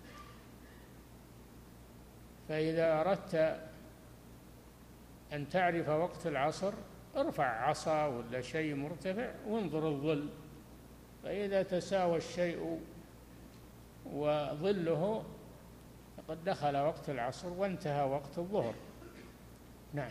فإذا أردت أن تعرف وقت العصر ارفع عصا ولا شيء مرتفع وانظر الظل، فإذا تساوى الشيء وظله فقد دخل وقت العصر وانتهى وقت الظهر. نعم.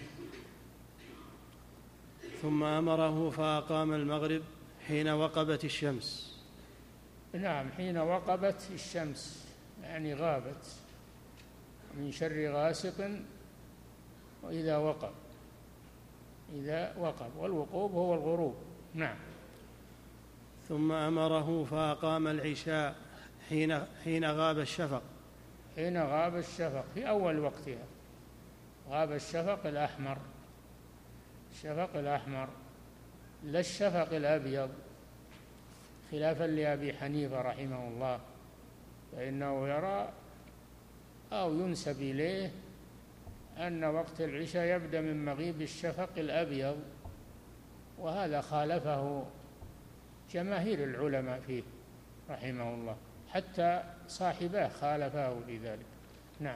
ثم أمره فأقام المغرب حين وقبت الشمس. نعم، حين وقبت الشمس يعني غابت، من شر غاسق وإذا وقب، إذا وقب، والوقوب هو الغروب. نعم. ثم أمره فأقام العشاء حين حين غاب الشفق. حين غاب الشفق في أول وقتها، غاب الشفق الأحمر، الشفق الأحمر لا الشفق الأبيض، خلافا لأبي حنيفة رحمه الله، فإنه يرى أو ينسب إليه أن وقت العشاء يبدأ من مغيب الشفق الأبيض، وهذا خالفه جماهير العلماء فيه رحمه الله، حتى صاحباه خالفاه في ذلك. نعم.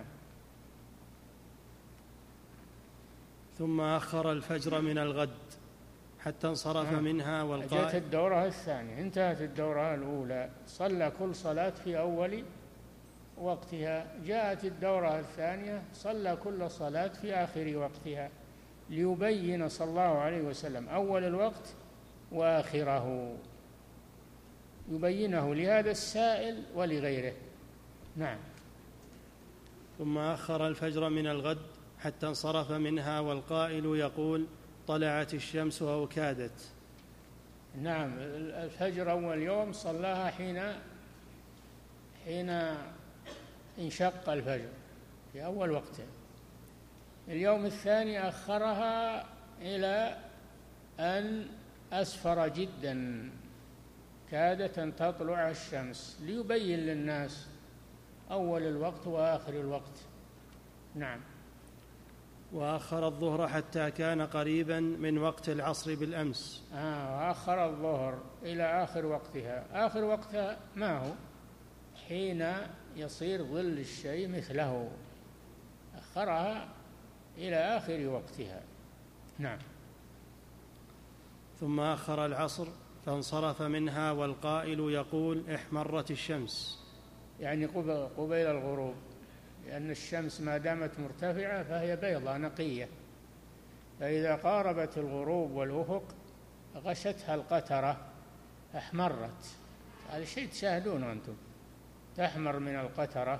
ثم أخر الفجر من الغد حتى انصرف نعم. منها والقائل. جاءت الدورة الثانية، انتهت الدورة الأولى، صلى كل صلاة في أول وقتها، جاءت الدورة الثانية صلى كل صلاة في آخر وقتها، ليبين صلى الله عليه وسلم أول الوقت وآخره، يبينه لهذا السائل ولغيره. نعم. ثم أخر الفجر من الغد حتى انصرف منها والقائل يقول طلعت الشمس أو كادت. نعم، الفجر أول يوم صلاها حين حين انشق الفجر في أول وقته. اليوم الثاني أخرها إلى أن أسفر جدا كادت أن تطلع الشمس ليبين للناس أول الوقت وآخر الوقت. نعم. وأخر الظهر حتى كان قريبا من وقت العصر بالأمس. آه وأخر الظهر إلى آخر وقتها. آخر وقتها ما هو؟ حين يصير ظل الشيء مثله، أخرها إلى آخر وقتها. نعم. ثم أخر العصر فانصرف منها والقائل يقول احمرت الشمس، يعني قبيل الغروب، لأن الشمس ما دامت مرتفعة فهي بيضاء نقية، فإذا قاربت الغروب والأفق غشتها القترة أحمرت. هذا شيء تشاهدونه أنتم، تحمر من القترة.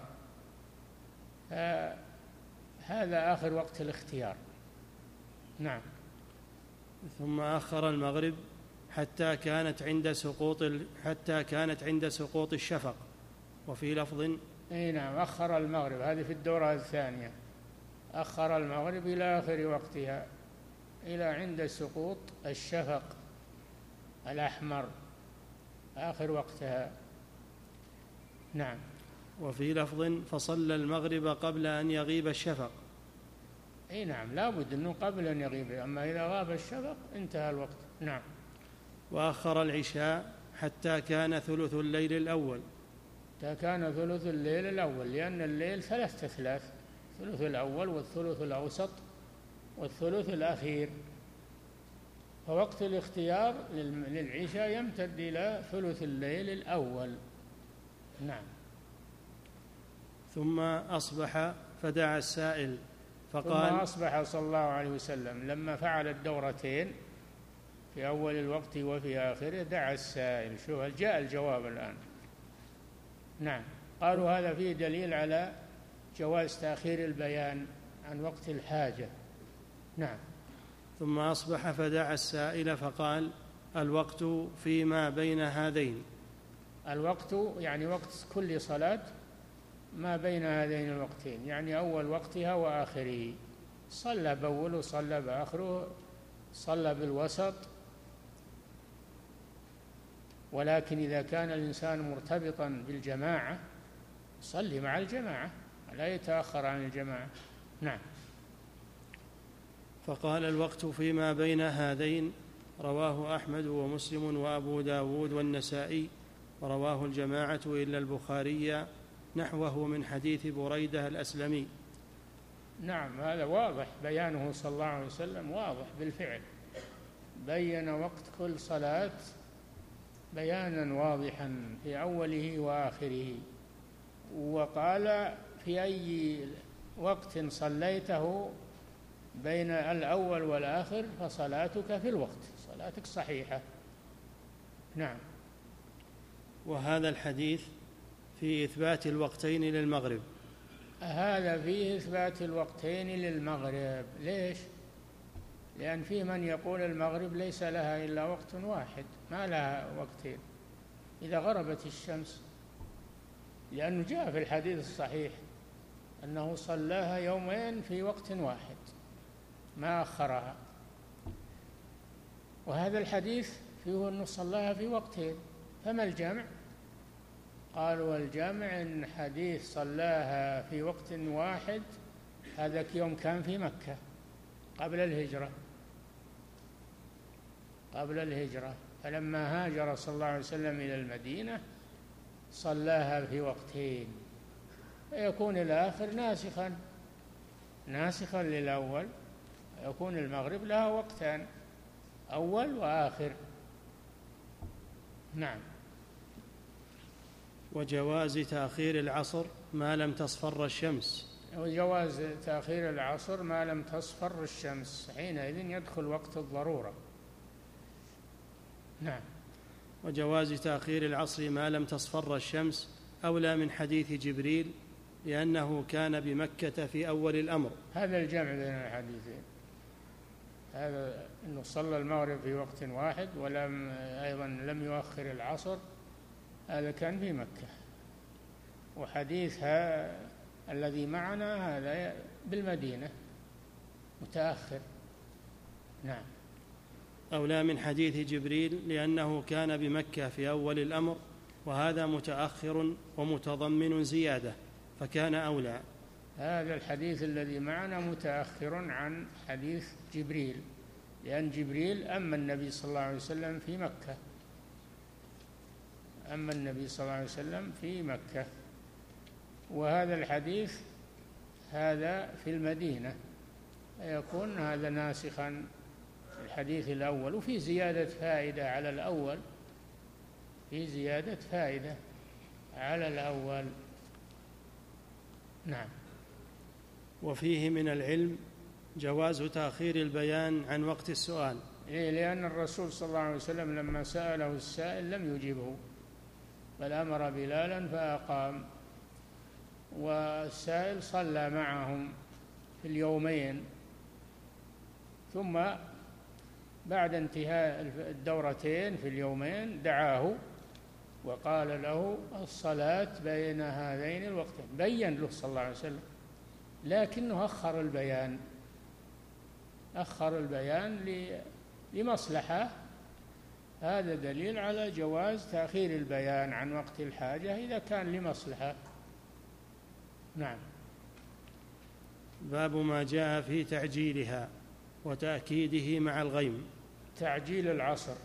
هذا آخر وقت الاختيار. نعم. ثم أخر المغرب حتى كانت عند سقوط حتى كانت عند سقوط الشفق. وفي لفظ اي نعم، أخر المغرب، هذه في الدورة الثانية، أخر المغرب إلى آخر وقتها، إلى عند سقوط الشفق الأحمر، آخر وقتها. نعم. وفي لفظ فصلى المغرب قبل أن يغيب الشفق. اي نعم، لا بد أنه قبل أن يغيب، أما إذا غاب الشفق انتهى الوقت. نعم. وأخر العشاء حتى كان ثلث الليل الأول. حتى كان ثلث الليل الأول، لأن الليل ثلاثة أثلاث، الثلث الأول والثلث الأوسط والثلث الأخير، فوقت الاختيار للعشاء يمتد إلى ثلث الليل الأول. نعم. ثم أصبح فدعا السائل فقال ثم أصبح صلى الله عليه وسلم لما فعل الدورتين في أول الوقت وفي آخره دعا السائل. شوف جاء الجواب الآن. نعم. قالوا هذا فيه دليل على جواز تأخير البيان عن وقت الحاجة. نعم. ثم أصبح فدعا السائل فقال الوقت فيما بين هذين. الوقت يعني وقت كل صلاة ما بين هذين الوقتين، يعني أول وقتها وآخره. صلى بأوله صلى بآخره، صلى بالوسط، ولكن إذا كان الإنسان مرتبطا بالجماعة صلي مع الجماعة، لا يتأخر عن الجماعة. نعم. فقال الوقت فيما بين هذين رواه أحمد ومسلم وأبو داود والنسائي، ورواه الجماعة إلا البخاري نحوه من حديث بريدة الأسلمي. نعم، هذا واضح بيانه صلى الله عليه وسلم، واضح بالفعل، بين وقت كل صلاة بيانا واضحا في أوله وآخره، وقال في أي وقت صليته بين الأول والآخر فصلاتك في الوقت، صلاتك صحيحة. نعم. وهذا الحديث في إثبات الوقتين للمغرب. هذا فيه إثبات الوقتين للمغرب. ليش؟ لأن في من يقول المغرب ليس لها إلا وقت واحد، ما لها وقتين إذا غربت الشمس، لأنه جاء في الحديث الصحيح أنه صلاها يومين في وقت واحد ما أخرها، وهذا الحديث فيه أنه صلاها في وقتين، فما الجمع؟ قالوا الجمع أن حديث صلاها في وقت واحد هذاك يوم كان في مكة قبل الهجرة قبل الهجرة فلما هاجر صلى الله عليه وسلم إلى المدينة صلاها في وقتين، يكون الآخر ناسخا ناسخا للأول، يكون المغرب لها وقتان أول وآخر. نعم. وجواز تأخير العصر ما لم تصفر الشمس. وجواز تأخير العصر ما لم تصفر الشمس، حينئذ يدخل وقت الضرورة. نعم. وجواز تأخير العصر ما لم تصفر الشمس أولى من حديث جبريل، لأنه كان بمكة في أول الأمر. هذا الجمع بين الحديثين، هذا أنه صلى المغرب في وقت واحد ولم أيضا لم يؤخر العصر، هذا كان في مكة. وحديثها الذي معنا هذا بالمدينة متأخر. نعم. أولى من حديث جبريل لأنه كان بمكة في أول الأمر، وهذا متأخر ومتضمن زيادة فكان أولى. هذا الحديث الذي معنا متأخر عن حديث جبريل، لأن جبريل أما النبي صلى الله عليه وسلم في مكة، أما النبي صلى الله عليه وسلم في مكة، وهذا الحديث هذا في المدينة، يكون هذا ناسخا الحديث الأول. وفي زيادة فائدة على الأول، في زيادة فائدة على الأول. نعم. وفيه من العلم جواز تأخير البيان عن وقت السؤال، إيه، لأن الرسول صلى الله عليه وسلم لما سأله السائل لم يجيبه، بل أمر بلالا فأقام، والسائل صلى معهم في اليومين، ثم بعد انتهاء الدورتين في اليومين دعاه وقال له الصلاة بين هذين الوقتين، بين له صلى الله عليه وسلم، لكنه أخر البيان، أخر البيان لمصلحة. هذا دليل على جواز تأخير البيان عن وقت الحاجة إذا كان لمصلحة. نعم. باب ما جاء في تعجيلها وتأكيده مع الغيم. تعجيل العصر،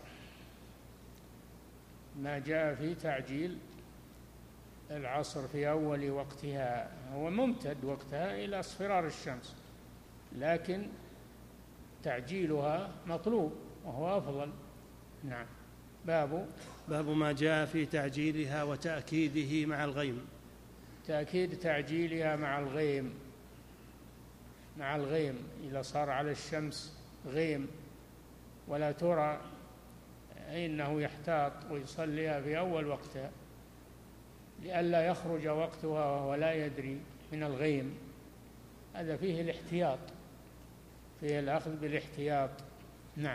ما جاء في تعجيل العصر في أول وقتها، هو ممتد وقتها إلى اصفرار الشمس، لكن تعجيلها مطلوب وهو أفضل. نعم. باب باب ما جاء في تعجيلها وتأكيده مع الغيم. تأكيد تعجيلها مع الغيم، مع الغيم إذا صار على الشمس غيم ولا ترى، إنه يحتاط ويصليها في أول وقتها لئلا يخرج وقتها وهو لا يدري من الغيم. هذا فيه الاحتياط، فيه الأخذ بالاحتياط. نعم.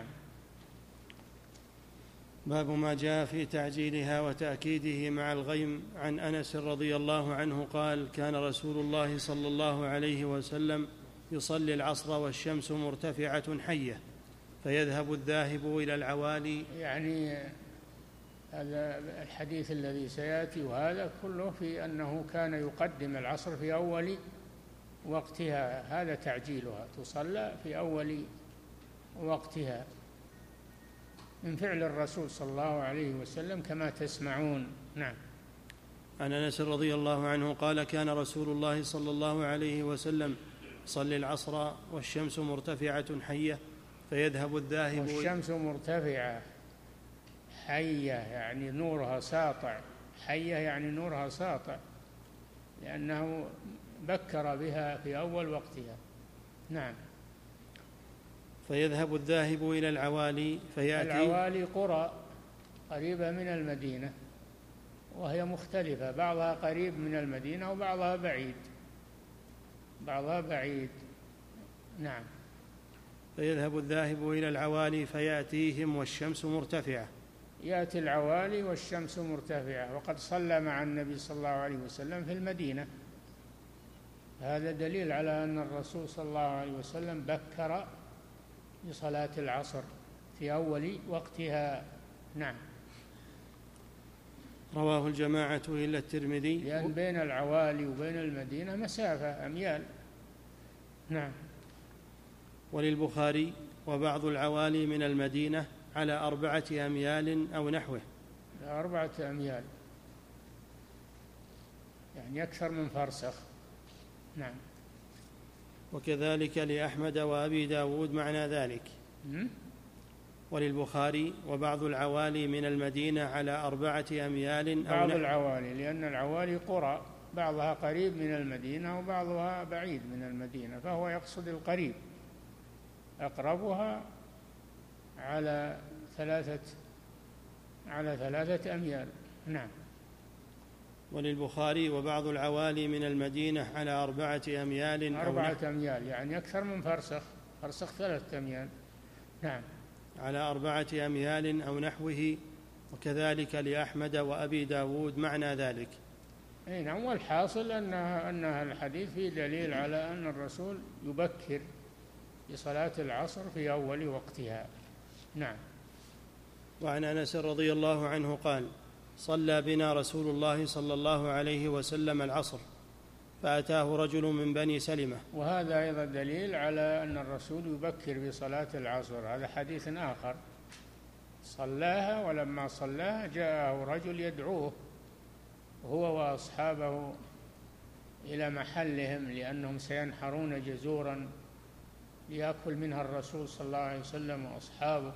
باب ما جاء في تعجيلها وتأكيده مع الغيم. عن أنس رضي الله عنه قال: كان رسول الله صلى الله عليه وسلم يصلي العصر والشمس مرتفعة حية، فيذهب الذاهب إلى العوالي. يعني هذا الحديث الذي سيأتي وهذا كله في أنه كان يقدم العصر في أول وقتها، هذا تعجيلها، تصلى في أول وقتها من فعل الرسول صلى الله عليه وسلم كما تسمعون. نعم. عن أنس رضي الله عنه قال: كان رسول الله صلى الله عليه وسلم يصلي العصر والشمس مرتفعة حية، فيذهب الذاهب. والشمس مرتفعة حية يعني نورها ساطع، حية يعني نورها ساطع، لأنه بكر بها في أول وقتها. نعم. فيذهب الذاهب إلى العوالي فيأتي. العوالي قرى قريبة من المدينة، وهي مختلفة، بعضها قريب من المدينة وبعضها بعيد، بعضها بعيد. نعم. فيذهب الذاهب إلى العوالي فيأتيهم والشمس مرتفعة. يأتي العوالي والشمس مرتفعة، وقد صلى مع النبي صلى الله عليه وسلم في المدينة. هذا دليل على أن الرسول صلى الله عليه وسلم بكر لصلاة العصر في أول وقتها. نعم. رواه الجماعة إلا الترمذي. لأن بين العوالي وبين المدينة مسافة أميال. نعم. وللبخاري: وبعض العوالي من المدينة على أربعة أميال أو نحوه. أربعة أميال يعني أكثر من فرسخ. نعم. وكذلك لأحمد وأبي داود معنى ذلك. م? وللبخاري: وبعض العوالي من المدينة على أربعة أميال أو بعض نحوه. العوالي، لأن العوالي قرى بعضها قريب من المدينة وبعضها بعيد من المدينة، فهو يقصد القريب، أقربها على ثلاثة على ثلاثة أميال. نعم. وللبخاري: وبعض العوالي من المدينة على أربعة أميال أو أربعة نحوه. أميال يعني أكثر من فرسخ، فرسخ ثلاثة أميال. نعم. على أربعة أميال أو نحوه، وكذلك لأحمد وأبي داود معنى ذلك. أي نعم. والحاصل أنها أن الحديث فيه دليل على أن الرسول يبكر لصلاة العصر في أول وقتها. نعم. وعن أنس رضي الله عنه قال: صلى بنا رسول الله صلى الله عليه وسلم العصر فأتاه رجل من بني سلمة. وهذا أيضا دليل على أن الرسول يبكر بصلاة العصر. هذا حديث آخر، صلاها ولما صلاها جاءه رجل يدعوه هو وأصحابه إلى محلهم، لأنهم سينحرون جزورا ليأكل منها الرسول صلى الله عليه وسلم وأصحابه،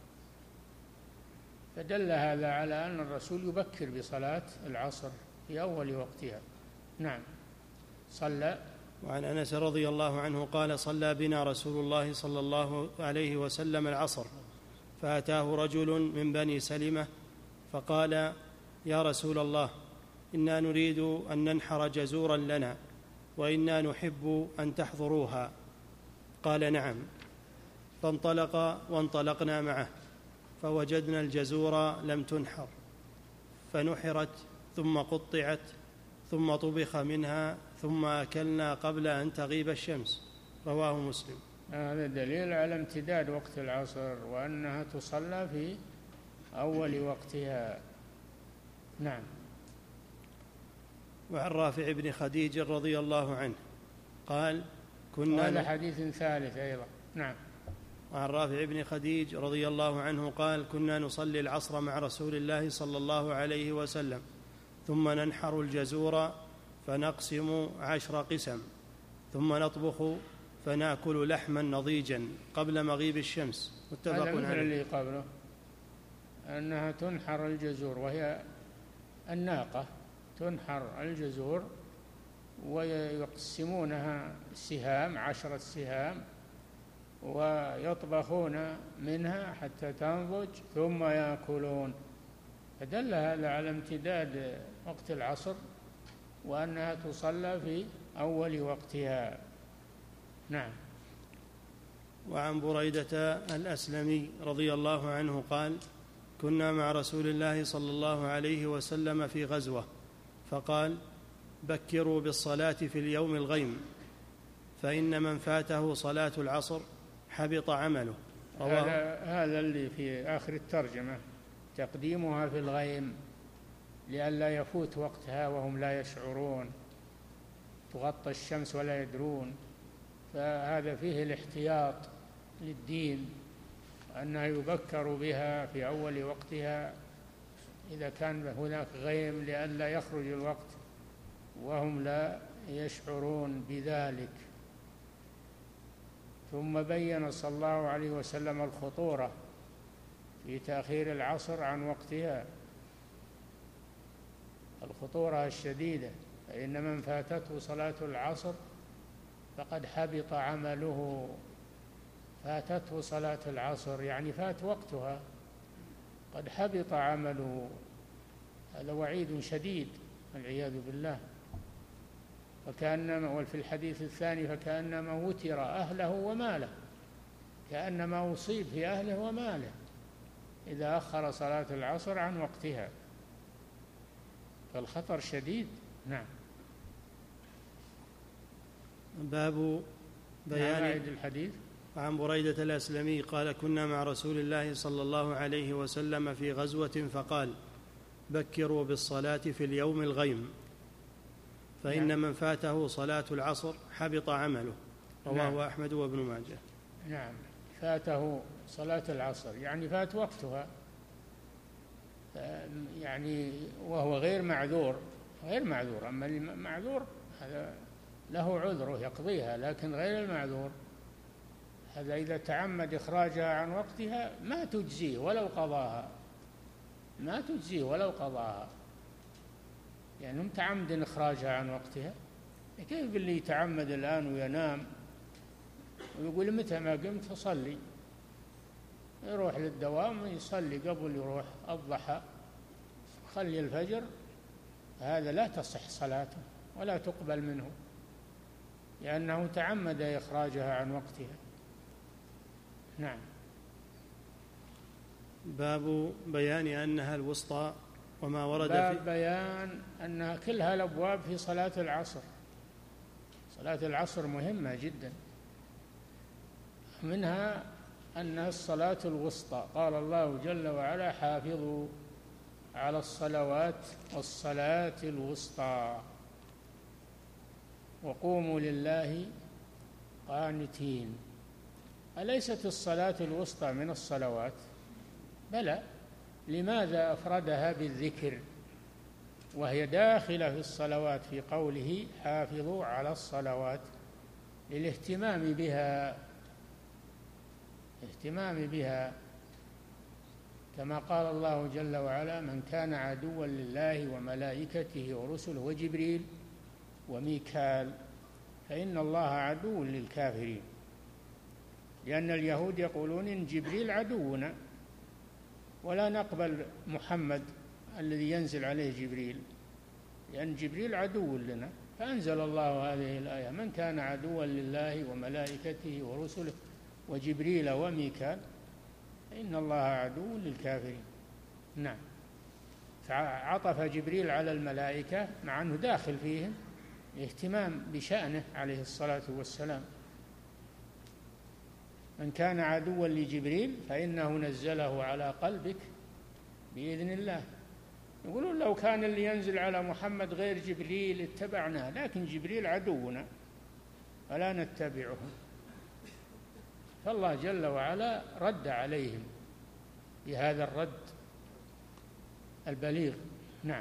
فدل هذا على أن الرسول يبكر بصلاة العصر في أول وقتها. نعم. صلى. وعن أنس رضي الله عنه قال: صلى بنا رسول الله صلى الله عليه وسلم العصر فأتاه رجل من بني سلمة فقال: يا رسول الله، إنا نريد أن ننحر جزورا لنا وإنا نحب أن تحضروها. قال: نعم. فانطلق وانطلقنا معه فوجدنا الجزور لم تنحر، فنحرت ثم قطعت ثم طبخ منها ثم أكلنا قبل أن تغيب الشمس. رواه مسلم. هذا دليل على امتداد وقت العصر وأنها تصلى في أول وقتها. نعم. وعن رافع بن خديج رضي الله عنه قال: كنا هذا حديث ثالث أيضا. نعم. وعن رافع بن خديج رضي الله عنه قال: كنا نصلي العصر مع رسول الله صلى الله عليه وسلم ثم ننحر الجزور فنقسم عشر قسم ثم نطبخ فنأكل لحما نضيجا قبل مغيب الشمس. متفق عليه. هذا مثل اللي قبله، أنها تنحر الجزور وهي الناقة، تنحر الجزور ويقسمونها سهام، عشرة سهام، ويطبخون منها حتى تنضج ثم يأكلون. فدل هذا على امتداد وقت العصر وأنها تصلى في أول وقتها. نعم. وعن بريدة الأسلمي رضي الله عنه قال: كنا مع رسول الله صلى الله عليه وسلم في غزوة فقال: بكروا بالصلاة في اليوم الغيم فإن من فاته صلاة العصر حبط عمله. هذا, هذا اللي في آخر الترجمة، تقديمها في الغيم لئلا يفوت وقتها وهم لا يشعرون، تغطى الشمس ولا يدرون. فهذا فيه الاحتياط للدين، أنه يبكر بها في أول وقتها إذا كان هناك غيم لئلا يخرج الوقت وهم لا يشعرون بذلك. ثم بين صلى الله عليه وسلم الخطورة في تأخير العصر عن وقتها، الخطورة الشديدة، فإن من فاتته صلاة العصر فقد حبط عمله. فاتته صلاة العصر يعني فات وقتها، قد حبط عمله. هذا وعيد شديد والعياذ بالله. فكأنما، وفي الحديث الثاني فكأنما وتر أهله وماله، كأنما أصيب في أهله وماله إذا أخر صلاة العصر عن وقتها، فالخطر شديد. نعم. باب بيان الحديث. عن بريدة الأسلمي قال: كنا مع رسول الله صلى الله عليه وسلم في غزوة فقال: بكروا بالصلاة في اليوم الغيم فإن نعم. من فاته صلاة العصر حبط عمله. رواه نعم. أحمد وابن ماجه. نعم. فاته صلاة العصر يعني فات وقتها، يعني وهو غير معذور، غير معذور. أما المعذور هذا له عذره يقضيها، لكن غير المعذور هذا إذا تعمد إخراجها عن وقتها ما تجزيه ولو قضاها، ما تجزيه ولو قضاها، يعني متعمد إخراجها عن وقتها. كيف اللي يتعمد الآن وينام ويقول متى ما قمت أصلي، يروح للدوام ويصلي قبل يروح الضحى، خلي الفجر، هذا لا تصح صلاته ولا تقبل منه، لأنه تعمد إخراجها عن وقتها. نعم. باب بيان أنها الوسطى وما ورد باب في بيان أنها كلها الأبواب في صلاة العصر. صلاة العصر مهمة جدا، منها أنها الصلاة الوسطى. قال الله جل وعلا: حافظوا على الصلوات والصلاة الوسطى وقوموا لله قانتين. أليست الصلاة الوسطى من الصلوات؟ بلى. لماذا أفردها بالذكر وهي داخلة في الصلوات في قوله: حافظوا على الصلوات؟ للاهتمام بها، اهتمام بها، كما قال الله جل وعلا: من كان عدوا لله وملائكته ورسله وجبريل وميكال فإن الله عدو للكافرين. لأن اليهود يقولون إن جبريل عدونا ولا نقبل محمد الذي ينزل عليه جبريل، لأن جبريل عدو لنا. فأنزل الله هذه الآية: من كان عدوا لله وملائكته ورسله وجبريل وميكال إن الله عدو للكافرين. نعم، فعطف جبريل على الملائكة مع أنه داخل فيهم، اهتمام بشأنه عليه الصلاة والسلام. من كان عدوا لجبريل فإنه نزله على قلبك بإذن الله. يقولون لو كان اللي ينزل على محمد غير جبريل اتبعناه، لكن جبريل عدونا فلا نتبعه. فالله جل وعلا رد عليهم بهذا الرد البليغ. نعم.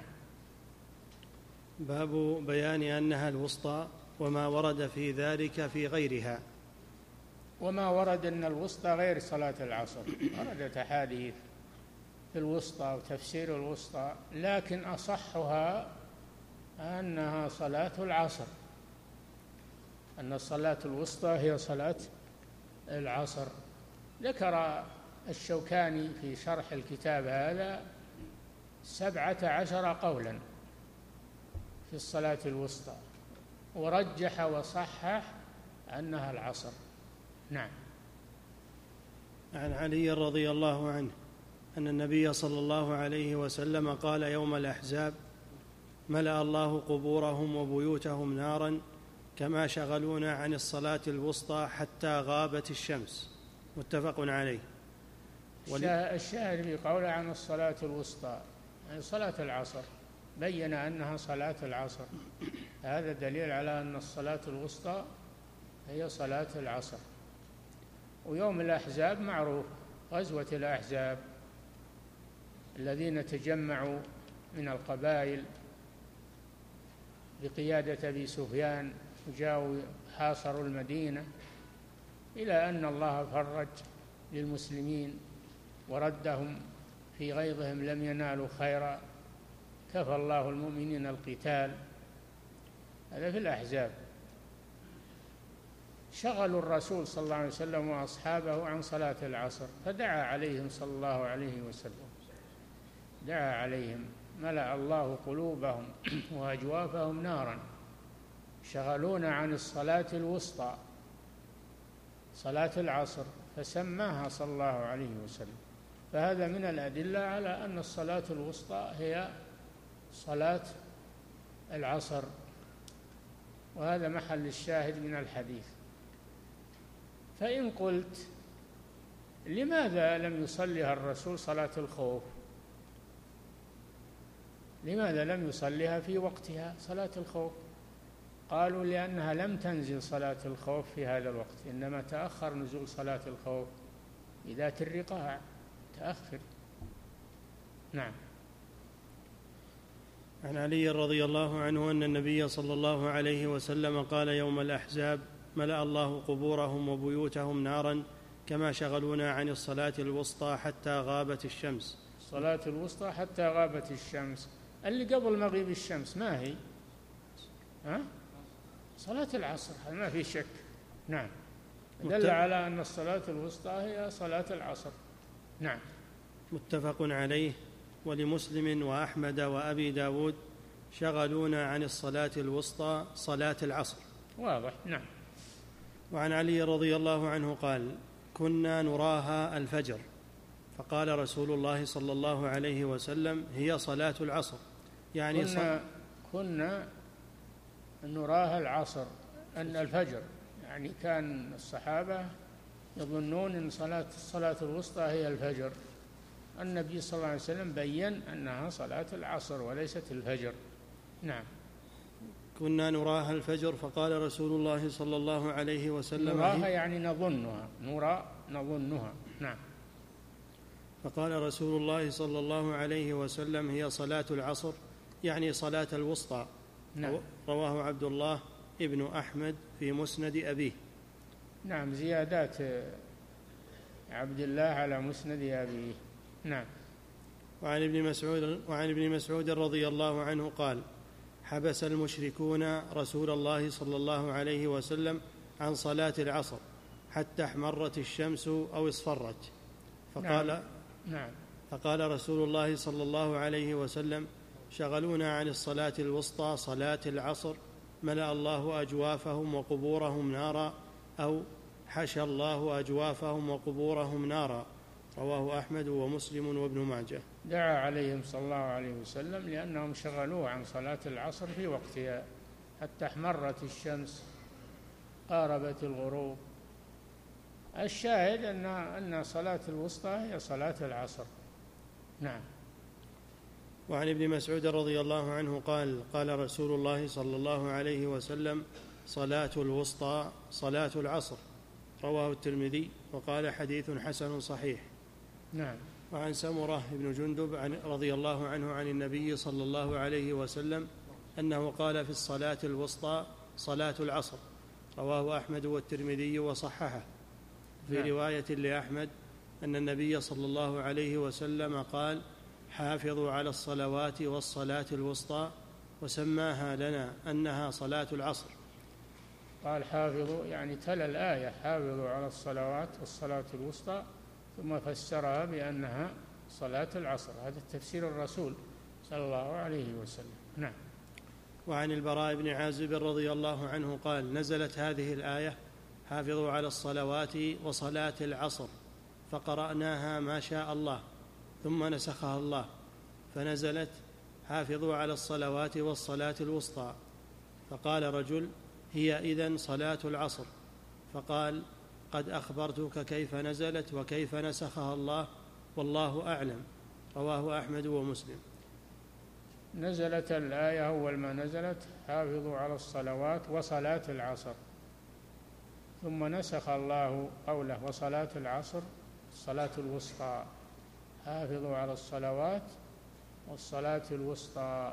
باب بيان أنها الوسطى وما ورد في ذلك في غيرها. وما ورد أن الوسطى غير صلاة العصر، وردت أحاديث في الوسطى وتفسير الوسطى، لكن أصحها أنها صلاة العصر، أن الصلاة الوسطى هي صلاة العصر. ذكر الشوكاني في شرح الكتاب هذا سبعة عشر قولا في الصلاة الوسطى، ورجح وصحح أنها العصر. نعم. عن علي رضي الله عنه أن النبي صلى الله عليه وسلم قال يوم الأحزاب: ملأ الله قبورهم وبيوتهم نارا كما شغلونا عن الصلاة الوسطى حتى غابت الشمس. متفق عليه. الشاهد في قوله عن الصلاة الوسطى يعني صلاة العصر، بين أنها صلاة العصر. هذا دليل على أن الصلاة الوسطى هي صلاة العصر. ويوم الأحزاب معروف، غزوة الأحزاب الذين تجمعوا من القبائل بقيادة أبي سفيان وجاءوا حاصروا المدينة، إلى أن الله فرج للمسلمين وردهم في غيظهم لم ينالوا خيرا، كفى الله المؤمنين القتال. هذا في الأحزاب. شغلوا الرسول صلى الله عليه وسلم وأصحابه عن صلاة العصر، فدعا عليهم صلى الله عليه وسلم، دعا عليهم: ملأ الله قلوبهم وأجوافهم نارا، شغلونا عن الصلاة الوسطى صلاة العصر، فسماها صلى الله عليه وسلم. فهذا من الأدلة على أن الصلاة الوسطى هي صلاة العصر، وهذا محل الشاهد من الحديث. فإن قلت: لماذا لم يصليها الرسول صلاة الخوف؟ لماذا لم يصليها في وقتها صلاة الخوف؟ قالوا: لأنها لم تنزل صلاة الخوف في هذا الوقت، إنما تأخر نزول صلاة الخوف بذات الرقاع، تأخر. نعم. عن علي رضي الله عنه أن النبي صلى الله عليه وسلم قال يوم الأحزاب: ملأ الله قبورهم وبيوتهم نارا كما شغلونا عن الصلاة الوسطى حتى غابت الشمس. الصلاة الوسطى حتى غابت الشمس، اللي قبل مغيب الشمس ما هي؟ ها؟ صلاة العصر، ما في شك. نعم، دل على أن الصلاة الوسطى هي صلاة العصر. نعم. متفق عليه. ولمسلم وأحمد وأبي داود: شغلونا عن الصلاة الوسطى صلاة العصر. واضح. نعم. وعن علي رضي الله عنه قال: كنا نراها الفجر، فقال رسول الله صلى الله عليه وسلم: هي صلاة العصر. يعني كنا, كنا نراها العصر أن الفجر، يعني كان الصحابة يظنون أن صلاة الصلاة الوسطى هي الفجر. النبي صلى الله عليه وسلم بيّن أنها صلاة العصر وليست الفجر. نعم. كنا نراها الفجر، فقال رسول الله صلى الله عليه وسلم: نراها يعني نظنها، نرى نظنها. نعم. فقال رسول الله صلى الله عليه وسلم: هي صلاة العصر، يعني صلاة الوسطى. نعم. رواه عبد الله ابن أحمد في مسند أبيه. نعم، زيادات عبد الله على مسند أبيه. نعم. وعن ابن مسعود وعن ابن مسعود رضي الله عنه قال: حبس المشركون رسول الله صلى الله عليه وسلم عن صلاة العصر حتى احمرت الشمس أو اصفرت، فقال نعم. نعم. فقال رسول الله صلى الله عليه وسلم: شغلونا عن الصلاة الوسطى صلاة العصر، ملأ الله أجوافهم وقبورهم نارا، أو حشى الله أجوافهم وقبورهم نارا. رواه أحمد ومسلم وابن ماجه. دعا عليهم صلى الله عليه وسلم لأنهم شغلوه عن صلاة العصر في وقتها حتى احمرت الشمس قاربت الغروب. الشاهد أن أن صلاة الوسطى هي صلاة العصر. نعم. وعن ابن مسعود رضي الله عنه قال: قال رسول الله صلى الله عليه وسلم: صلاة الوسطى صلاة العصر. رواه الترمذي وقال: حديث حسن صحيح. نعم. وعن سمرة بن جندب عن رضي الله عنه عن النبي صلى الله عليه وسلم أنه قال في الصلاة الوسطى صلاة العصر. رواه أحمد والترمذي وصححه. في نعم. رواية لأحمد أن النبي صلى الله عليه وسلم قال: حافظوا على الصلوات والصلاة الوسطى، وسماها لنا أنها صلاة العصر. قال حافظوا يعني تلا الآية: حافظوا على الصلوات والصلاة الوسطى، ثم فسرها بأنها صلاة العصر. هذا تفسير الرسول صلى الله عليه وسلم. نعم. وعن البراء بن عازب رضي الله عنه قال: نزلت هذه الآية: حافظوا على الصلوات وصلاة العصر، فقرأناها ما شاء الله، ثم نسخها الله فنزلت: حافظوا على الصلوات والصلاة الوسطى. فقال رجل: هي إذن صلاة العصر. فقال: قد أخبرتك كيف نزلت وكيف نسخها الله، والله أعلم. رواه أحمد ومسلم. نزلت الآية أول ما نزلت: حافظوا على الصلوات وصلاة العصر، ثم نسخ الله قوله: وصلاة العصر الصلاة الوسطى. حافظوا على الصلوات والصلاة الوسطى،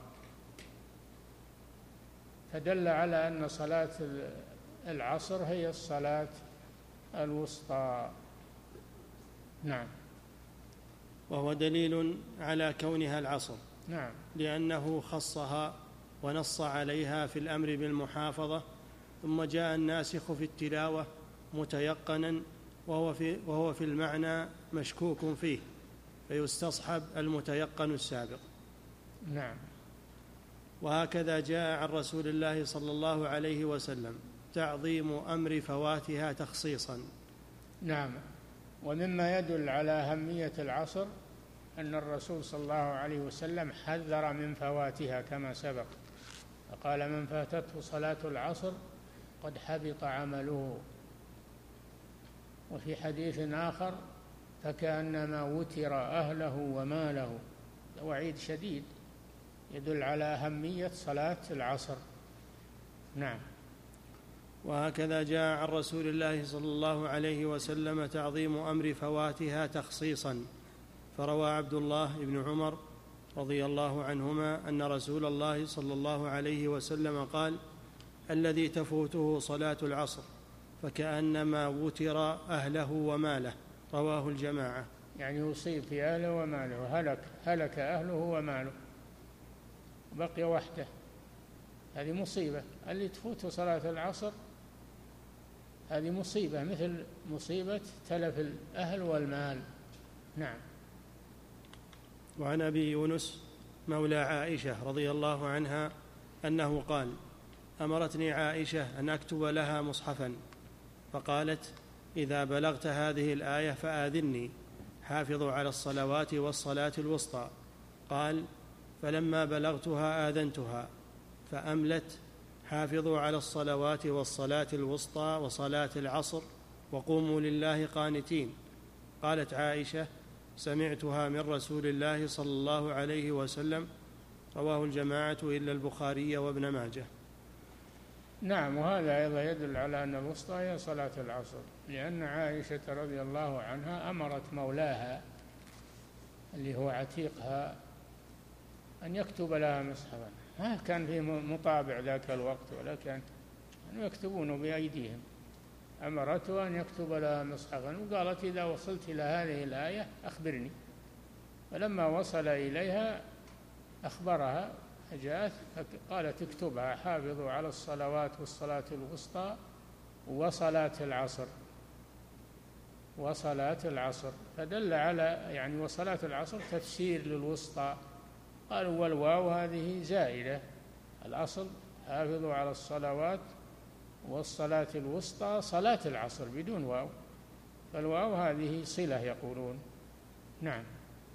فدل على أن صلاة العصر هي الصلاة الوسطى. نعم. وهو دليل على كونها العصر. نعم. لأنه خصها ونص عليها في الأمر بالمحافظة، ثم جاء الناسخ في التلاوة متيقنا وهو في, وهو في المعنى مشكوك فيه، فيستصحب المتيقن السابق. نعم. وهكذا جاء عن رسول الله صلى الله عليه وسلم تعظيم أمر فواتها تخصيصا. نعم. ومما يدل على أهمية العصر أن الرسول صلى الله عليه وسلم حذر من فواتها كما سبق، فقال: من فاتته صلاة العصر قد حبط عمله. وفي حديث آخر: فكأنما وتر أهله وماله. وعيد شديد يدل على أهمية صلاة العصر. نعم. وهكذا جاء عن رسول الله صلى الله عليه وسلم تعظيم أمر فواتها تخصيصا، فروى عبد الله بن عمر رضي الله عنهما أن رسول الله صلى الله عليه وسلم قال: الذي تفوته صلاة العصر فكأنما وتر أهله وماله. رواه الجماعة. يعني يصيب في أهله وماله، هلك هلك أهله وماله بقي وحده، هذه مصيبة. اللي تفوته صلاة العصر هذه مصيبة، مثل مصيبة تلف الأهل والمال. نعم. وعن أبي يونس مولى عائشة رضي الله عنها أنه قال: أمرتني عائشة أن أكتب لها مصحفا، فقالت: إذا بلغت هذه الآية فآذني حافظوا على الصلوات والصلاة الوسطى. قال: فلما بلغتها آذنتها فأملت: حافظوا على الصلوات والصلاة الوسطى وصلاة العصر وقوموا لله قانتين. قالت عائشة: سمعتها من رسول الله صلى الله عليه وسلم. رواه الجماعة إلا البخاري وابن ماجه. نعم، وهذا أيضا يدل على أن الوسطى هي صلاة العصر، لأن عائشة رضي الله عنها أمرت مولاها اللي هو عتيقها أن يكتب لها مصحفا. ما كان فيه مطابع ذاك الوقت ولا كان يكتبون بأيديهم. أمرته أن يكتب لها مصحفا وقالت: إذا وصلت إلى هذه الآية أخبرني. فلما وصل إليها أخبرها، فجاءت قالت: اكتبها: حافظوا على الصلوات والصلاة الوسطى وصلاة العصر وصلاة العصر. فدل على يعني وصلاة العصر تفسير للوسطى. قالوا: والواو هذه زائدة، الأصل حافظوا على الصلوات والصلاة الوسطى صلاة العصر بدون واو، فالواو هذه صلة يقولون. نعم.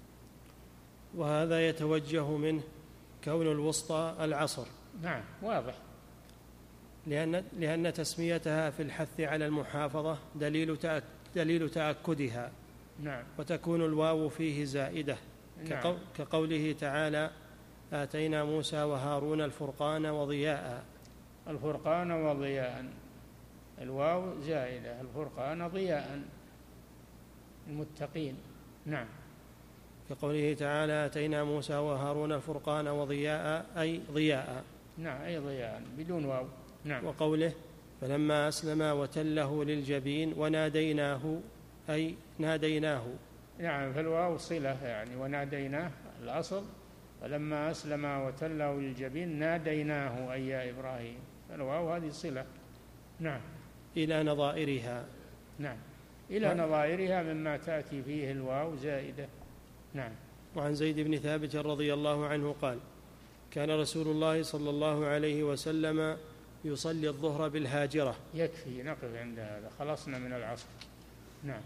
وهذا يتوجه منه كون الوسطى العصر. نعم، واضح. لأن, لأن تسميتها في الحث على المحافظة دليل, تأك دليل تأكدها. نعم. وتكون الواو فيه زائدة. نعم. كقوله تعالى: آتينا موسى وهارون الفرقان وضياء. الفرقان وضياء، الواو زائدة، الفرقان ضياء المتقين. نعم. كقوله تعالى: آتينا موسى وهارون الفرقان وضياء، أي ضياء. نعم، أي ضياء بدون واو. نعم. وقوله: فلما أسلم وتله للجبين وناديناه، أي ناديناه. نعم، فالواو صلة يعني، وناديناه الأصل. فلما أسلم وتله للجبين ناديناه أي يا إبراهيم، فالواو هذه صلة. نعم. إلى نظائرها. نعم، إلى و... نظائرها مما تأتي فيه الواو زائدة. نعم. وعن زيد بن ثابت رضي الله عنه قال: كان رسول الله صلى الله عليه وسلم يصلي الظهر بالهاجرة. يكفي نقف عند هذا، خلصنا من العصر. نعم.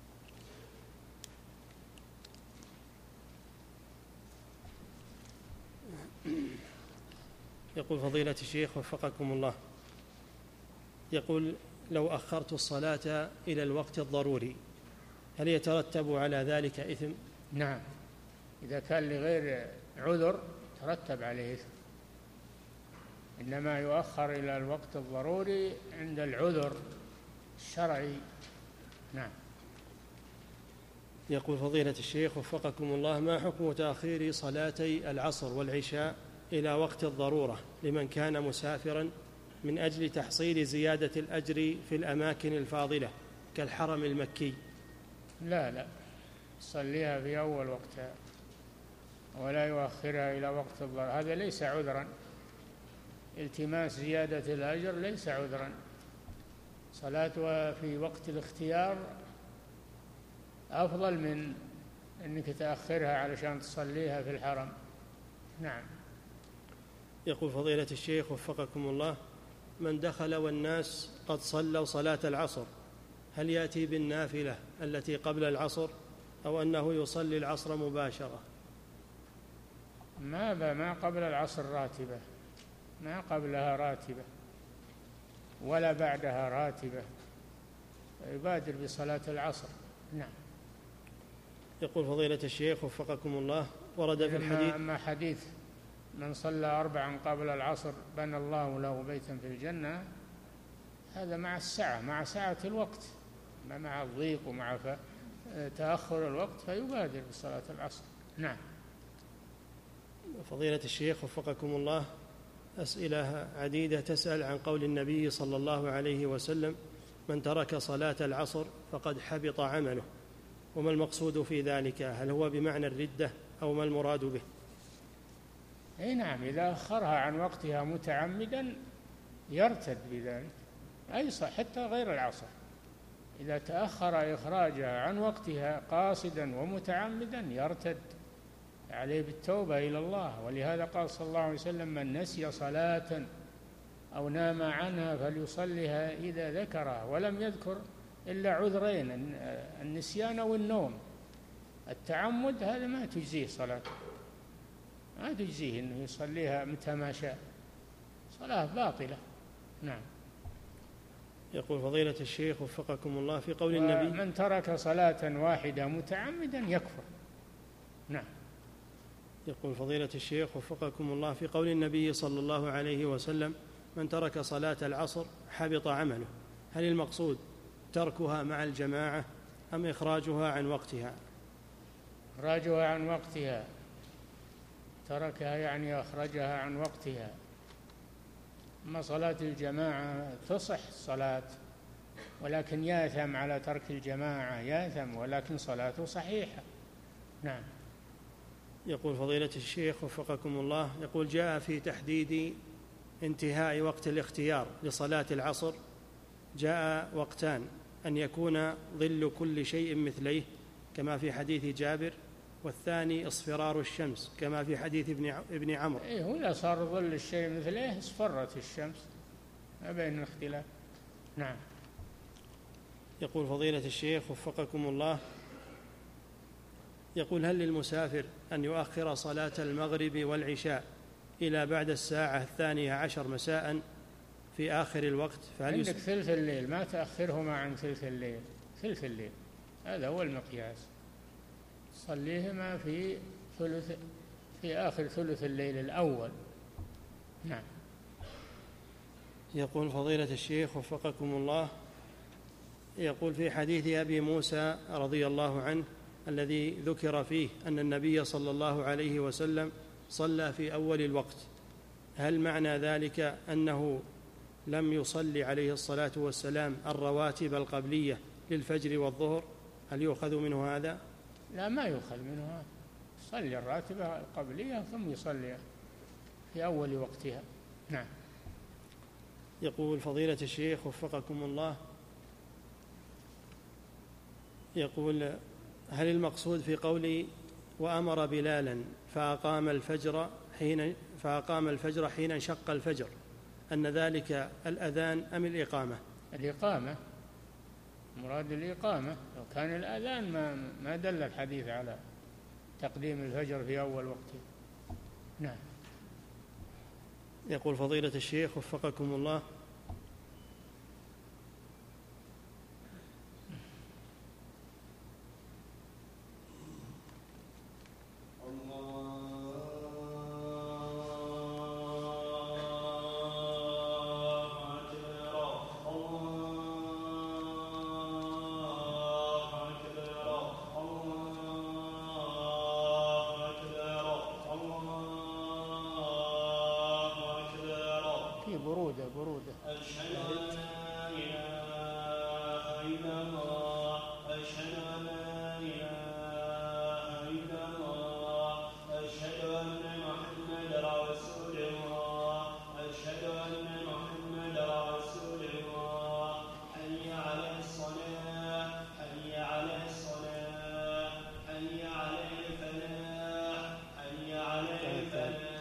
يقول فضيلة الشيخ وفقكم الله، يقول: لو أخرت الصلاة إلى الوقت الضروري هل يترتب على ذلك إثم؟ نعم، إذا كان لغير عذر ترتب عليه إثم، إنما يؤخر إلى الوقت الضروري عند العذر الشرعي. نعم. يقول فضيلة الشيخ وفقكم الله: ما حكم تأخير صلاتي العصر والعشاء إلى وقت الضرورة لمن كان مسافرا من أجل تحصيل زيادة الأجر في الأماكن الفاضلة كالحرم المكي؟ لا لا، صليها في أول وقتها ولا يؤخرها إلى وقت الضرورة، هذا ليس عذرا. التماس زيادة الأجر ليس عذرا. صلاتها في وقت الاختيار أفضل من أنك تأخرها علشان تصليها في الحرم. نعم. يقول فضيلة الشيخ وفقكم الله: من دخل والناس قد صلوا صلاة العصر هل يأتي بالنافلة التي قبل العصر أو أنه يصلي العصر مباشرة؟ ما ما قبل العصر راتبة، ما قبلها راتبة ولا بعدها راتبة، يبادر بصلاة العصر. نعم. يقول فضيلة الشيخ وفقكم الله: ورد في الحديث: أما حديث من صلى أربعا قبل العصر بنى الله له بيتا في الجنة، هذا مع السعة، مع سعة الوقت، ما مع الضيق ومع تأخر الوقت، فيبادر بصلاة العصر. نعم. فضيلة الشيخ وفقكم الله، أسئلة عديدة تسأل عن قول النبي صلى الله عليه وسلم: من ترك صلاة العصر فقد حبط عمله، وما المقصود في ذلك؟ هل هو بمعنى الردة أو ما المراد به؟ أي نعم، إذا أخرها عن وقتها متعمدا يرتد بذلك، أي صح، حتى غير العصر إذا تأخر إخراجها عن وقتها قاصدا ومتعمدا يرتد، عليه بالتوبة إلى الله. ولهذا قال صلى الله عليه وسلم: من نسي صلاة أو نام عنها فليصلها إذا ذكرها، ولم يذكر إلا عذرين: النسيان والنوم، التعمد هذا ما تجزيه صلاته، ما تجزيه أنه يصليها متى ما شاء، صلاة باطلة. نعم. يقول فضيلة الشيخ وفقكم الله في قول النبي: من ترك صلاة واحدة متعمدا يكفر. نعم. يقول فضيلة الشيخ وفقكم الله في قول النبي صلى الله عليه وسلم: من ترك صلاة العصر حبط عمله، هل المقصود تركها مع الجماعة أم إخراجها عن وقتها؟ إخراجها عن وقتها، تركها يعني أخرجها عن وقتها. أما صلاة الجماعة تصح الصلاة، ولكن ياثم على ترك الجماعة، ياثم، ولكن صلاته صحيحة. نعم. يقول فضيلة الشيخ وفقكم الله، يقول: جاء في تحديد انتهاء وقت الاختيار لصلاة العصر جاء وقتان: أن يكون ظل كل شيء مثليه كما في حديث جابر، والثاني اصفرار الشمس كما في حديث ابن عمرو. إيه، ولا صار ظل الشيء مثله اصفرت الشمس، ما بين الاختلاف. نعم. يقول فضيلة الشيخ وفقكم الله، يقول: هل للمسافر أن يؤخر صلاة المغرب والعشاء إلى بعد الساعة الثانية عشر مساء في آخر الوقت؟ فهل عندك يس... ثلث الليل، ما تأخرهما عن ثلث الليل، ثلث الليل هذا هو المقياس، صليهما في ثلث، في آخر ثلث الليل الأول. نعم. يقول فضيلة الشيخ وفقكم الله، يقول: في حديث أبي موسى رضي الله عنه الذي ذكر فيه أن النبي صلى الله عليه وسلم صلى في أول الوقت، هل معنى ذلك أنه لم يصلي عليه الصلاة والسلام الرواتب القبلية للفجر والظهر؟ هل يؤخذ منه هذا؟ لا، ما يؤخذ منه هذا، يصلي الراتبة القبلية ثم يصلي في أول وقتها. نعم. يقول فضيلة الشيخ وفقكم الله، يقول: هل المقصود في قولي وأمر بلالا فأقام الفجر حين فأقام الفجر حين انشق الفجر أن ذلك الأذان أم الإقامة؟ الإقامة، مراد الإقامة. لو كان الأذان ما ما دل الحديث على تقديم الفجر في أول وقته. نعم. يقول فضيلة الشيخ وفقكم الله، برودة برودة. أشهد أن لا إله إلا الله، أشهد أن لا إله إلا الله، أشهد أن محمدا رسول الله، أشهد أن محمدا رسول الله. حي على الصلاة، حي على الصلاة، حي على الفلاح، حي على الفلاح.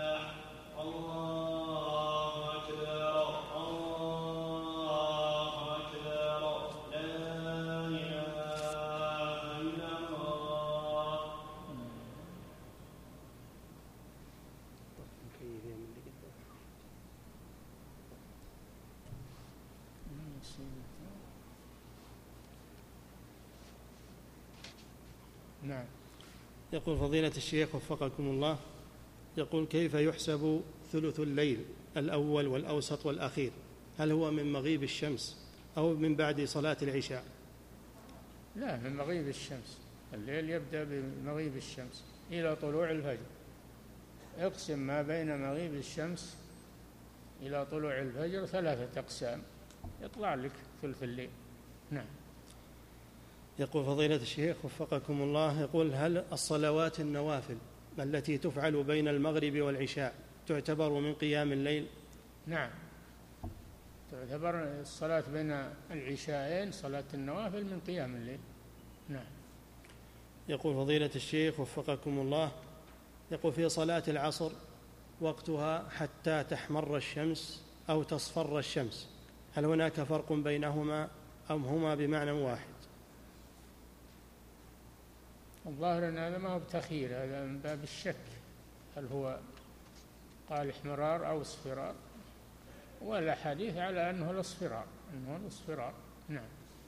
نعم. يقول فضيلة الشيخ وفقكم الله، يقول: كيف يحسب ثلث الليل الأول والأوسط والأخير؟ هل هو من مغيب الشمس أو من بعد صلاة العشاء؟ لا، من مغيب الشمس. الليل يبدأ بمغيب الشمس إلى طلوع الفجر. اقسم ما بين مغيب الشمس إلى طلوع الفجر ثلاثة أقسام، يطلع لك ثلث الليل. نعم. يقول فضيلة الشيخ وفقكم الله، يقول: هل الصلوات النوافل التي تفعل بين المغرب والعشاء تعتبر من قيام الليل؟ نعم، تعتبر الصلاة بين العشاءين صلاة النوافل من قيام الليل. نعم. يقول فضيلة الشيخ وفقكم الله، يقول: في صلاة العصر وقتها حتى تحمر الشمس أو تصفر الشمس، هل هناك فرق بينهما أم هما بمعنى واحد؟ الظاهر أن هذا ما هو بتخيير، هذا من باب الشك، هل هو قال احمرار أو اصفرار، ولا حديث على أنه الاصفرار، أنه الاصفرار. نعم.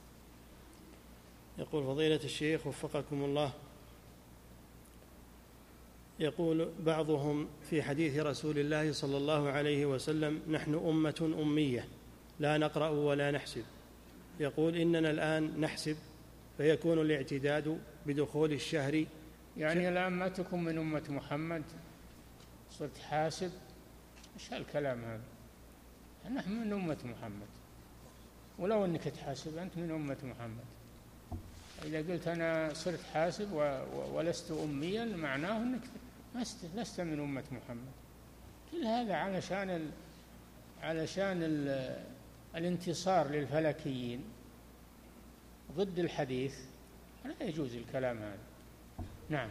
يقول فضيلة الشيخ وفقكم الله، يقول بعضهم في حديث رسول الله صلى الله عليه وسلم: نحن أمة أمية لا نقرأ ولا نحسب. يقول إننا الآن نحسب، فيكون الاعتداد بدخول الشهر. يعني الآن ما تكون من أمة محمد صرت حاسب؟ إيش هالكلام هذا؟ نحن من أمة محمد، ولو أنك تحاسب أنت من أمة محمد. إذا قلت أنا صرت حاسب ولست أميا معناه أنك لست من أمة محمد. كل هذا علشان ال... علشان ال... الانتصار للفلكيين ضد الحديث، لا يجوز الكلام هذا. نعم.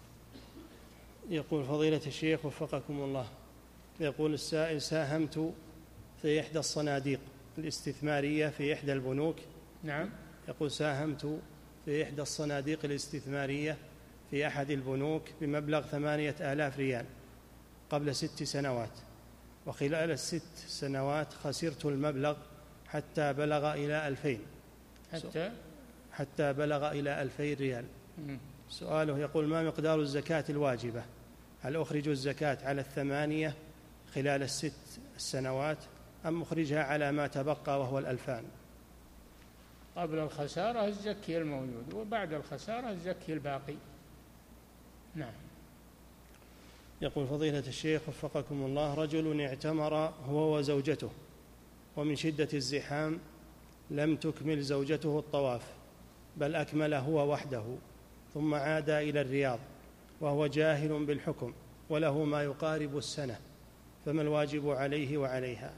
يقول فضيلة الشيخ وفقكم الله، يقول السائل: ساهمت في إحدى الصناديق الاستثمارية في إحدى البنوك. نعم. يقول: ساهمت في إحدى الصناديق الاستثمارية في أحد البنوك بمبلغ ثمانية آلاف ريال قبل ست سنوات، وخلال الست سنوات خسرت المبلغ حتى بلغ إلى ألفين حتى حتى بلغ إلى ألفين ريال. م. سؤاله يقول: ما مقدار الزكاة الواجبة؟ هل أخرج الزكاة على الثمانية خلال الست السنوات أم أخرجها على ما تبقى وهو الألفان؟ قبل الخسارة الزكي الموجود، وبعد الخسارة الزكي الباقي. نعم. يقول فضيلة الشيخ وفقكم الله: رجل اعتمر هو وزوجته، ومن شدة الزحام لم تكمل زوجته الطواف، بل أكمل هو وحده، ثم عاد إلى الرياض وهو جاهل بالحكم وله ما يقارب السنة، فما الواجب عليه وعليها؟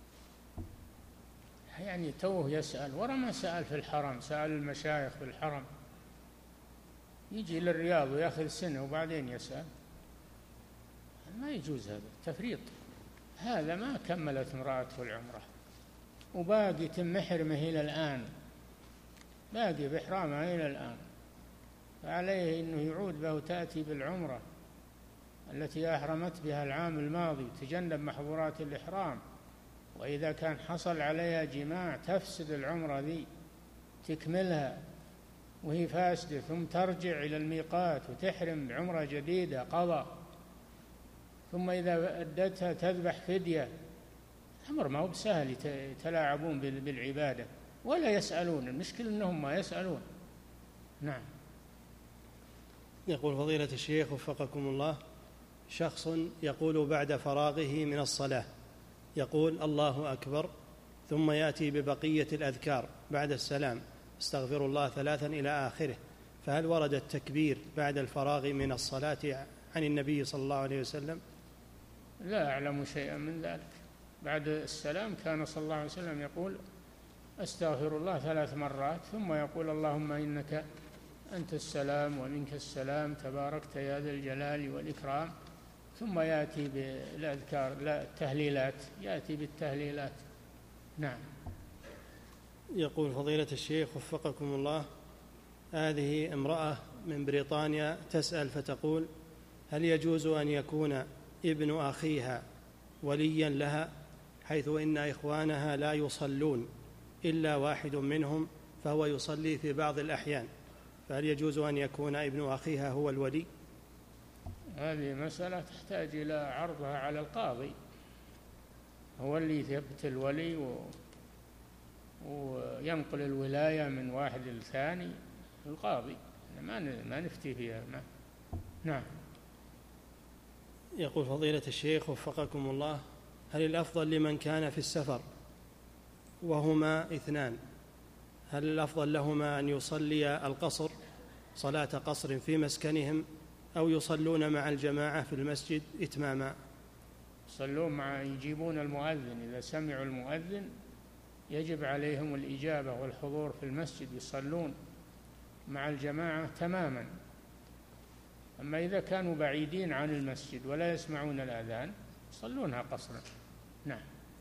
يعني توه يسأل، ورا ما سأل في الحرم، سأل المشايخ في الحرم، يجي للرياض ويأخذ سنة وبعدين يسأل، ما يجوز هذا تفريط. هذا ما كملت امرأته العمرة وباقي تم محرمه إلى الآن، باقي بإحرامها إلى الآن، فعليه أنه يعود به وتأتي بالعمرة التي أحرمت بها العام الماضي وتجنب محظورات الإحرام. وإذا كان حصل عليها جماع تفسد العمرة ذي، تكملها وهي فاسدة، ثم ترجع إلى الميقات وتحرم عمرة جديدة قضاء، ثم إذا أدتها تذبح فدية. الأمر ما هو بسهل، يتلاعبون بالعبادة ولا يسألون، المشكلة أنهم ما يسألون. نعم. يقول فضيلة الشيخ وفقكم الله: شخص يقول بعد فراغه من الصلاة، يقول الله أكبر، ثم يأتي ببقية الأذكار بعد السلام، استغفر الله ثلاثا إلى آخره، فهل ورد التكبير بعد الفراغ من الصلاة عن النبي صلى الله عليه وسلم؟ لا أعلم شيئا من ذلك. بعد السلام كان صلى الله عليه وسلم يقول أستغفر الله ثلاث مرات، ثم يقول اللهم إنك أنت السلام ومنك السلام تباركت يا ذا الجلال والإكرام، ثم يأتي بالأذكار، لا التهليلات، يأتي بالتهليلات. نعم. يقول فضيلة الشيخ وفقكم الله: هذه امرأة من بريطانيا تسأل فتقول: هل يجوز أن يكون ابن أخيها وليا لها، حيث إن إخوانها لا يصلون إلا واحد منهم فهو يصلي في بعض الأحيان، فهل يجوز أن يكون ابن أخيها هو الولي؟ هذه مسألة تحتاج إلى عرضها على القاضي، هو اللي يثبت الولي و... وينقل الولاية من واحد للثاني، القاضي، ما ما نفتي فيها. نعم. يقول فضيلة الشيخ وفقكم الله: هل الأفضل لمن كان في السفر وهما اثنان، هل الأفضل لهما أن يصلي القصر صلاة قصر في مسكنهم، أو يصلون مع الجماعة في المسجد إتماما؟ يصلون مع، يجيبون المؤذن، إذا سمعوا المؤذن يجب عليهم الإجابة والحضور في المسجد، يصلون مع الجماعة تماما. أما إذا كانوا بعيدين عن المسجد ولا يسمعون الأذان يصلونها قصرا. نعم.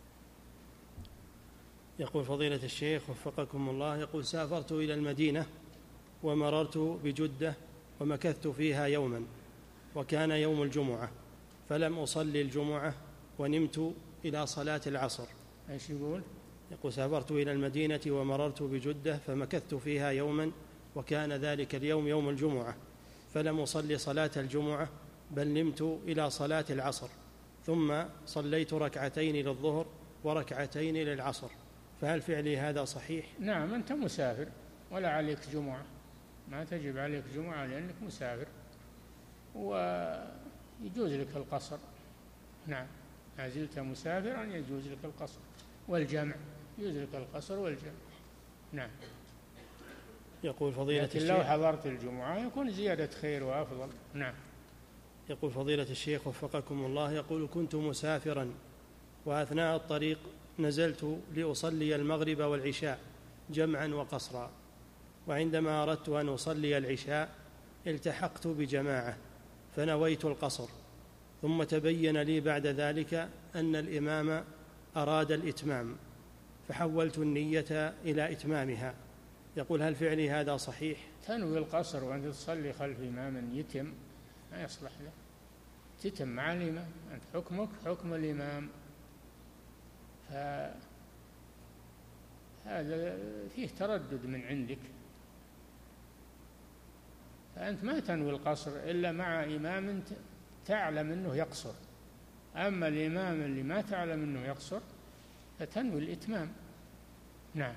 يقول فضيلة الشيخ وفقكم الله: يقول سافرت إلى المدينة ومررت بجدة ومكثت فيها يوما وكان يوم الجمعة فلم أصلي الجمعة ونمت إلى صلاة العصر. ايش يقول؟ يقول سافرت إلى المدينة ومررت بجدة فمكثت فيها يوما وكان ذلك اليوم يوم الجمعة فلم أصلي صلاة الجمعة بل نمت إلى صلاة العصر ثم صليت ركعتين للظهر وركعتين للعصر، فهل فعلي هذا صحيح؟ نعم، أنت مسافر ولا عليك جمعة، ما تجب عليك جمعة لأنك مسافر ويجوز لك القصر. نعم، ما زلت مسافرا يجوز لك القصر والجمع، يجوز لك القصر والجمع. نعم. يقول فضيلة لكن الشيخ لو حضرت الجمعة يكون زيادة خير وأفضل. نعم. يقول فضيلة الشيخ وفقكم الله، يقول كنت مسافرا وأثناء الطريق نزلت لأصلي المغرب والعشاء جمعا وقصرا، وعندما أردت أن أصلي العشاء التحقت بجماعة فنويت القصر، ثم تبين لي بعد ذلك أن الإمام أراد الإتمام فحولت النية إلى إتمامها، يقول هل فعلي هذا صحيح؟ تنوي القصر وأنت تصلي خلف إمام يتم، ما يصلح له، تتم مع الإمام، أنت حكمك حكم الإمام، فهذا فيه تردد من عندك، فأنت ما تنوي القصر إلا مع إمام تعلم أنه يقصر، أما الإمام اللي ما تعلم أنه يقصر فتنوي الإتمام. نعم.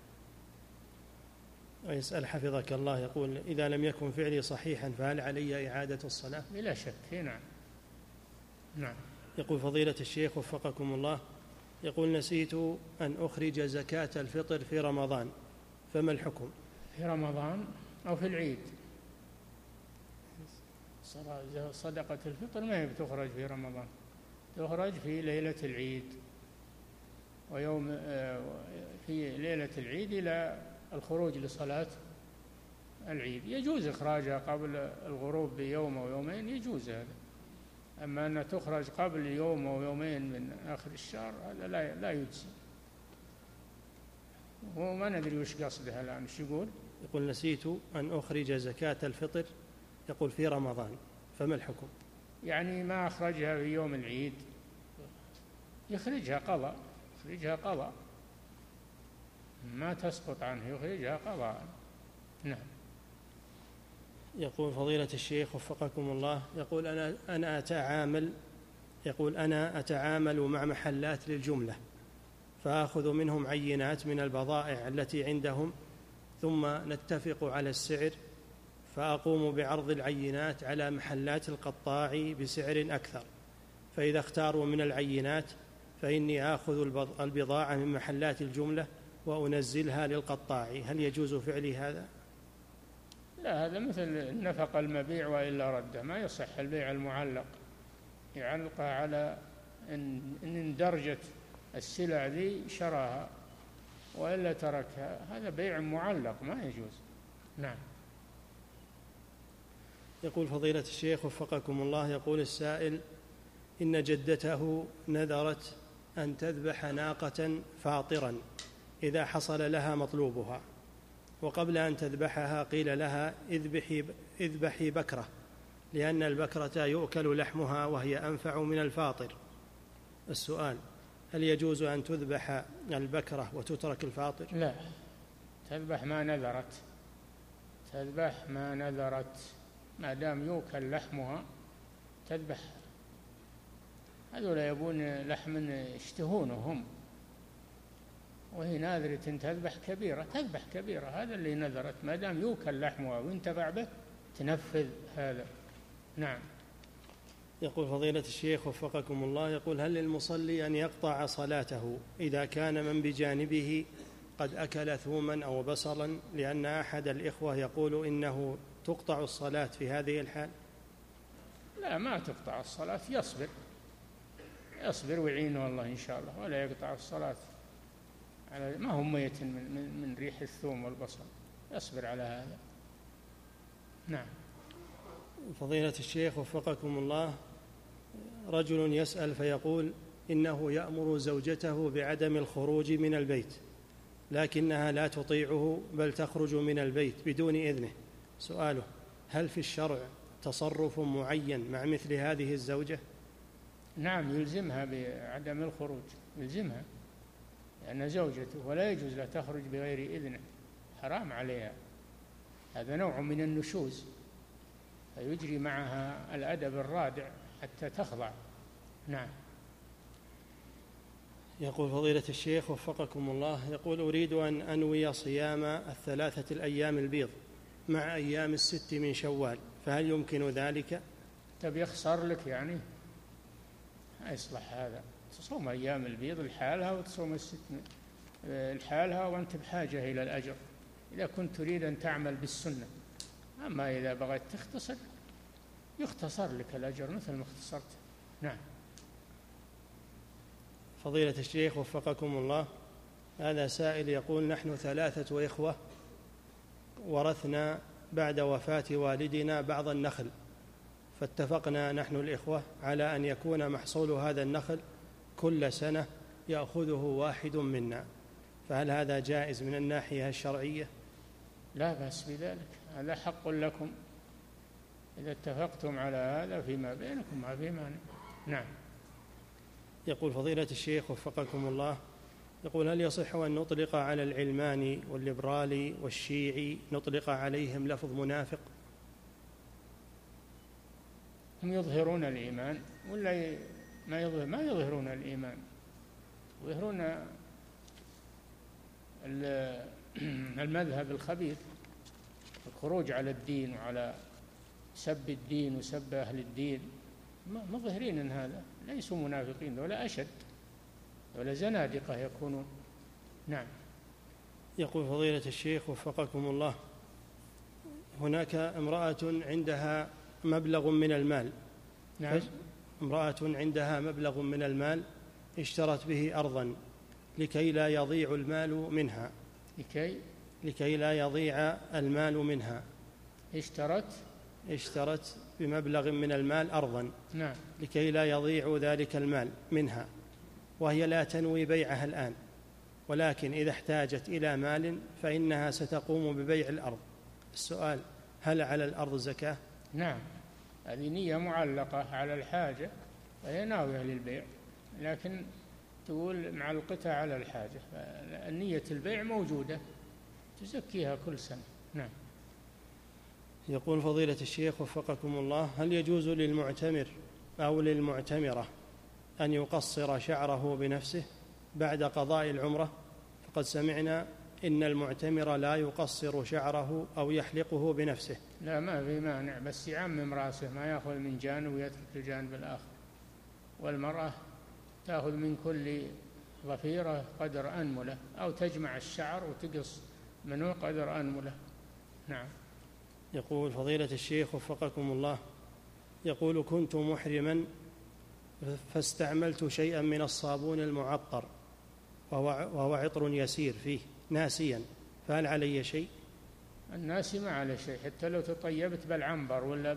ويسأل حفظك الله، يقول إذا لم يكن فعلي صحيحا فهل علي إعادة الصلاة؟ بلا شك. نعم. نعم. يقول فضيلة الشيخ وفقكم الله، يقول نسيت أن أخرج زكاة الفطر في رمضان فما الحكم؟ في رمضان أو في العيد؟ صدقة الفطر ما هي بتخرج في رمضان، تخرج في ليلة العيد، ويوم في ليلة العيد إلى الخروج لصلاة العيد يجوز إخراجها قبل الغروب بيوم أو يومين، يجوز هذا. أما أن تخرج قبل يوم أو يومين من آخر الشهر هذا لا لا يجزي، وما ندري وش قصدها الآن، وش يقول؟ يقول نسيت أن أخرج زكاة الفطر يقول في رمضان فما الحكم؟ يعني ما أخرجها في يوم العيد يخرجها قضاء، يخرجها قضاء، ما تسقط عنه، يخرجها قضاء. نعم. يقول فضيلة الشيخ وفقكم الله، يقول أنا أنا أتعامل يقول أنا أتعامل مع محلات للجملة فآخذ منهم عينات من البضائع التي عندهم ثم نتفق على السعر فأقوم بعرض العينات على محلات القطاع بسعر أكثر، فإذا اختاروا من العينات فإني آخذ البضاعة من محلات الجملة وأنزلها للقطاع، هل يجوز فعلي هذا؟ لا، هذا مثل نفق المبيع وإلا رده، ما يصح البيع المعلق، يعلقها على إن اندرجت السلع ذي شراها وإلا تركها، هذا بيع معلق ما يجوز. نعم. يقول فضيلة الشيخ وفقكم الله، يقول السائل إن جدته نذرت أن تذبح ناقة فاطرا إذا حصل لها مطلوبها، وقبل أن تذبحها قيل لها اذبحي, اذبحي بكرة لأن البكرة يؤكل لحمها وهي أنفع من الفاطر. السؤال هل يجوز أن تذبح البكرة وتترك الفاطر؟ لا، تذبح ما نذرت، تذبح ما نذرت، ما دام يؤكل لحمها تذبح. هذول يبون لحم يشتهونه هم، وهي ناذرة تذبح كبيرة، تذبح كبيرة، هذا اللي نذرت، ما دام يؤكل لحمها وينتفع به تنفذ هذا. نعم. يقول فضيلة الشيخ وفقكم الله، يقول هل للمصلي أن يقطع صلاته إذا كان من بجانبه قد أكل ثوما أو بصلا، لأن أحد الإخوة يقول إنه تقطع الصلاة في هذه الحال؟ لا، ما تقطع الصلاة، يصبر يصبر ويعينه الله إن شاء الله، ولا يقطع الصلاة على ما هو ميت من, من, من ريح الثوم والبصل، يصبر على هذا. نعم. فضيلة الشيخ وفقكم الله، رجل يسأل فيقول إنه يأمر زوجته بعدم الخروج من البيت لكنها لا تطيعه بل تخرج من البيت بدون إذنه، سؤاله هل في الشرع تصرف معين مع مثل هذه الزوجة؟ نعم، يلزمها بعدم الخروج، يلزمها لأن زوجته ولا يجوز لها تخرج بغير إذنه، حرام عليها، هذا نوع من النشوز، فيجري معها الأدب الرادع حتى تخضع. نعم. يقول فضيلة الشيخ وفقكم الله، يقول أريد أن أنوي صيام الثلاثة الأيام البيض مع أيام الست من شوال، فهل يمكن ذلك؟ تبي يخسر لك يعني؟ ما يصلح هذا، تصوم أيام البيض لحالها وتصوم الست لحالها وأنت بحاجة إلى الأجر إذا كنت تريد أن تعمل بالسنة. أما إذا بغيت تختصر يختصر لك الأجر مثل ما اختصرت. نعم. فضيلة الشيخ وفقكم الله، هذا سائل يقول نحن ثلاثة إخوة ورثنا بعد وفاة والدنا بعض النخل، فاتفقنا نحن الإخوة على أن يكون محصول هذا النخل كل سنة يأخذه واحد منا، فهل هذا جائز من الناحية الشرعية؟ لا بأس بذلك، هذا حق لكم إذا اتفقتم على هذا فيما بينكم ما في مانع. نعم. يقول فضيلة الشيخ وفقكم الله، يقول هل يصح أن نطلق على العلماني والليبرالي والشيعي نطلق عليهم لفظ منافق؟ هم يظهرون الإيمان ولا ما يظهر ما يظهرون الإيمان، يظهرون المذهب الخبيث، الخروج على الدين وعلى سب الدين وسب أهل الدين، مظهرين ان هذا، ليسوا منافقين ولا أشد ولا زنادقة يكونون. نعم. يقول فضيلة الشيخ وفقكم الله، هناك امرأة عندها مبلغ من المال. نعم. امرأة عندها مبلغ من المال اشترت به أرضا لكي لا يضيع المال منها لكي لكي لا يضيع المال منها اشترت اشترت بمبلغ من المال أرضا. نعم. لكي لا يضيع ذلك المال منها، وهي لا تنوي بيعها الآن، ولكن إذا احتاجت إلى مال فإنها ستقوم ببيع الأرض. السؤال، هل على الأرض زكاة؟ نعم، هذه نية معلقة على الحاجة وهي ناوية للبيع، لكن تقول معلقتها على الحاجة، نية البيع موجودة تزكيها كل سنة. نعم. يقول فضيلة الشيخ وفقكم الله، هل يجوز للمعتمر أو للمعتمرة أن يقصر شعره بنفسه بعد قضاء العمرة؟ فقد سمعنا إن المعتمر لا يقصر شعره أو يحلقه بنفسه. لا، ما في مانع، بس يعمم راسه، ما يأخذ من جانب ويترك الجانب الآخر. والمرأة تأخذ من كل ضفيرة قدر أنملة، أو تجمع الشعر وتقص منه قدر أنملة. نعم. يقول فضيلة الشيخ وفقكم الله، يقول كنت محرما فاستعملت شيئا من الصابون المعطر وهو عطر يسير فيه ناسيا، فهل علي شيء؟ الناسي ما عليه شيء، حتى لو تطيبت بالعنبر ولا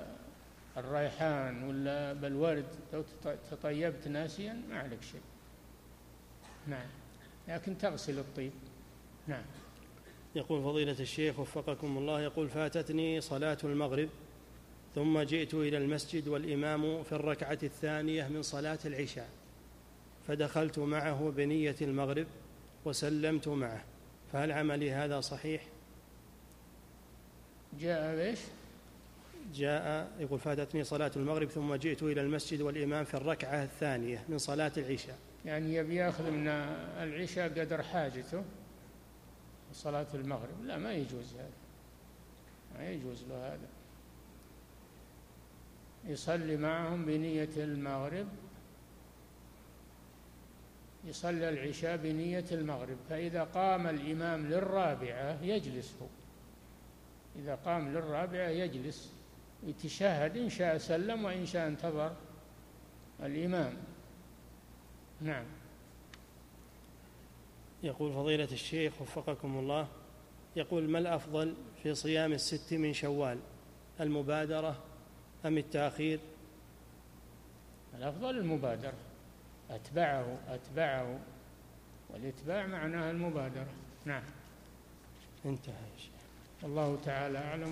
بالريحان ولا بالورد، لو تطيبت ناسيا ما عليك شيء. نعم، لكن تغسل الطيب. نعم. يقول فضيلة الشيخ وفقكم الله، يقول فاتتني صلاة المغرب ثم جئت إلى المسجد والإمام في الركعة الثانية من صلاة العشاء، فدخلت معه بنية المغرب وسلمت معه، فهل عملي هذا صحيح؟ جاء بإيش؟ جاء يقول فاتتني صلاة المغرب ثم جئت إلى المسجد والإمام في الركعة الثانية من صلاة العشاء، يعني يبي يأخذ من العشاء قدر حاجته صلاة المغرب. لا، ما يجوز هذا، ما يجوز له هذا. يصلي معهم بنية المغرب، يصلي العشاء بنية المغرب، فإذا قام الإمام للرابعة يجلس هو، إذا قام للرابعة يجلس يتشهد، إن شاء سلم وإن شاء انتظر الإمام. نعم. يقول فضيلة الشيخ وفقكم الله، يقول ما الأفضل في صيام الست من شوال، المبادرة أم التأخير؟ الأفضل المبادرة، أتبعه أتبعه والإتباع معناها المبادرة. نعم. انتهى يا شيخ. الله تعالى أعلم.